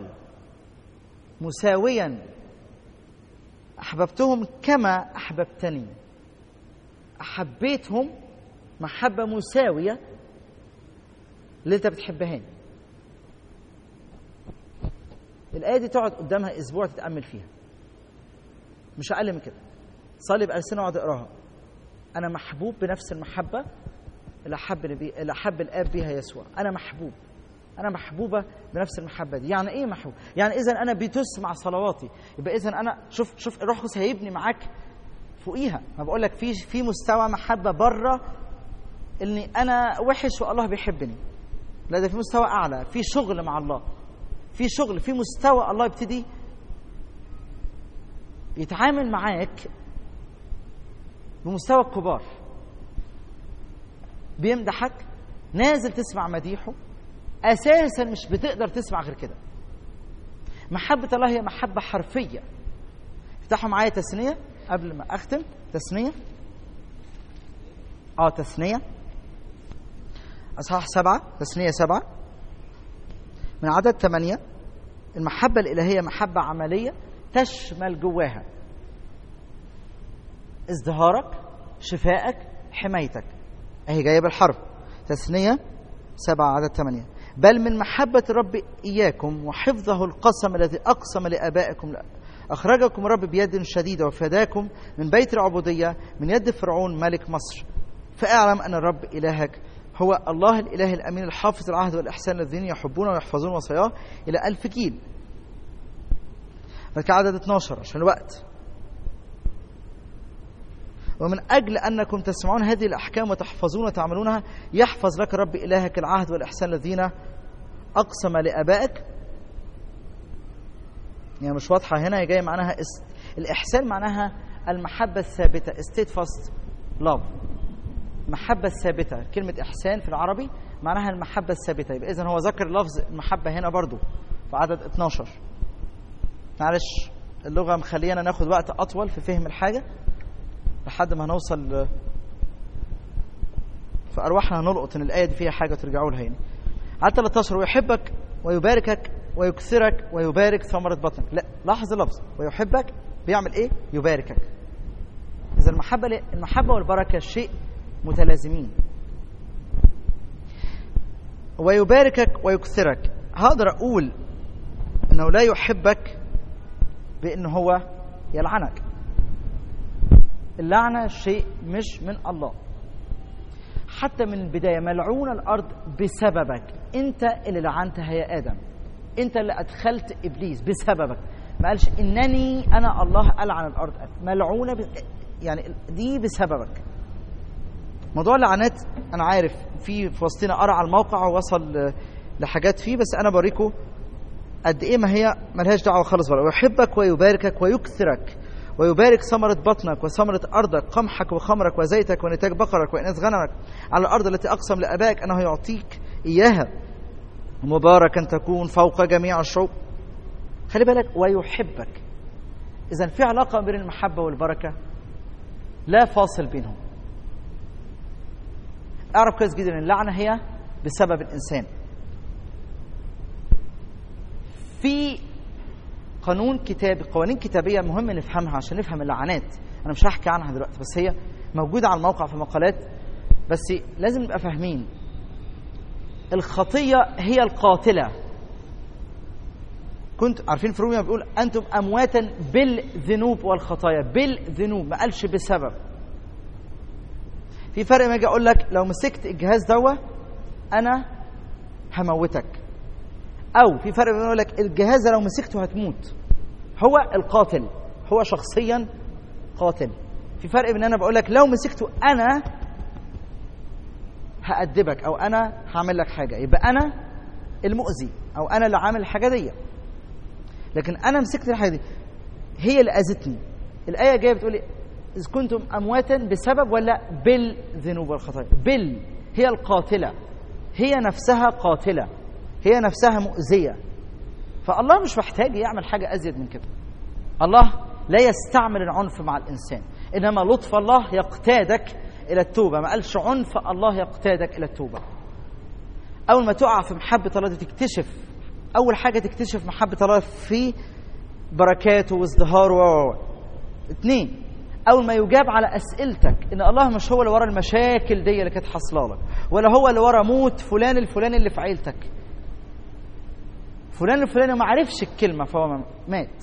مساويا. أحببتهم كما أحببتني. حبيتهم محبة مساوية اللي انت بتحبهاني. الآية دي تقعد قدامها أسبوع تتأمل فيها، مش أقل من كده. صلي بألسنة واقعد اقراها. أنا محبوب بنفس المحبة اللي أحب الآب بها يسوع. أنا محبوب، أنا محبوبة بنفس المحبة دي. يعني إيه محبوب؟ يعني إذا أنا بتسمع صلواتي، يبقى إذا أنا شوف الروح القدس هيبني معاك فوقيها. ما بقول لك في مستوى محبة بره إني أنا وحش والله بيحبني، لا ده في مستوى أعلى، في شغل مع الله، في شغل، في مستوى الله يبتدي يتعامل معاك بمستوى الكبار، بيمدحك، نازل تسمع مديحه، أساسا مش بتقدر تسمع غير كده. محبة الله هي محبة حرفية. افتحوا معايا تثنية قبل ما أختم. تثنية تثنية أصحاح 7، تثنية 7 من عدد 8. المحبة الإلهية محبة عملية تشمل جواها ازدهارك، شفائك، حمايتك. اهي جايه بالحرف. تثنية 7 عدد 8. بل من محبة الرب إياكم وحفظه القسم الذي أقسم لآبائكم أخرجكم الرب بيد شديدة وفداكم من بيت العبودية من يد فرعون ملك مصر. فاعلم أن الرب إلهك هو الله الإله الأمين الحافظ العهد والإحسان الذين يحبون ويحفظون وصاياه إلى 1000 جيل. بعد عدد 12 عشان الوقت. ومن أجل أنكم تسمعون هذه الأحكام وتحفظون وتعملونها يحفظ لك رب إلهك العهد والإحسان الذين أقسم لآبائك. يعني مش واضحة هنا، هي جاية معناها الإحسان معناها المحبة الثابتة، steadfast love، محبة الثابتة. كلمة إحسان في العربي معناها المحبة الثابتة. يبقى إذن هو ذكر لفظ المحبة هنا برضو في عدد 12. معلش اللغة مخلينا ناخد وقت أطول في فهم الحاجة لحد ما هنوصل في أرواحنا هنلقط إن الآية دي فيها حاجة ترجعوا لها هنا. على 13 ويحبك ويباركك ويكثرك ويبارك ثمرة بطنك. لا، لاحظ اللفظ ويحبك بيعمل إيه؟ يباركك. إذا المحبة والبركة شيء متلازمين. ويباركك ويكثرك. هقدر أقول إنه لا يحبك بأنه هو يلعنك. اللعنة شيء مش من الله. حتى من البداية ملعون الأرض بسببك. أنت اللي لعنتها يا آدم، أنت اللي أدخلت إبليس بسببك. ما قالش إنني أنا الله ألعن الأرض، ملعونة يعني دي بسببك. موضوع اللعنات أنا عارف في وسطنا قرأ على الموقع ووصل لحاجات فيه، بس أنا بوريكم قد إيه ما هي ملهاش دعوة خالص بقى. ويحبك ويباركك ويكثرك ويبارك ثمرة بطنك وثمرة أرضك، قمحك وخمرك وزيتك ونتاج بقرك وإناث غنمك على الأرض التي أقسم لآبائك أنه يعطيك إياها، مباركا تكون فوق جميع الشعوب. خلي بالك ويحبك. إذن في علاقة بين المحبة والبركة لا فاصل بينهم. أعرف كويس جدا أن اللعنة هي بسبب الإنسان. في قانون كتابي، قوانين كتابية مهم نفهمها عشان نفهم اللعنات. أنا مش هحكي عنها دلوقتي، بس هي موجودة على الموقع في مقالات، بس لازم نبقى فاهمين الخطية هي القاتلة. كنت عارفين في روميا بيقول أنتم أمواتا بالذنوب والخطايا. بالذنوب، ما قالش بسبب. في فرق ما اجي اقول لك لو مسكت الجهاز دوا انا هموتك، او في فرق ما اقول لك الجهاز لو مسكته هتموت. هو القاتل، هو شخصيا قاتل. في فرق بين انا بقول لك لو مسكته انا هأدبك او انا هعمل لك حاجه، يبقى انا المؤذي او انا اللي عامل الحاجه دي. لكن انا مسكت الحاجه دي هي اللي اذتني. الايه جايه بتقول إذ كنتم أمواتا بسبب ولا بالذنوب والخطايا. هي القاتلة، هي نفسها قاتلة، هي نفسها مؤذية. فالله مش محتاج يعمل حاجة أزيد من كده. الله لا يستعمل العنف مع الإنسان، إنما لطف الله يقتادك إلى التوبة. ما قالش عنف، الله يقتادك إلى التوبة. أول ما تقع في محبة الله تكتشف، أول حاجة تكتشف محبة الله في بركاته وازدهاره. 2، أول ما يجاب على أسئلتك إن الله مش هو اللي ورا المشاكل دي اللي كانت حاصله لك، ولا هو اللي ورا موت فلان الفلاني اللي في عيلتك، فلان الفلاني ما عرفش الكلمة فهو مات.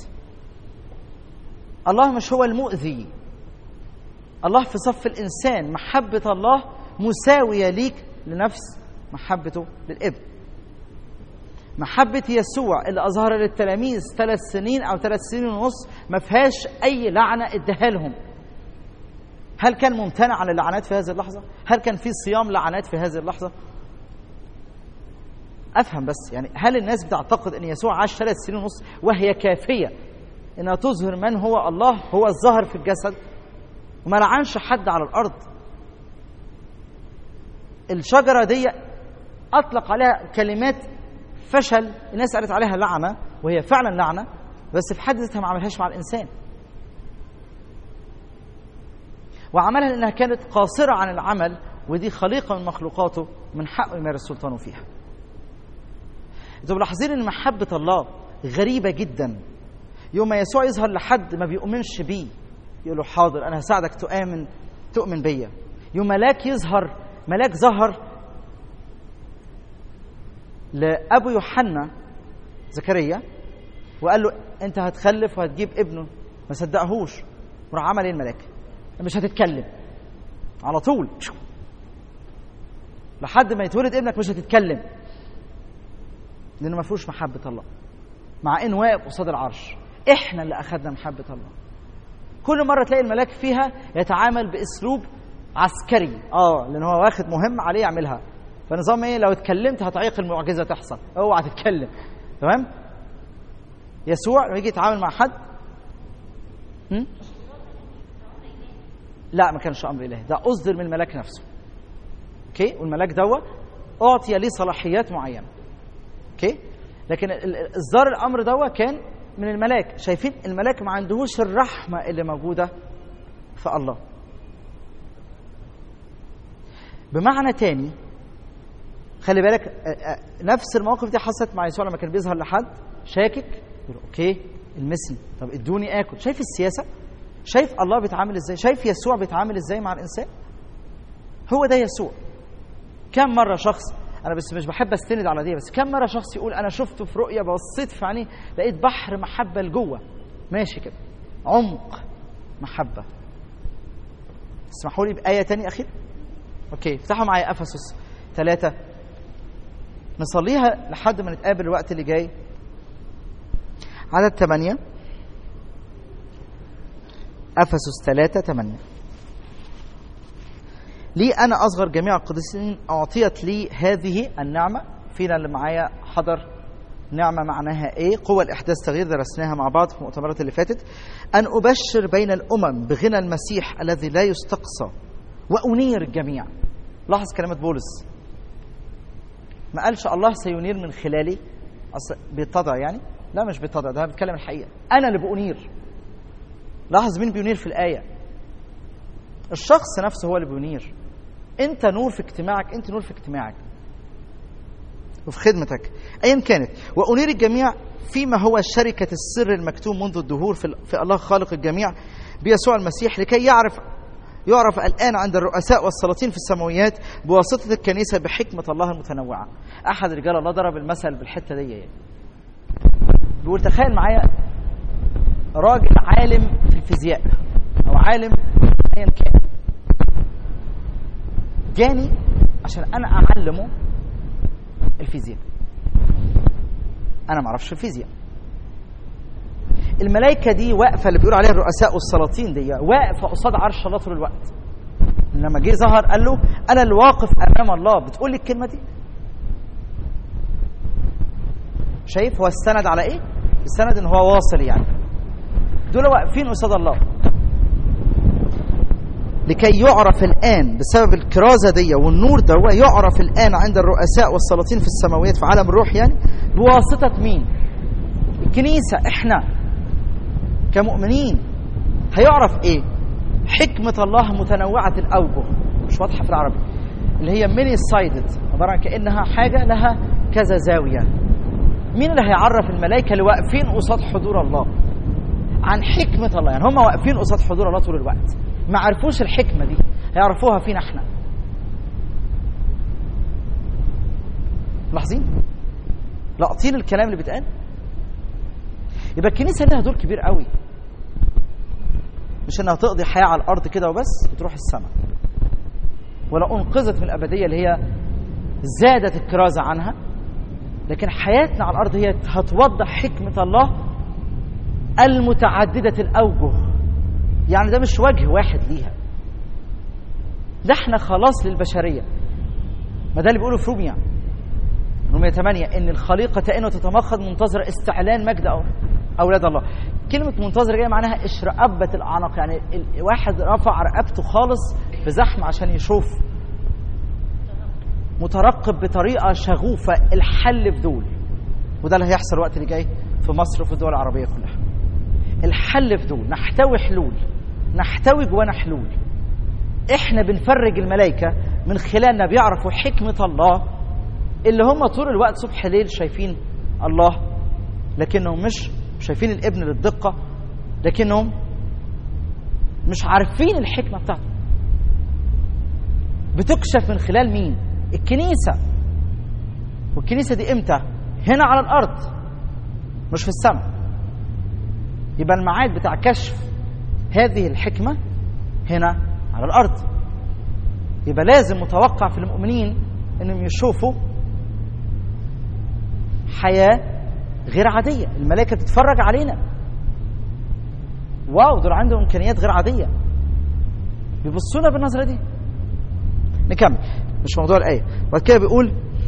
الله مش هو المؤذي. الله في صف الإنسان، محبة الله مساوية ليك لنفس محبته للابن. محبة يسوع اللي أظهر للتلاميذ 3 سنين أو 3 سنين ونص ما فيهاش أي لعنة اداها لهم. هل كان ممتنع عن اللعنات في هذه اللحظة؟ هل كان في صيام لعنات في هذه اللحظة؟ أفهم بس، يعني هل الناس بتعتقد أن يسوع عاش 3 سنين ونص وهي كافية أنها تظهر من هو الله، هو الظاهر في الجسد، وما لعنش حد على الأرض؟ الشجرة دي أطلق عليها كلمات فشل، الناس قالت عليها لعنة وهي فعلا لعنة، بس في حد ذاتها ما عملهاش مع الإنسان، وعملها لأنها كانت قاصرة عن العمل، ودي خليقة من مخلوقاته من حقه يمارس سلطانه فيها. انتوا ملاحظين ان محبة الله غريبة جدا. يوم ما يسوع يظهر لحد ما بيؤمنش بيه يقول له حاضر انا هساعدك تؤمن بيا. يوم ملاك ظهر لأبو يوحنا زكريا وقال له انت هتخلف وهتجيب ابنه، ما صدقهوش، وراح عمل ايه الملاك؟ مش هتتكلم على طول لحد ما يتولد ابنك، مش هتتكلم، لأنه ما فيهوش محبة الله، مع إنه واقف قصاد العرش. إحنا اللي أخذنا محبة الله. كل مرة تلاقي الملاك فيها يتعامل بأسلوب عسكري، لأنه هو واخد مهم عليه يعملها، فنظام إيه؟ لو اتكلمت هتعيق المعجزة تحصل، اوعى تتكلم. تمام؟ يسوع لما يجي يتعامل مع حد لا، ما كانش أمر إلهي، ده أصدر من الملاك نفسه. أوكي؟ والملاك دوا أعطي ليه صلاحيات معينة. اوكي، لكن اصدار الامر ده كان من الملاك. شايفين الملاك ما عندهوش الرحمه اللي موجوده في الله. بمعنى تاني، خلي بالك نفس المواقف دي حصلت مع يسوع لما كان بيظهر لحد شاكك يقول اوكي المثل، طب ادوني اكل. شايف السياسه؟ شايف الله بيتعامل ازاي؟ شايف يسوع بيتعامل ازاي مع الانسان؟ هو ده يسوع. كم مره شخص، أنا بس مش بحب أستند على دي، بس كم مرة شخص يقول أنا شفته في رؤية، بصيت في عينيه لقيت بحر محبة لجوه ماشي كده، عمق محبة. اسمحوا لي بآية تانية أخير. أوكي، افتحوا معايا أفسس 3 نصليها لحد ما نتقابل الوقت اللي جاي. عدد 8، أفسس 3:8. لي أنا أصغر جميع القديسين أعطيت لي هذه النعمة. فينا اللي معايا حضر نعمة معناها إيه؟ قوة الإحداث تغيير، درسناها مع بعض في المؤتمرات اللي فاتت. أن أبشر بين الأمم بغنى المسيح الذي لا يستقصى وأنير الجميع. لاحظ كلمة بولس، ما قالش الله سينير من خلالي، أصل بيتضع يعني، لا مش بيتضع، ده بيتكلم الحقيقة، أنا اللي بأنير. لاحظ مين بينير في الآية؟ الشخص نفسه هو اللي بينير. انت نور في اجتماعك، انت نور في اجتماعك وفي خدمتك ايا كانت. وانير الجميع فيما هو شركة السر المكتوم منذ الدهور في الله خالق الجميع بيسوع المسيح، لكي يعرف الآن عند الرؤساء والسلاطين في السماويات بواسطة الكنيسة بحكمة الله المتنوعة. أحد رجال الله ضرب المثل بالحتة دي يعني. بيقول تخيل معايا راجل عالم في الفيزياء أو عالم أيا كان، جاني عشان أنا أعلمه الفيزياء. أنا ما أعرفش الفيزياء. الملائكة دي واقفة، اللي بيقول عليها الرؤساء والسلاطين دي واقفة قصاد عرش الله طول الوقت. لما جه ظهر قال له أنا اللي واقف أمام الله. بتقول لي الكلمة دي؟ شايف هو السند على إيه؟ السند إن هو واصل يعني. دول واقفين قصاد الله لكي يعرف الآن بسبب الكرازة دي والنور ده، يعرف الآن عند الرؤساء والسلاطين في السماويات في عالم الروح يعني بواسطة مين؟ الكنيسة. إحنا كمؤمنين هيعرف إيه؟ حكمة الله متنوعة الأوجه، مش واضحة في العربي، اللي هي many sided، عبارة عن كأنها حاجة لها كذا زاوية. مين اللي هيعرف الملائكة اللي واقفين قصاد حضور الله؟ عن حكمة الله. يعني هم واقفين قصاد حضور الله طول الوقت، ما عرفوش الحكمة دي، هيعرفوها فينا احنا. ملاحظين؟ لاقطين الكلام اللي بيتقال. يبقى الكنيسة لها دور كبير قوي، مش انها تقضي حياة على الارض كده وبس وتروح السماء، ولا انقذت من الابدية اللي هي زادت الكرازة عنها، لكن حياتنا على الارض هي هتوضح حكمة الله المتعددة الاوجه. يعني ده مش وجه واحد ليها، ده احنا خلاص للبشرية. ما ده اللي بيقوله في روميا 8 ان الخليقة تئن وتتمخض منتظرة استعلان مجد اولاد الله. كلمة منتظرة جاية معناها اشرقبت الاعناق، يعني واحد رفع رقبته خالص في زحمة عشان يشوف، مترقب بطريقة شغوفة الحل في دول. وده اللي هيحصل الوقت اللي جاي في مصر وفي الدول العربية كلها. الحل في دول، نحتوي حلول، نحتوي جوانا حلول. احنا بنفرج الملائكة من خلالنا بيعرفوا حكمة الله، اللي هم طول الوقت صبح ليل شايفين الله، لكنهم مش شايفين الابن للدقة، لكنهم مش عارفين الحكمة بتاعته. بتكشف من خلال مين؟ الكنيسة. والكنيسة دي امتى؟ هنا على الأرض، مش في السماء. يبقى الميعاد بتاع كشف هذه الحكمة هنا على الأرض. يبقى لازم متوقع في المؤمنين انهم يشوفوا حياة غير عادية. الملائكة بتتفرج علينا، واو دول عندهم إمكانيات غير عادية، بيبصونا بالنظرة دي. نكمل، مش موضوع الآية. بعد كده بيقول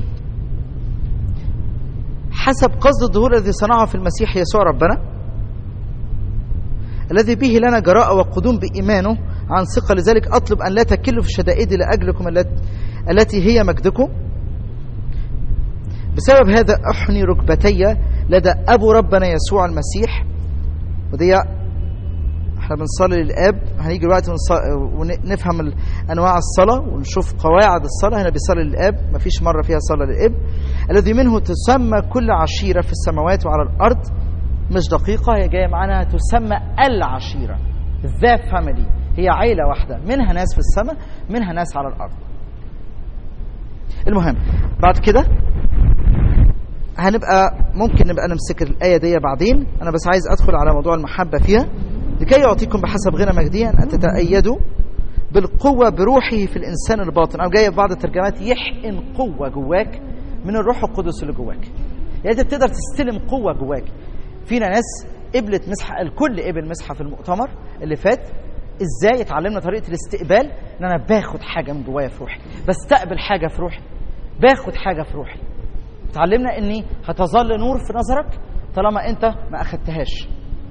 حسب قصد الظهور الذي صنعه في المسيح يسوع ربنا، الذي به لنا جراءة وقدوم بإيمانه عن ثقة. لذلك أطلب أن لا تكلوا في الشدائد لأجلكم التي هي مجدكم. بسبب هذا أحني ركبتي لدى أبو ربنا يسوع المسيح. ودي احنا بنصلي للآب، هنيجي دلوقتي ونفهم أنواع الصلاة ونشوف قواعد الصلاة. هنا بيصلي للآب، مفيش مرة فيها صلاة للآب، الذي منه تسمى كل عشيرة في السماوات وعلى الأرض. مش دقيقة، هي جاية معنا تسمى العشيرة، ذا فاميلي، هي عيلة واحدة، منها ناس في السماء منها ناس على الأرض. المهم بعد كده ممكن نبقى نمسك الآية دي بعدين. أنا بس عايز أدخل على موضوع المحبة فيها. لكي يعطيكم بحسب غنى مجديا أن تتأيدوا بالقوة بروحه في الإنسان الباطن. أو جاية في بعض الترجمات يحقن قوة جواك من الروح القدس اللي جواك. يعني أنت بتقدر تستلم قوة جواك. فينا ناس قبلت مسحة، الكل قبل مسحة في المؤتمر اللي فات. إزاي اتعلمنا طريقة الاستقبال؟ إن أنا باخد حاجة من جوايا في روحي، بستقبل حاجة في روحي، باخد حاجة في روحي. اتعلمنا إني هتظل نور في نظرك طالما أنت ما أخدتهاش.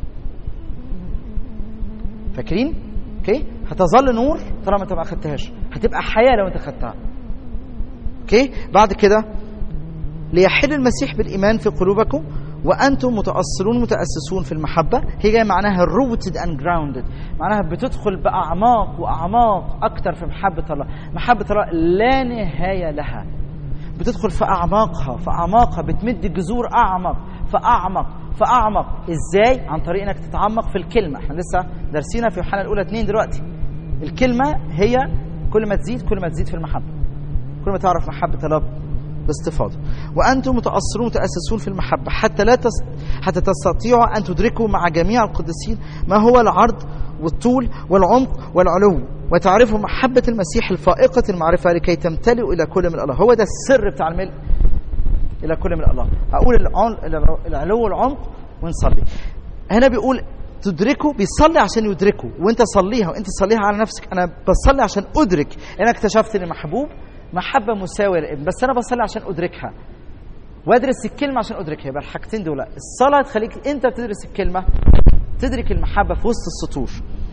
فاكرين؟ اوكي؟ هتظل نور طالما أنت ما أخدتهاش، هتبقى حياة لو أنت أخدتها. اوكي؟ بعد كده ليحل المسيح بالإيمان في قلوبكم وأنتم متأصلون متأسسون في المحبة. هي جاية معناها rooted and grounded، معناها بتدخل بأعماق وأعماق أكتر في محبة الله. محبة الله لا نهاية لها، بتدخل في أعماقها، بتمد جذور أعمق فأعمق. إزاي؟ عن طريق أنك تتعمق في الكلمة. احنا لسه درسينا في يوحنا الأولى 2 دلوقتي. الكلمة هي كل ما تزيد في المحبة، كل ما تعرف محبة الله باستفاضة. وأنتم متأصلون متأسسون في المحبة حتى تستطيعوا أن تدركوا مع جميع القديسين ما هو العرض والطول والعمق والعلو، وتعرفوا محبة المسيح الفائقة المعرفة لكي تمتلئوا إلى كل من الله. هو ده السر بتاع الملء إلى كل من الله. أقول العلو والعمق ونصلي. هنا بيقول تدركوا، بيصلي عشان يدركوا. وانت صليها وانت صليها على نفسك. أنا بصلي عشان أدرك. أنا اكتشفت إني محبوب محبة مساوية للابن، بس أنا بصلي عشان أدركها وأدرس الكلمة عشان أدركها. يبقى الحاجتين دول، الصلاة تخليك أنت بتدرس الكلمة، تدرك المحبة في وسط السطور،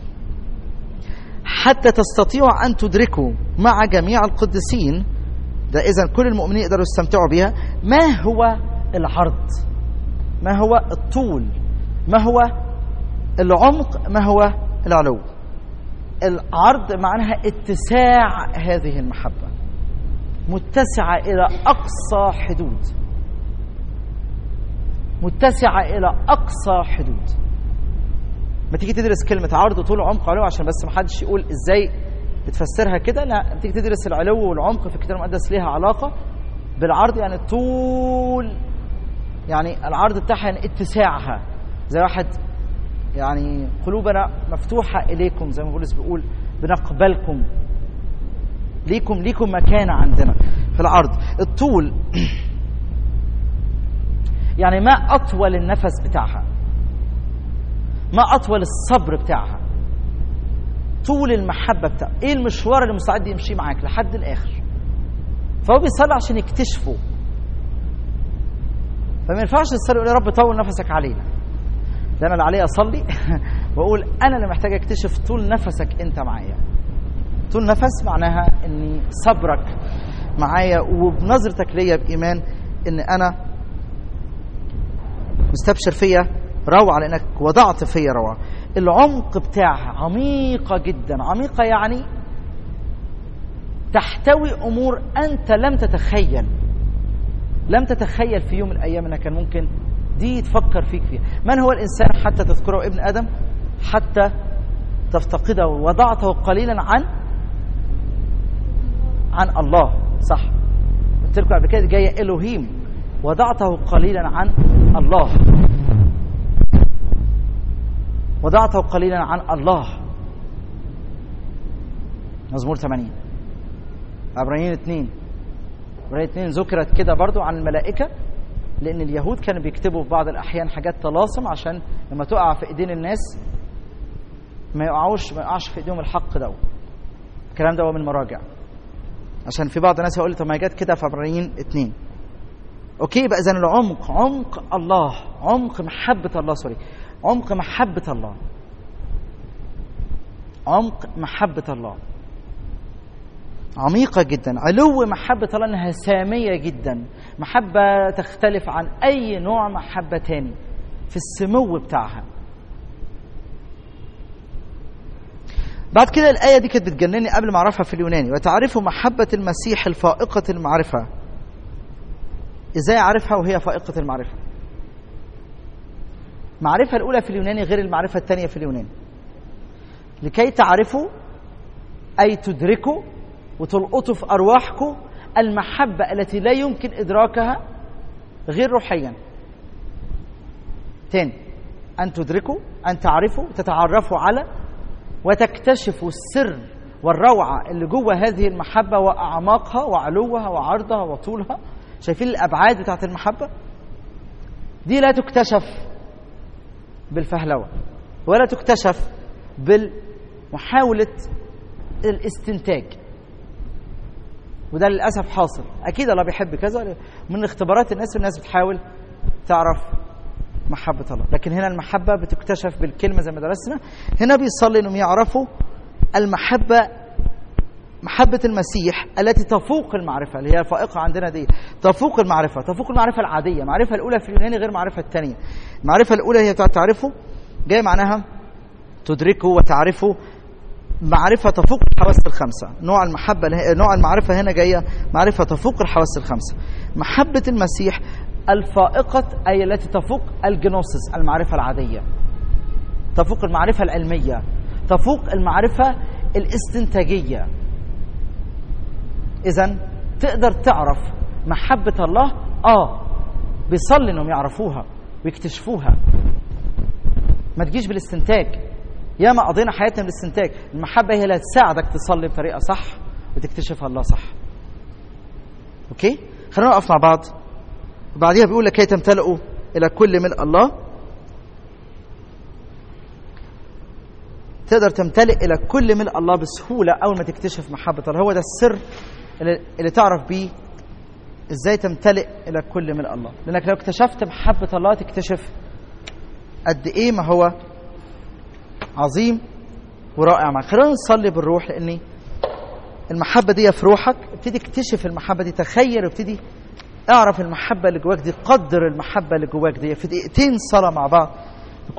حتى تستطيعوا أن تدركوا مع جميع القديسين. ده إذن كل المؤمنين يقدروا يستمتعوا بها. ما هو العرض، ما هو الطول، ما هو العمق، ما هو العلو. العرض معناها اتساع هذه المحبة، متسعة إلى أقصى حدود، متسعة إلى أقصى حدود. ما تيجي تدرس كلمة عرض طول عمق علو، عشان بس ما حدش يقول ازاي بتفسرها كده، لا، تيجي تدرس العلو والعمق في الكتاب المقدس ليها علاقة بالعرض، يعني طول، يعني العرض بتاعها يعني اتساعها، زي واحد يعني قلوبنا مفتوحة إليكم، زي ما بولس بيقول بنقبلكم، ليكم مكانة عندنا في العرض. الطول يعني ما أطول النفس بتاعها، ما أطول الصبر بتاعها، طول المحبة بتاعها، إيه المشوار اللي مستعد يمشي معاك لحد الآخر. فهو بيصلي عشان يكتشفه، فما ينفعش يصلي يقول يا رب طول نفسك علينا، ده أنا اللي عليا أصلي وأقول أنا اللي محتاج أكتشف طول نفسك أنت معايا. طول نفس معناها أني صبرك معايا وبنظرتك ليا بإيمان أن أنا مستبشر فيا روعة، لأنك وضعت فيا روعة. العمق بتاعها عميقة جدا، عميقة يعني تحتوي أمور أنت لم تتخيل في يوم من الأيام أنك كان ممكن دي تفكر فيك فيها. من هو الإنسان حتى تذكره ابن آدم، حتى تفتقده، وضعته قليلا عن الله. صح، قلت لكم قبل كده جاية إلهيم، وضعته قليلا عن الله، وضعته قليلا عن الله. مزمور 80، عبرانيين 2 ذكرت كده برضو عن الملائكة، لأن اليهود كانوا بيكتبوا في بعض الأحيان حاجات طلاسم عشان لما تقع في إيدين الناس ما يقعش في إيديهم الحق ده. الكلام ده هو من مراجع، عشان في بعض الناس يقول لي طب ما جت كده في عبرانيين 2. اوكي، بقى اذا العمق، عمق الله، عمق محبة الله، عمق محبة الله، عمق محبة الله عميقة جدا. علو محبة الله انها سامية جدا، محبة تختلف عن اي نوع محبة تاني في السمو بتاعها. بعد كده الآية دي كانت بتجنني قبل ما أعرفها في اليوناني، وتعرفوا محبة المسيح الفائقة المعرفة. إزاي أعرفها وهي فائقة المعرفة؟ المعرفة الأولى في اليوناني غير المعرفة الثانية في اليوناني. لكي تعرفوا أي تدركوا وتلقطوا في أرواحكم المحبة التي لا يمكن إدراكها غير روحيا. تاني، أن تدركوا، أن تعرفوا، تتعرفوا على وتكتشفوا السر والروعة اللي جوه هذه المحبة وأعماقها وعلوها وعرضها وطولها. شايفين الأبعاد بتاعت المحبة دي؟ لا تكتشف بالفهلوة ولا تكتشف بالمحاولة الاستنتاج، وده للأسف حاصل. أكيد الله بيحب كذا، من اختبارات الناس بتحاول تعرف محبة الله، لكن هنا المحبة بتكتشف بالكلمة زي ما درسنا. هنا بيصلي انهم يعرفوا المحبة، محبة المسيح التي تفوق المعرفة، اللي هي فائقة عندنا دي، تفوق المعرفة العادية. المعرفة الأولى في اليوناني غير المعرفة الثانية. المعرفة الأولى هي تعرفوا، جاي معناها تدركوا وتعرفوا، معرفة تفوق الحواس الخمسة. نوع المعرفة هنا جاية معرفة تفوق الحواس الخمسة. محبة المسيح الفائقة أي التي تفوق الجنوسس، المعرفة العادية، تفوق المعرفة العلمية، تفوق المعرفة الاستنتاجية. إذن تقدر تعرف محبة الله، بيصلي انهم يعرفوها ويكتشفوها. ما تجيش بالاستنتاج، ياما قضينا حياتنا بالاستنتاج. المحبة هي اللي تساعدك تصلي بطريقة صح وتكتشف الله صح. اوكي، خلينا نقف مع بعض. وبعديها بيقول لكي تمتلئوا إلى كل ملء الله. تقدر تمتلئ إلى كل ملء الله بسهولة أول ما تكتشف محبة الله. هو ده السر اللي تعرف بيه إزاي تمتلئ إلى كل ملء الله، لأنك لو اكتشفت محبة الله تكتشف قد إيه ما هو عظيم ورائع معك. خلينا نصلي بالروح، لأن المحبة دي في روحك. ابتدي اكتشف المحبة دي، تخيل، ابتدي اعرف المحبة اللي جواك دي، قدر المحبة اللي جواك دي. في دقيقتين صلاة مع بعض تكون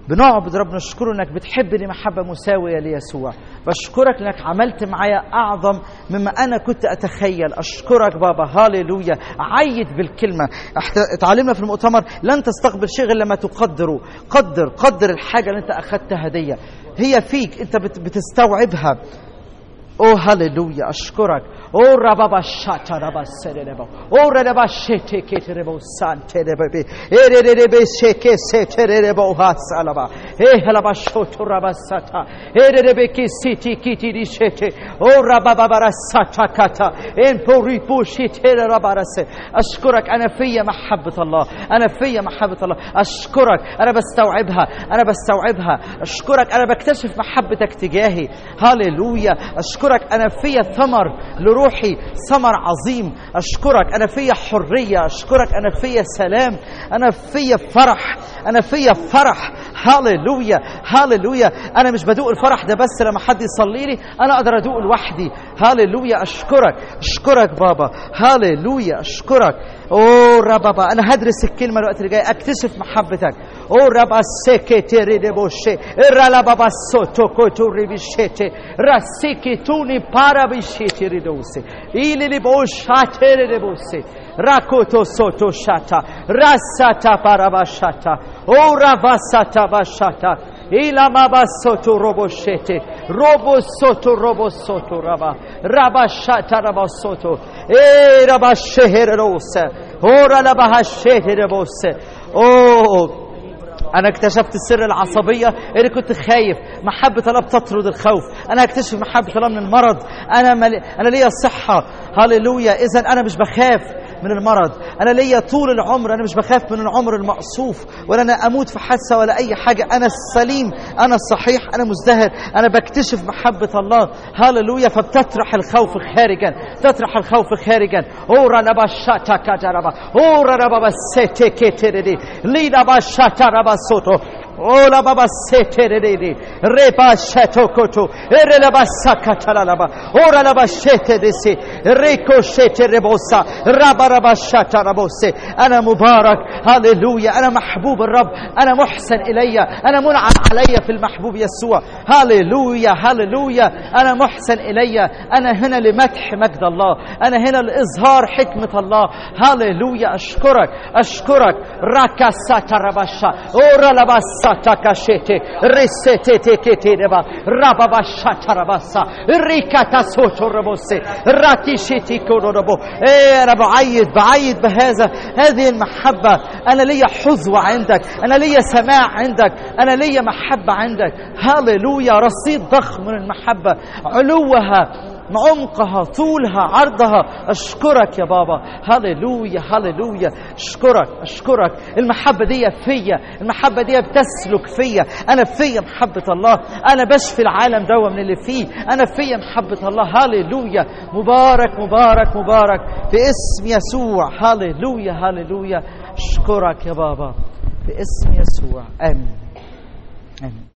بنعبد رب، نشكره انك بتحبني محبة مساوية ليسوع. بشكرك انك عملت معايا اعظم مما انا كنت اتخيل. اشكرك بابا، هاليلويا. عيد بالكلمة. اتعلمنا في المؤتمر لن تستقبل شيء غير لما تقدره. قدر الحاجة اللي انت اخذتها هدية، هي فيك، انت بتستوعبها. هاليلويا. اشكرك. ربابا شاتا ربا سيربو ربا شيتي كيتربو سانتربي ربي شيكي سيتربو هاسالبا هلبا شوتو ربا ساتا ربي كي سيتي كيتي دي شيتي ربابا برا ساتا كاتا ان بوريبو شيتي ربا رس. اشكرك انا في محبة الله، انا في محبة الله. اشكرك انا بستوعبها. اشكرك انا بكتشف محبتك تجاهي. هاليلويا. اشكرك انا في ثمر روحي، ثمر عظيم. أشكرك أنا فيا حرية. أشكرك أنا فيا سلام. أنا فيا فرح. هاليلويا. أنا مش بدوق الفرح ده بس لما حد يصلي لي، أنا أقدر أدوق لوحدي. هاليلويا. أشكرك بابا. هاليلويا. أشكرك. ربابا. أنا هدرس الكلمة الوقت اللي جاي، أكتشف محبتك. ربا سكتيري دبوشي رلا بابا سوتو كوتوري بشيتي راسيكي توني بارا بشيتي ردوسي إلي لبوشاتيري دبوسي راكوتو سوتو شاتا راساتا بارا بشاتا رباساتا بشاتا إلا ما بسوتو روبوشيتي روبو سوتو ربا شاتا ربا سوتو ربا شهر روسا رلا بشهر روسا. أنا اكتشفت السر العصبية اللي كنت خايف. محبة الله بتطرد الخوف. أنا اكتشف محبة الله من المرض. أنا ليا صحة. هاليلويا. إذن أنا مش بخاف من المرض. أنا ليا طول العمر. أنا مش بخاف من العمر المقصوف، ولا أنا أموت في حادثة ولا أي حاجة. أنا السليم، أنا الصحيح، أنا مزدهر. أنا بكتشف محبة الله. هاليلويا. فبتطرح الخوف خارجا. أورا نبا شاتا كجربا أورا نبا سيتي كتيري لينا با شاتا ربا سوتو Ola baba seteredi reba shato koto erela basaka talaba ora la bashete desi riko shete rebosa raba shata rabose. أنا مبارك. هاليلويا. أنا محبوب الرب. أنا محسن إلي. أنا منعم علي في المحبوب يسوع. هاليلويا. أنا محسن إلي. أنا هنا لمدح مجد الله. أنا هنا لإظهار حكمة الله. هاليلويا. أشكرك راكا ساتا رباشا أورا لباسا تكاشيتي ريسيتي كيتيربا ربابا شاتا رباسا ريكاتا سوتو ربوسي راتيشيتي كوربو. أنا بعيد هذه المحبة. أنا لي حظوة عندك، أنا لي سماع عندك، أنا لي محبة عندك. هاليلويا. رصيد ضخم من المحبة، علوها عمقها طولها عرضها. أشكرك يا بابا. هاليلويا. أشكرك. المحبة دي فيا، المحبة دي بتسلك فيا. أنا فيا محبة الله. أنا بشفي العالم دوا من اللي فيه. أنا فيا محبة الله. هاليلويا. مبارك في اسم يسوع. هاليلويا. أشكرك يا بابا في اسم يسوع. آمين.